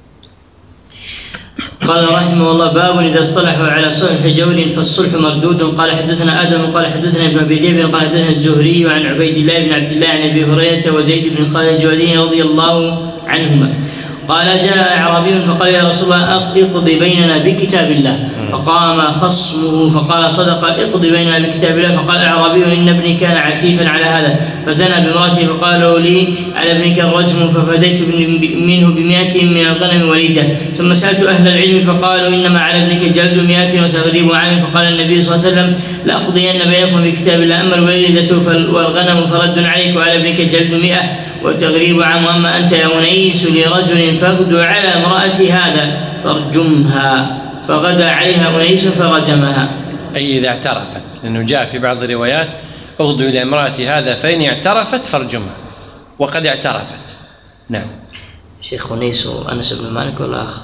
قال رحمه الله باب إذا اصطلحوا على صلح جور فالصلح مردود. قال حدثنا آدم قال حدثنا ابن أبي ذئب قال حدثنا الزهري عن عبيد الله بن عبد الله عن أبي هريرة وزيد بن خالد الجهني رضي الله عنهما قال جاء أعرابي فقال يا رسول الله اقض بيننا بكتاب الله. فقام خصمه فقال صدق اقض بيننا بكتاب الله. فقال الأعرابي إن ابني كان عسيفا على هذا فزنى بامرأته فقالوا لي على ابنك الرجم ففديت منه ب100 من الغنم وليدة. ثم سألت أهل العلم فقالوا إنما على ابنك جلد 100 وتغريب عام. فقال النبي صلى الله عليه وسلم لأقضين بينكم بكتاب الله أما الوليدة والغنم فرد عليك وعلى ابنك جلد 100 وتغريب عام. وأما أنت يا أنيس لرجل فاغدو على امرأة هذا فارجمها. فغدا عليها أنيس فرجمها.
أي إذا اعترفت، لأنه جاء في بعض الروايات اغدو إلى امرأة هذا فإن اعترفت فارجمها، وقد اعترفت. نعم.
شيخ أنيس وأنس بن مالك ولا آخر؟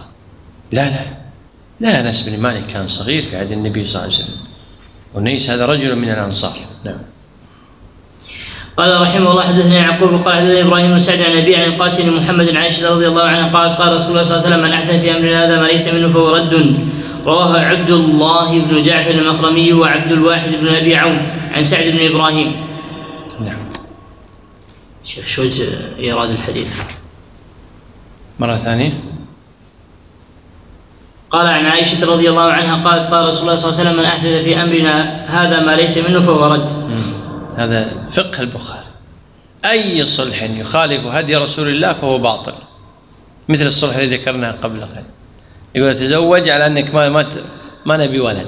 لا أنس بن مالك كان صغير في عهد النبي صلى الله عليه وسلم. أنيس هذا رجل من الأنصار. نعم.
قال رحمه الله حدثنا يعقوب قال حدثنا ابراهيم بن سعد عن ابي عن القاسم بن محمد عن عائشه رضي الله عنها قالت قال رسول الله صلى الله عليه وسلم من احدث في امرنا هذا ما ليس منه فهو رد. رواه عبد الله بن جعفر المخرمي وعبد الواحد بن ابي عون عن سعد بن ابراهيم.
نعم.
شيخ شو وجه ايراد الحديث؟
مرة ثانية.
قال عن عائشه رضي الله عنها قالت قال رسول الله صلى الله عليه وسلم من احدث في امرنا هذا ما ليس منه فهو رد.
هذا فقه البخاري، أي صلح يخالف هدي رسول الله فهو باطل، مثل الصلح الذي ذكرناه قبل قليل. يقول تزوج على أنك ما نبي ولد،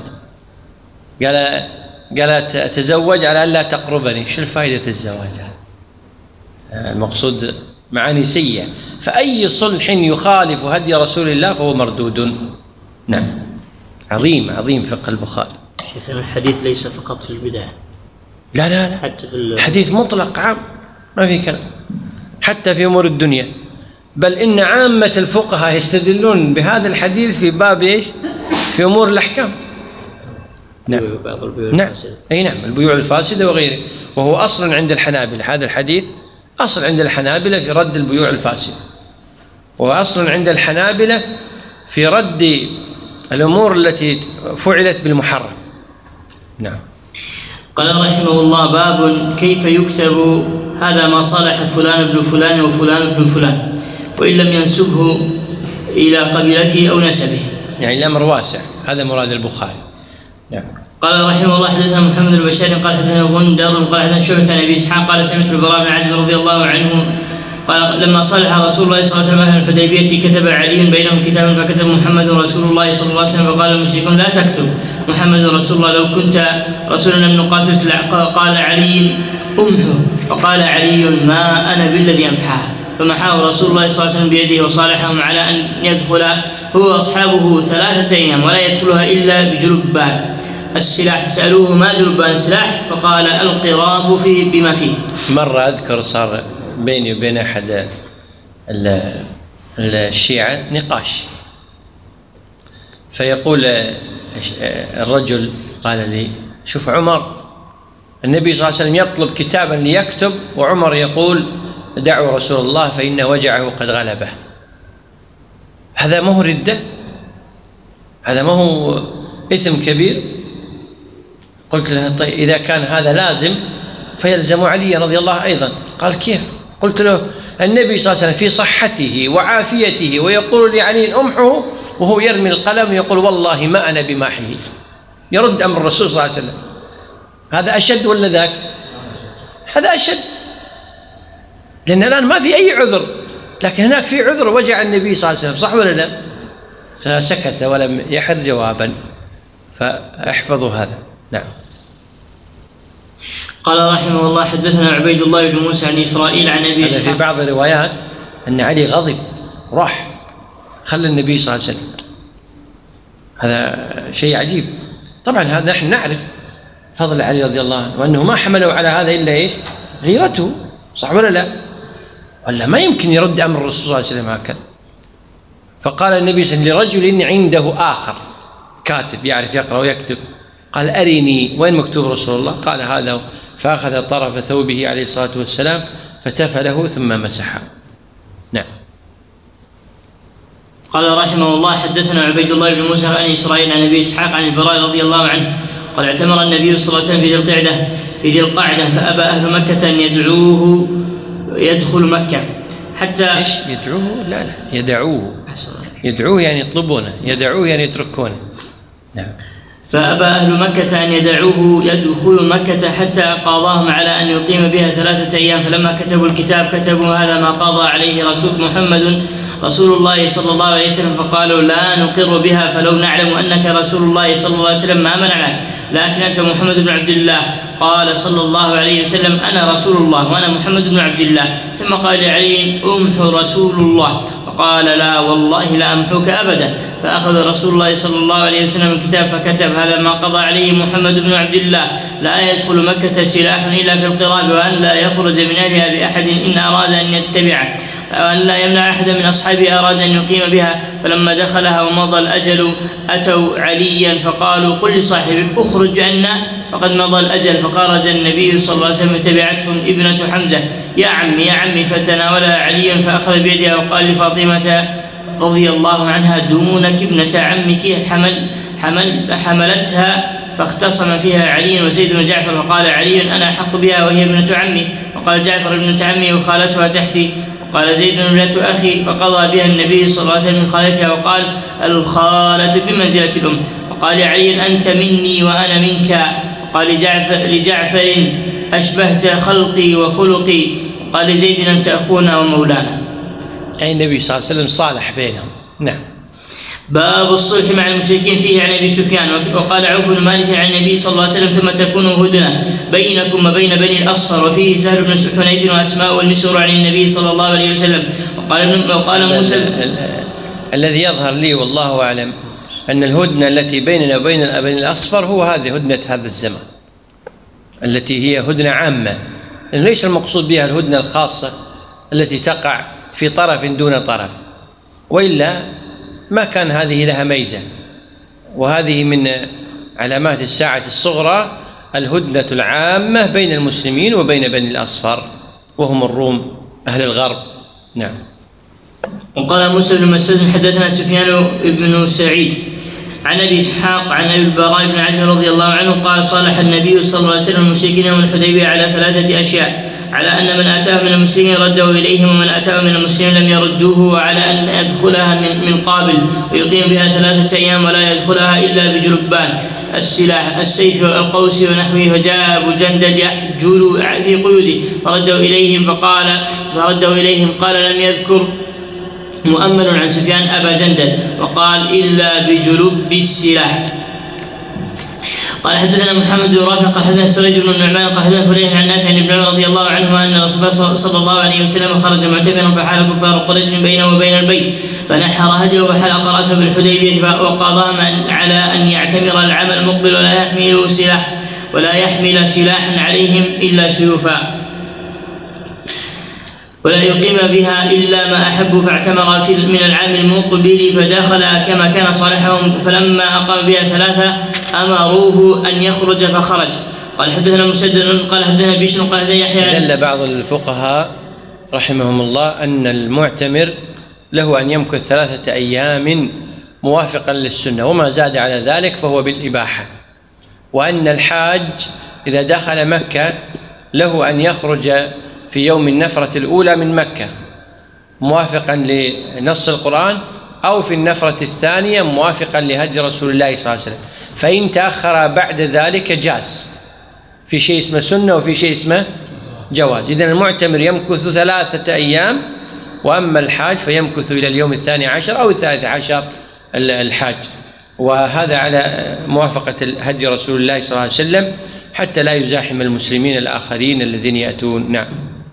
قال تزوج على أن لا تقربني. شو الفائدة الزواج هذا؟ المقصود معاني سيئة. فأي صلح يخالف هدي رسول الله فهو مردود. نعم. عظيم فقه البخاري.
شيخ الحديث ليس فقط في البداية،
لا
حتى في
حديث مطلق عام ما في كلام، حتى في أمور الدنيا. بل إن عامة الفقهاء يستدلون بهذا الحديث في باب إيش؟ في أمور الأحكام. نعم. نعم. أي نعم، البيوع الفاسدة وغيره، وهو أصل عند الحنابلة. هذا الحديث أصل عند الحنابلة في رد البيوع الفاسدة، وأصل عند الحنابلة في رد الأمور التي فعلت بالمحرم. نعم.
قال رحمه الله باب كيف يكتب هذا ما صالح فلان ابن فلان وفلان ابن فلان وإن لم ينسبه إلى قبيلته أو نسبه.
يعني الأمر واسع، هذا مراد البخاري. نعم.
قال رحمه الله حدثنا محمد بن بشار قال حدثنا غندر قال حدثنا شعبة عن أبي إسحاق قال سمعت البراء بن عازب رضي الله عنه قال لما صالح رسول الله صلى الله عليه وسلم أهل الحديبية كتب علي بينهم كتابا فكتب محمد رسول الله صلى الله عليه وسلم فقال المشركون لا تكتب محمد رسول الله لو كنت رسولا لم نقاتلك. قال علي أمحه فقال علي ما أنا بالذي أمحاه فمحاه رسول الله صلى الله عليه وسلم بيده وصالحهم على أن يدخل هو وأصحابه 3 أيام ولا يدخلها إلا بجلبان السلاح. فسألوه ما جلبان السلاح فقال القراب بما فيه.
مرة أذكر صار بيني وبين أحد الشيعة نقاش، فيقول الرجل قال لي شوف عمر النبي صلى الله عليه وسلم يطلب كتابا ليكتب وعمر يقول دعوا رسول الله فإن وجعه قد غلبه. هذا ما هو ردة؟ هذا ما هو إثم كبير؟ قلت له طيب إذا كان هذا لازم فيلزم علي رضي الله أيضا. قال كيف؟ قلت له النبي صلى الله عليه وسلم في صحته وعافيته ويقول لعلي أمحه وهو يرمي القلم ويقول والله ما أنا بماحه، يرد أمر الرسول صلى الله عليه وسلم. هذا أشد ولا ذاك؟ هذا أشد، لأن الآن ما في أي عذر، لكن هناك في عذر وجع النبي صلى الله عليه وسلم، صح ولا لا؟ فسكت ولم يحد جوابا، فاحفظوا هذا. نعم.
قال رحمه الله حدثنا عبيد الله بن موسى عن إسرائيل عن أبي إسحاق.
في بعض الروايات أن علي غضب راح خلى النبي صلى الله عليه وسلم. هذا شيء عجيب. طبعا هذا نحن نعرف فضل علي رضي الله عنه وأنه ما حملوا على هذا إلا إيش؟ غيرته، صح ولا لا؟ ولا ما يمكن يرد أمر الرسول صلى الله عليه وسلم هكذا. فقال النبي صلى الله عليه وسلم لرجل عنده آخر كاتب يعرف يقرأ ويكتب، قال أرني وين مكتوب رسول الله؟ قال هذا، فأخذ طرف ثوبه عليه الصلاة والسلام فتفله ثم مسحه. نعم.
قال رحمه الله حدثنا عبيد الله بن موسى عن إسرائيل عن أبي إسحاق عن البراء رضي الله عنه قال اعتمر النبي صلى الله عليه وسلم في ذي القعدة فأبى أهل مكة أن يدعوه يدخل مكة حتى
إيش يدعوه؟ لا يدعوه. يدعوه يعني يطلبونه، يدعوه يعني يتركونه. نعم.
فأبى أهل مكة أن يدعوه يدخل مكة حتى قاضاهم على أن يقيم بها 3 أيام، فلما كتبوا الكتاب كتبوا هذا ما قضى عليه محمد رسول الله صلى الله عليه وسلم، فقالوا لا نقر بها، فلو نعلم أنك رسول الله صلى الله عليه وسلم ما منعناك، لكن أنت محمد بن عبد الله. قال صلى الله عليه وسلم أنا رسول الله وأنا محمد بن عبد الله. ثم قال لعلي أمحو رسول الله، فقال لا والله لا أمحوك أبدا. فأخذ رسول الله صلى الله عليه وسلم الكتاب فكتب هذا ما قضى عليه محمد بن عبد الله، لا يدخل مكة سلاح إلا في القراب، وأن لا يخرج من أهلها بأحد إن أراد أن يتبعه، وأن لا يمنع أحد من أصحابه أراد أن يقيم بها. فلما دخلها ومضى الأجل أتوا عليا فقالوا قل لصاحبك اخرج عنا فقد مضى الأجل. فخرج النبي صلى الله عليه وسلم تبعتهم ابنة حمزة يا عمي يا عمي، فتناولها علي فأخذ بيدها وقال لفاطمة رضي الله عنها دونك ابنة عمك حملتها، فاختصم فيها علي وزيد بن جعفر، فقال علي أنا أحق بها وهي ابنة عمي، وقال جعفر ابنة عمي وخالتها تحتي، وقال زيد ابنة أخي، فقضى بها النبي صلى الله عليه وسلم من خالتها، وقال الخالة بمنزلة الأم. وقال علي أنت مني وأنا منك. وقال لجعفر أشبهت خلقي وخلقي. وقال لزيد أنت أخونا ومولانا.
أي النبي صلى الله عليه وسلم صالح بينهم. نعم.
باب الصلح مع المشركين فيه عن ابي سفيان. وقال عوف بن مالك عن النبي صلى الله عليه وسلم ثم تكون هدنه بينكم وبين بني الاصفر. وفيه سهل بن حنيف واسماء والمسور عن النبي صلى الله عليه وسلم. وقال موسى
الذي يظهر لي والله اعلم ان الهدنه التي بيننا وبين بني الاصفر هو هذه هدنه هذا الزمان التي هي هدنه عامه، ليس المقصود بها الهدنه الخاصه التي تقع في طرف دون طرف، والا ما كان هذه لها ميزة. وهذه من علامات الساعة الصغرى الهدنة العامة بين المسلمين وبين بني الأصفر وهم الروم أهل الغرب. نعم.
وقال موسى بن مسعود حدثنا سفيان بن سعيد عن ابي اسحاق عن ابي البراء بن عازب رضي الله عنه قال صالح النبي صلى الله عليه وسلم المشركين يوم الحديبية على 3 أشياء: على أن من أتاه من المسلمين رده إليهم، ومن أتاه من المسلمين لم يردوه، وعلى أن يدخلها من قابل ويقيم بها 3 أيام ولا يدخلها إلا بجلبان السلاح السيف والقوس ونحوه. فجاء أبو جندل يحجل في قيوده فردوا إليهم قال لم يذكر مؤمل عن سفيان أبا جندل، وقال إلا بجلب السلاح. قال حدثنا محمد بن رافع قال حدثنا سريج بن النعمان قال حدثنا فريح عن نافع عن ابن عمر رضي الله عنهما ان رسول الله صلى الله عليه وسلم خرج معتمرا فحال كفار قريش بينه وبين البيت فنحر هديه وحلق راسه بالحديبيه وقضاهم على ان يعتمر العام المقبل ولا يحمل سلاحا عليهم الا سيوفا ولا يقيم بها إلا ما أحب، فاعتمر من العام المقبل فدخل كما كان صالحهم. فلما أقام بها 3 أمروه أن يخرج فخرج. قال حدثنا مسدد قال حدثنا بشر قال حدثنا يحيى.
دل بعض الفقهاء رحمهم الله أن المعتمر له أن يمكث 3 أيام موافقا للسنة، وما زاد على ذلك فهو بالإباحة، وأن الحاج إذا دخل مكة له أن يخرج في يوم النفرة الأولى من مكة موافقا لنص القرآن، أو في النفرة الثانية موافقا لهدي رسول الله صلى الله عليه وسلم. فإن تأخر بعد ذلك جاز، في شيء اسمه سنة وفي شيء اسمه جواز. إذن المعتمر يمكث 3 أيام، وأما الحاج فيمكث إلى اليوم 12 أو 13 الحاج، وهذا على موافقة هدي رسول الله صلى الله عليه وسلم حتى لا يزاحم المسلمين الآخرين الذين يأتون. نعم.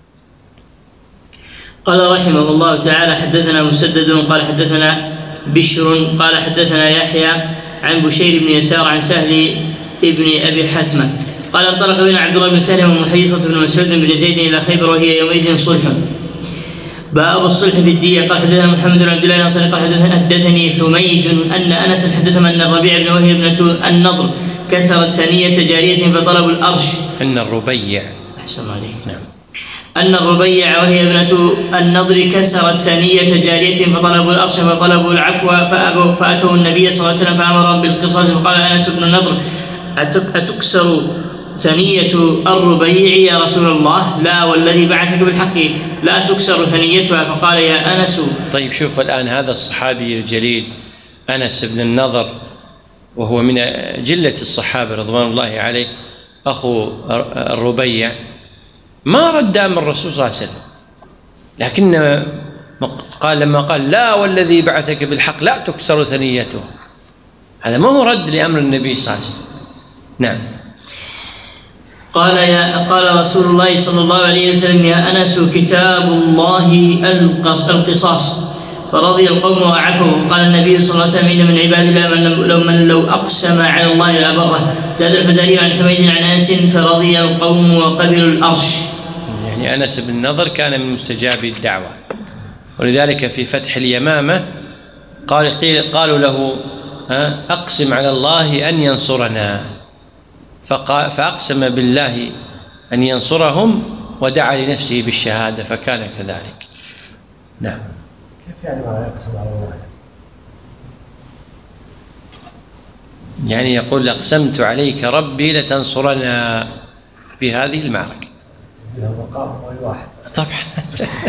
قال رحمه الله تعالى حدثنا مسدد قال حدثنا بشر قال حدثنا يحيى عن بشير بن يسار عن سهل ابن أبي حثمة قال انطلق بنا عبد الله بن سهل ومحيصة بن مسعود بن زيد إلى خيبر وهي يومئذ صلح. باب الصلح في الدية. قال حدثنا محمد بن عبد الله الأنصاري قال حدثني حميد أن أنس حدثهم أن الربيع بن وهي ابنة النضر كسرت ثنية جارية فطلبوا الأرش.
أن الربيع
أحسن عليك. نعم. أن الربيع وهي ابنة النضر كسرت ثنية جارية فطلبوا الأرش فطلبوا العفو فأبوا، فأتوا النبي صلى الله عليه وسلم فأمرهم بالقصاص. فقال أنس بن النضر أتكسر ثنية الربيع يا رسول الله؟ لا والذي بعثك بالحق لا تكسر ثنيتها. فقال يا أنس.
طيب شوف الآن هذا الصحابي الجليل أنس بن النضر وهو من جلة الصحابة رضوان الله عليه، أخو الربيع، ما رد أمر الرسول صلى الله عليه وسلم، لكن قال لما قال لا والذي بعثك بالحق لا تكسر ثنيته، هذا ما هو رد لأمر النبي صلى الله عليه وسلم. نعم.
قال رسول الله صلى الله عليه وسلم: يا أنس كتاب الله القصاص، فرضي القوم وعفوا. قال النبي صلى الله عليه وسلم: إن من عباد الله من لو أقسم على الله لأبره. زاد الفزاري عن حميد عن أنس: فرضي القوم وقبلوا الأرش.
يعني أنس بن النضر كان من مستجابي الدعوة، ولذلك في فتح اليمامة قالوا له أقسم على الله أن ينصرنا، فأقسم بالله أن ينصرهم ودعا لنفسه بالشهادة فكان كذلك. نعم.
كيف يعني ما يقسم على الله؟
يعني يقول: أقسمت عليك ربي لتنصرنا في هذه المعركة.
مقام واحد
طبعا.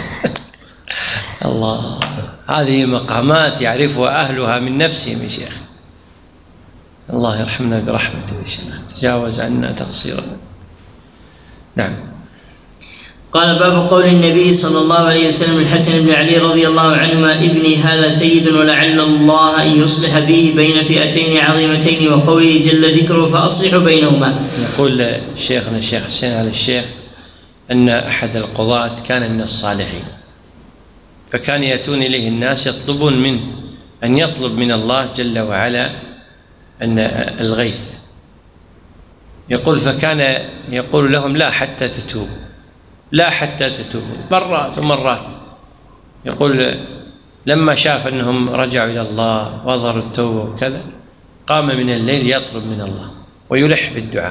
الله، هذه مقامات يعرفها أهلها من نفسهم يا شيخ. الله يرحمنا برحمته يا شيخ، تجاوز عنا تقصيرنا. نعم.
قال: باب قول النبي صلى الله عليه وسلم الحسن بن علي رضي الله عنهما: ابني هذا سيد ولعل الله أن يصلح به بين فئتين عظيمتين، وقوله جل ذكره فأصلحوا بينهما.
يقول شيخنا الشيخ حسين علي الشيخ أن أحد القضاة كان من الصالحين، فكان يأتون إليه الناس يطلبون منه أن يطلب من الله جل وعلا أن الغيث، يقول فكان يقول لهم: لا حتى تتوبوا، لا حتى تتوبوا، مرات ومرات. يقول لما شاف أنهم رجعوا إلى الله وأظهروا التوبة وكذا، قام من الليل يطلب من الله ويلح في الدعاء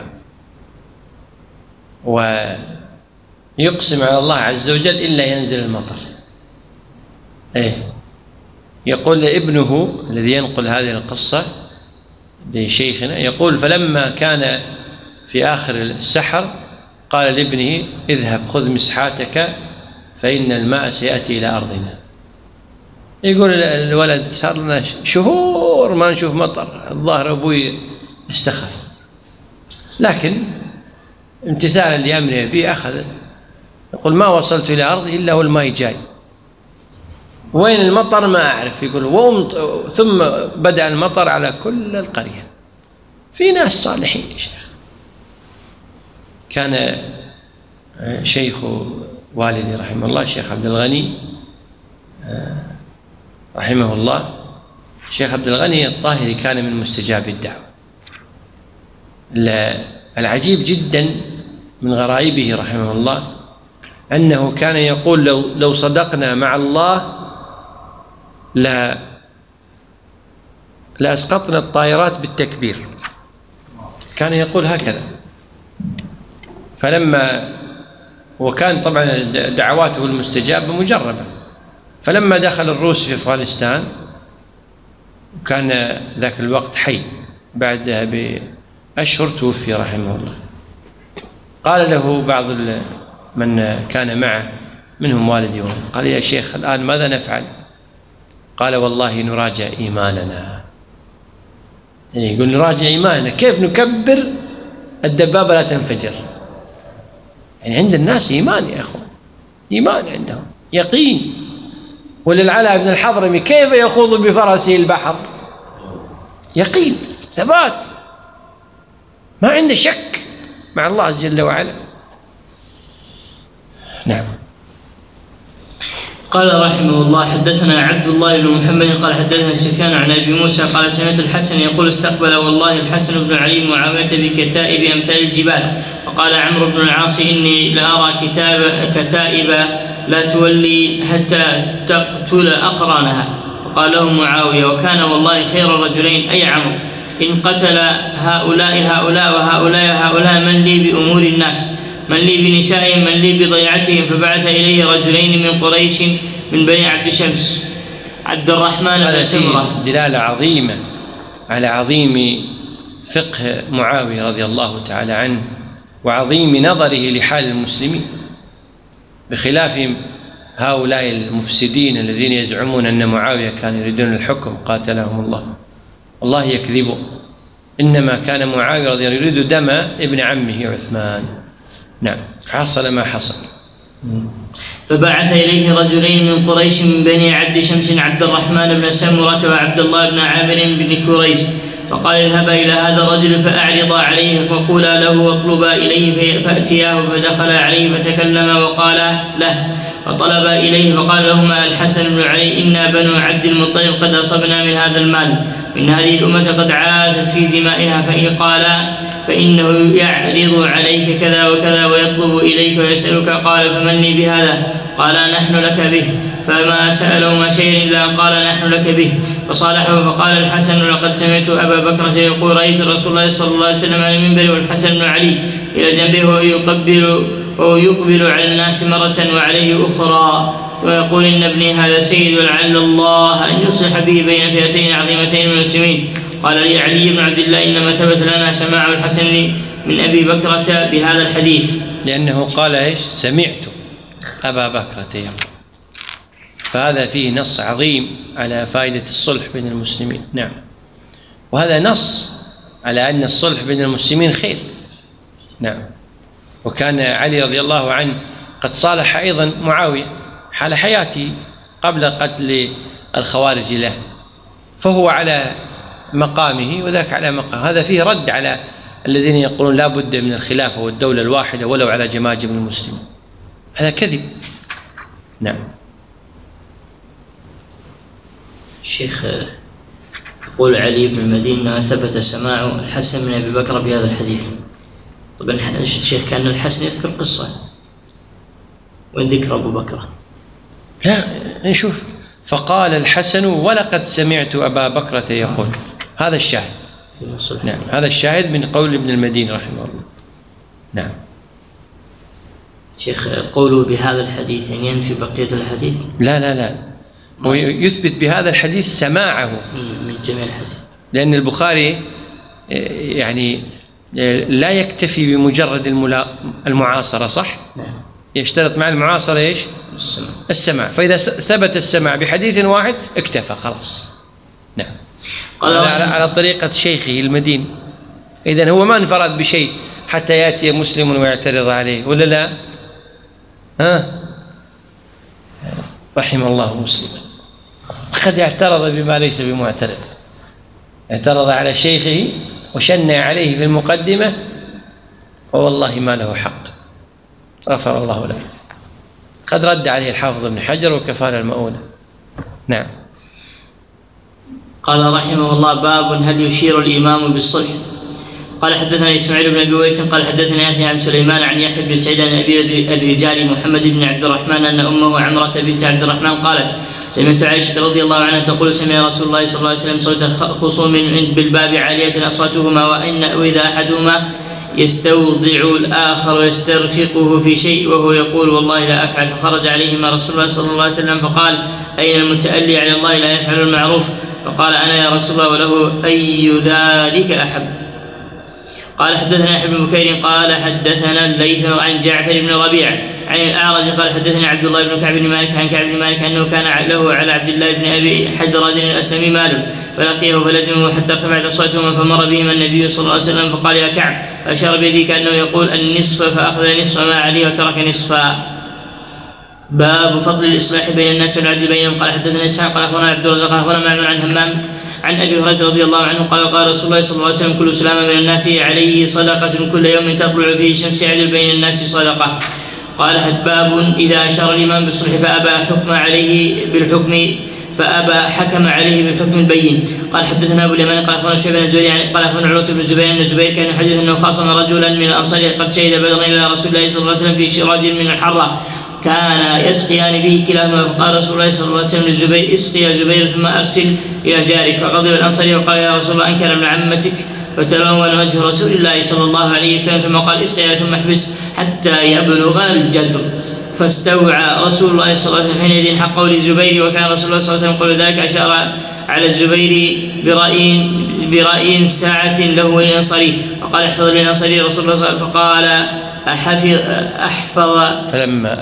ويقسم على الله عز وجل إلا ينزل المطر. يقول ابنه الذي ينقل هذه القصة لشيخنا، يقول فلما كان في آخر السحر قال لابنه: اذهب خذ مسحاتك فإن الماء سيأتي إلى أرضنا. يقول الولد: صار لنا شهور ما نشوف مطر، الظاهر أبوي استخف، لكن امتثالا لأمره بي أخذ. يقول ما وصلت إلى أرضي إلا والماء جاي، وين المطر ما أعرف. يقول ثم بدأ المطر على كل القرية. في ناس صالحين يا شيخ. كان شيخ والدي رحمه الله الشيخ عبد الغني رحمه الله، الشيخ عبد الغني الطاهري كان من مستجاب الدعوة. العجيب جدا من غرائبه رحمه الله أنه كان يقول: لو صدقنا مع الله لأسقطنا الطائرات بالتكبير. كان يقول هكذا. وكان طبعا دعواته المستجابة مجربة. فلما دخل الروس في أفغانستان، وكان ذاك الوقت حي، بعدها بأشهر توفي رحمه الله، قال له بعض من كان معه منهم والدي قال: يا شيخ الآن ماذا نفعل؟ قال: والله نراجع إيماننا. يقول نراجع إيماننا، كيف نكبر الدبابة لا تنفجر؟ يعني عند الناس إيمان يا أخوان، إيمان عندهم، يقين. وللعلاء بن الحضرمي كيف يخوض بفرسه البحر؟ يقين، ثبات، ما عنده شك مع الله جل وعلا. نعم.
قال رحمه الله: حدثنا عبد الله بن محمد قال حدثنا سفيان عن ابي موسى قال: سمعت الحسن يقول: استقبل والله الحسن بن علي معاوية بكتائب امثال الجبال. وقال عمرو بن العاص: اني لارى كتائب لا تولي حتى تقتل اقرانها. وقال له معاوية: وكان والله خير الرجلين أي عمرو، إن قتل هؤلاء وهؤلاء من لي بأمور الناس، من لي بنسائهم، من لي بضيعتهم. فبعث إليه رجلين من قريش من بني عبد شمس، عبد الرحمن بن سمرة.
دلالة عظيمة على عظيم فقه معاوية رضي الله تعالى عنه وعظيم نظره لحال المسلمين، بخلاف هؤلاء المفسدين الذين يزعمون أن معاوية كان يريدون الحكم قاتلهم الله. والله يكذبون، إنما كان معاوية رضي الله عنه يريد دم ابن عمه عثمان. نعم، حصل ما حصل.
فبعث إليه رجلين من قريش من بني عبد شمس، عبد الرحمن بن سمرة وعبد الله بن عامر بن كريش، فقال اذهبا إلى هذا الرجل فأعرضا عليه فقولا له واطلبا إليه فأتياه، فدخلا عليه فتكلما وقالا له، فطلبا إليه فقال لهما الحسن بن علي إنا بنو عبد المطلب قد أصبنا من هذا المال، إن هذه الأمة قد عاثت في دمائها، فإن قالا فإنه يعرض عليك كذا وكذا ويطلب إليك ويسألك، قال فمن لي بهذا؟ قال نحن لك به، فما سألهما شيئا إلا قال نحن لك به، فصالحه. فقال الحسن لقد سمعت أبا بكر يقول رأيت رسول الله صلى الله عليه وسلم على المنبر والحسن بن علي إلى جنبه ويقبل على الناس مرة وعليه أخرى، ويقول إن ابني هذا سيد ولعل الله أن يصلح به بين فئتين عظيمتين من المسلمين. قال لي علي بن عبد الله إنما ثبت لنا سماع الحسن من أبي بكرة بهذا الحديث،
لأنه قال إيش؟ سمعت أبا بكرة يقول، فهذا فيه نص عظيم على فائدة الصلح بين المسلمين. نعم، وهذا نص على أن الصلح بين المسلمين خير. نعم، وكان علي رضي الله عنه قد صالح أيضا معاوية حال حياته قبل قتل الخوارج له، فهو على مقامه وذاك على مقام. هذا فيه رد على الذين يقولون لا بد من الخلافة والدولة الواحدة ولو على جماجم المسلمين، هذا كذب. نعم.
الشيخ يقول علي بن المدينة ثبت سماع الحسن من أبي بكر بهذا الحديث. طبعا الشيخ كان الحسن يذكر قصة، وين ذكر أبو بكر؟
لا نشوف، فقال الحسن ولقد سمعت أبا بكرة يقول، هذا الشاهد. نعم، هذا الشاهد من قول ابن المديني رحمه الله. نعم.
شيخ قوله بهذا الحديث يعني ينفي بقية الحديث؟
لا لا لا، هو يثبت بهذا الحديث سماعه
من جميع الحديث،
لأن البخاري يعني لا يكتفي بمجرد المعاصرة، صح؟
نعم.
يشترط مع المعاصرة إيش؟ السماع، فإذا ثبت السماع بحديث واحد اكتفى خلاص. نعم، على طريقة شيخه المدين. إذن هو ما انفرد بشيء حتى يأتي مسلم ويعترض عليه، ولا لا؟ رحم الله مسلما، قد اعترض بما ليس بمعترض، اعترض على شيخه وشنع عليه في المقدمة ووالله ما له حق، غفر الله له. قد رد عليه الحافظ ابن حجر وكفانا المؤونة. نعم.
قال رحمه الله باب هل يشير الإمام بالصلح؟ قال حدثنا إسماعيل بن أبي ويس قال حدثنا يحيى عن سليمان عن يحيى بن سعيد عن أبي الرجال محمد بن عبد الرحمن أن أمه عمرة بنت عبد الرحمن قالت سمعت عائشة رضي الله عنها تقول سمع رسول الله صلى الله عليه وسلم صوت خصوم بالباب عالية أصواتهما وإذا أحدهما يستوضع الآخر ويسترفقه في شيء وهو يقول والله لا أفعل، فخرج عليهما رسول الله صلى الله عليه وسلم فقال أين المتألي على الله لا يفعل المعروف؟ فقال أنا يا رسول الله، وله أي ذلك أحب؟ قال حدثنا يحيى بن بكير قال حدثنا الليث عن جعفر بن ربيعة عن الأعرج قال حدثني عبد الله بن كعب بن مالك عن كعب بن مالك أنه كان له على عبد الله بن أبي حدرد الأسلمي مال فلقيه فلزمه حتى ارتفعت أصواتهما فمر بهما النبي صلى الله عليه وسلم فقال يا كعب، فأشار بيده كأنه يقول النصف فأخذ نصف ما عليه وترك نصفا. باب فضل الإصلاح بين الناس والعدل بينهم. قال حدثنا إسحاق قال أخبرنا عبد الرزاق قال أخبرنا معمر عن همام عن أبي هريرة رضي الله عنه قال قال رسول الله صلى الله عليه وسلم كل سلام من الناس عليه صدقة كل يوم تطلع فيه الشمس يعدل بين الناس صدقة. قال باب إذا أشار الإمام بالصلح فأبى حكم عليه بالحكم البين. قال حدثنا أبو اليمان قال أخبرنا شعيب بن الزهري قال أخبرنا عروة بن الزبير أن الزبير كان يحدث أنه خاصم رجلا من الأنصار قد شهد بدرا إلى رسول الله صلى الله عليه وسلم في شراج من الحرة كان يسقيان به كلاهما، فقال رسول الله صلى الله عليه وسلم للزبير اسقي يا زبير ثم أرسل إلى جارك، فغضب الأنصاري وقال يا رسول الله أنكر ابن عمتك، فتلون وجه رسول الله صلى الله عليه وسلم ثم قال اسقي ثم احبس حتى يبلغ الجدر، فاستوعى رسول الله صلى الله عليه وسلم حينئذ حقه للزبير، وكان رسول الله صلى الله عليه وسلم قبل ذلك أشار على الزبير برأي ساعة له وللأنصاري، فقال احفظ للأنصاري رسول الله صلى الله عليه وسلم، فقال فلما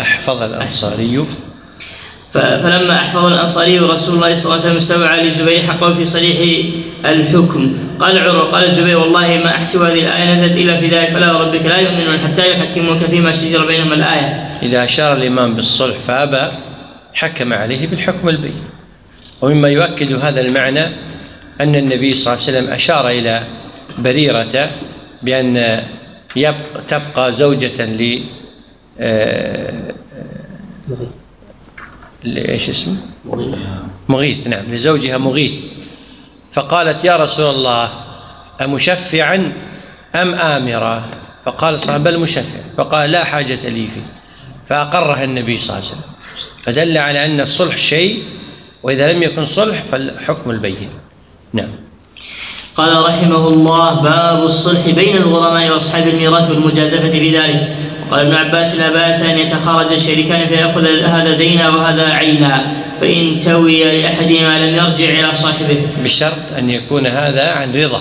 أحفظ الأنصاري رسول الله صلى الله عليه وسلم استوعى للزبير حقه في صريح الحكم. قال عروة قال الزبير والله ما أحسب هذه الآية نزلت إلا في ذلك فلا وربك لا يؤمنون حتى يحكموك فيما شجر بينهم الآية.
إذا أشار الإمام بالصلح فأبى حكم عليه بالحكم البين. ومما يؤكد هذا المعنى أن النبي صلى الله عليه وسلم أشار إلى بريرة بأن تبقى زوجة ايش اسمه؟ مغيث. نعم، لزوجها مغيث. فقالت يا رسول الله أمشفعا أم آمرا؟ فقال صلى الله عليه وسلم بل مشفع. فقال لا حاجة لي فيه، فأقرها النبي صلى الله عليه وسلم. فدل على أن الصلح شيء، وإذا لم يكن صلح فالحكم البين. نعم.
قال رحمه الله باب الصلح بين الغرماء وأصحاب الميراث والمجازفة في ذلك. قال ابن عباس لا بأس أن يتخارج الشريكان فيأخذ هذا دينا وهذا عينا، فإن توي لأحدهما لم يرجع إلى صاحبه،
بشرط أن يكون هذا عن رضا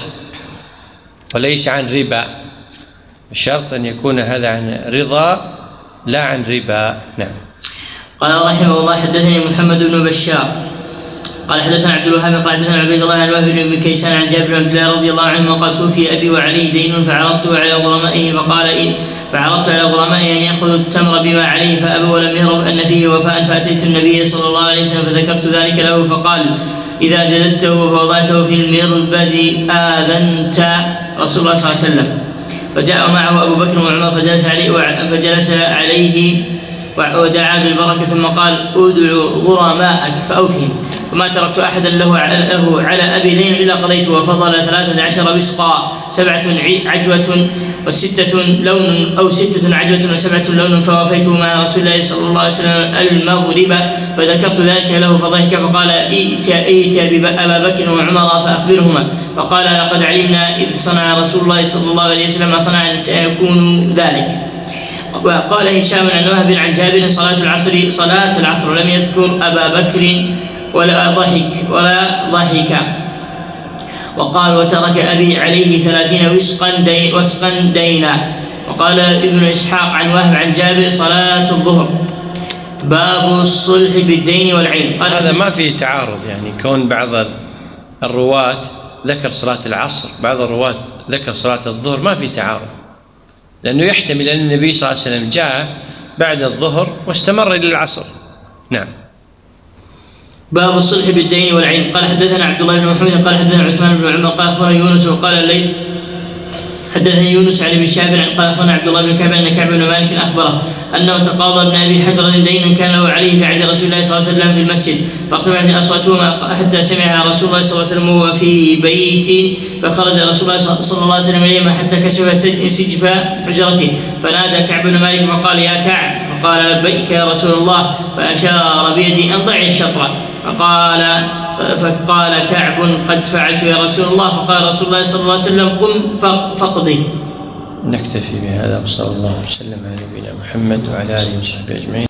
وليس عن ربا. بشرط أن يكون هذا عن رضا لا عن ربا. نعم.
قال رحمه الله حدثني محمد بن بشار قال حدثنا عبد الوهاب قال حدثنا عبيد الله عن وهب بن كيسان عن جابر بن عبد الله رضي الله عنه قال توفي أبي وعليه دين فعرضت على غرمائه على غرمائه أن يأخذوا التمر بما عليه فأبوا ولم يروا أن فيه وفاء، فأتيت النبي صلى الله عليه وسلم فذكرت ذلك له فقال إذا جددته فوضعته في المربد آذنت رسول الله صلى الله عليه وسلم. فجاء معه أبو بكر وعمر فجلس عليه ودعا بالبركة ثم قال ادعوا غرماءك فأوفهم، وما تركت أحدا له على أبي دين إلا قضيته، وفضل 13 وسقا 7 عجوة و6 لون أو 6 عجوة و7 لون، فوافيته مع رسول الله صلى الله عليه وسلم المغرب فذكرت ذلك له فضحك فقال ائت أبا بكر وعمر فأخبرهما. فقال لقد علمنا إذ صنع رسول الله صلى الله عليه وسلم ما صنع سيكون ذلك. وقال هشام عن وهب عن جابر صلاة العصر لم يذكر أبا بكر ولا ضحك. وقال وترك أبي عليه 30 وسقا دينا. وقال ابن إسحاق عن وهب عن جابر صلاة الظهر. باب الصلح بالدين والعين.
قال هذا ما فيه تعارض، يعني كون بعض الرواة ذكر صلاة العصر بعض الرواة ذكر صلاة الظهر ما فيه تعارض، لأنه يحتمل أن النبي صلى الله عليه وسلم جاء بعد الظهر واستمر إلى العصر. نعم.
باب الصلح بالدين والعين. قال حدثنا عبد الله بن محمد قال حدثنا عثمان بن عمر قال أخبرنا يونس وقال الليث حدثني يونس عن ابن شهاب قال أخبرنا عبد الله بن كعب أن كعب بن مالك أخبره أنه تقاضى ابن أبي حدر دين كان له عليه في عهد رسول الله صلى الله عليه وسلم في المسجد، فارتفعت أصواتهما حتى سمعها رسول الله صلى الله عليه وسلم وهو في بيت، فخرج رسول الله صلى الله عليه وسلم إليهما حتى كشف سجف حجرته، فنادى كعب بن مالك فقال يا كعب، فقال لبيك يا رسول الله، فأشار بيدي أن ضعي الشطرة، فقال كعب قد فعلت يا رسول الله، فقال رسول الله صلى الله عليه وسلم قم فاقضي.
نكتفي بهذا وصلى الله وسلم على نبينا محمد وعلى آله وصحبه أجمعين.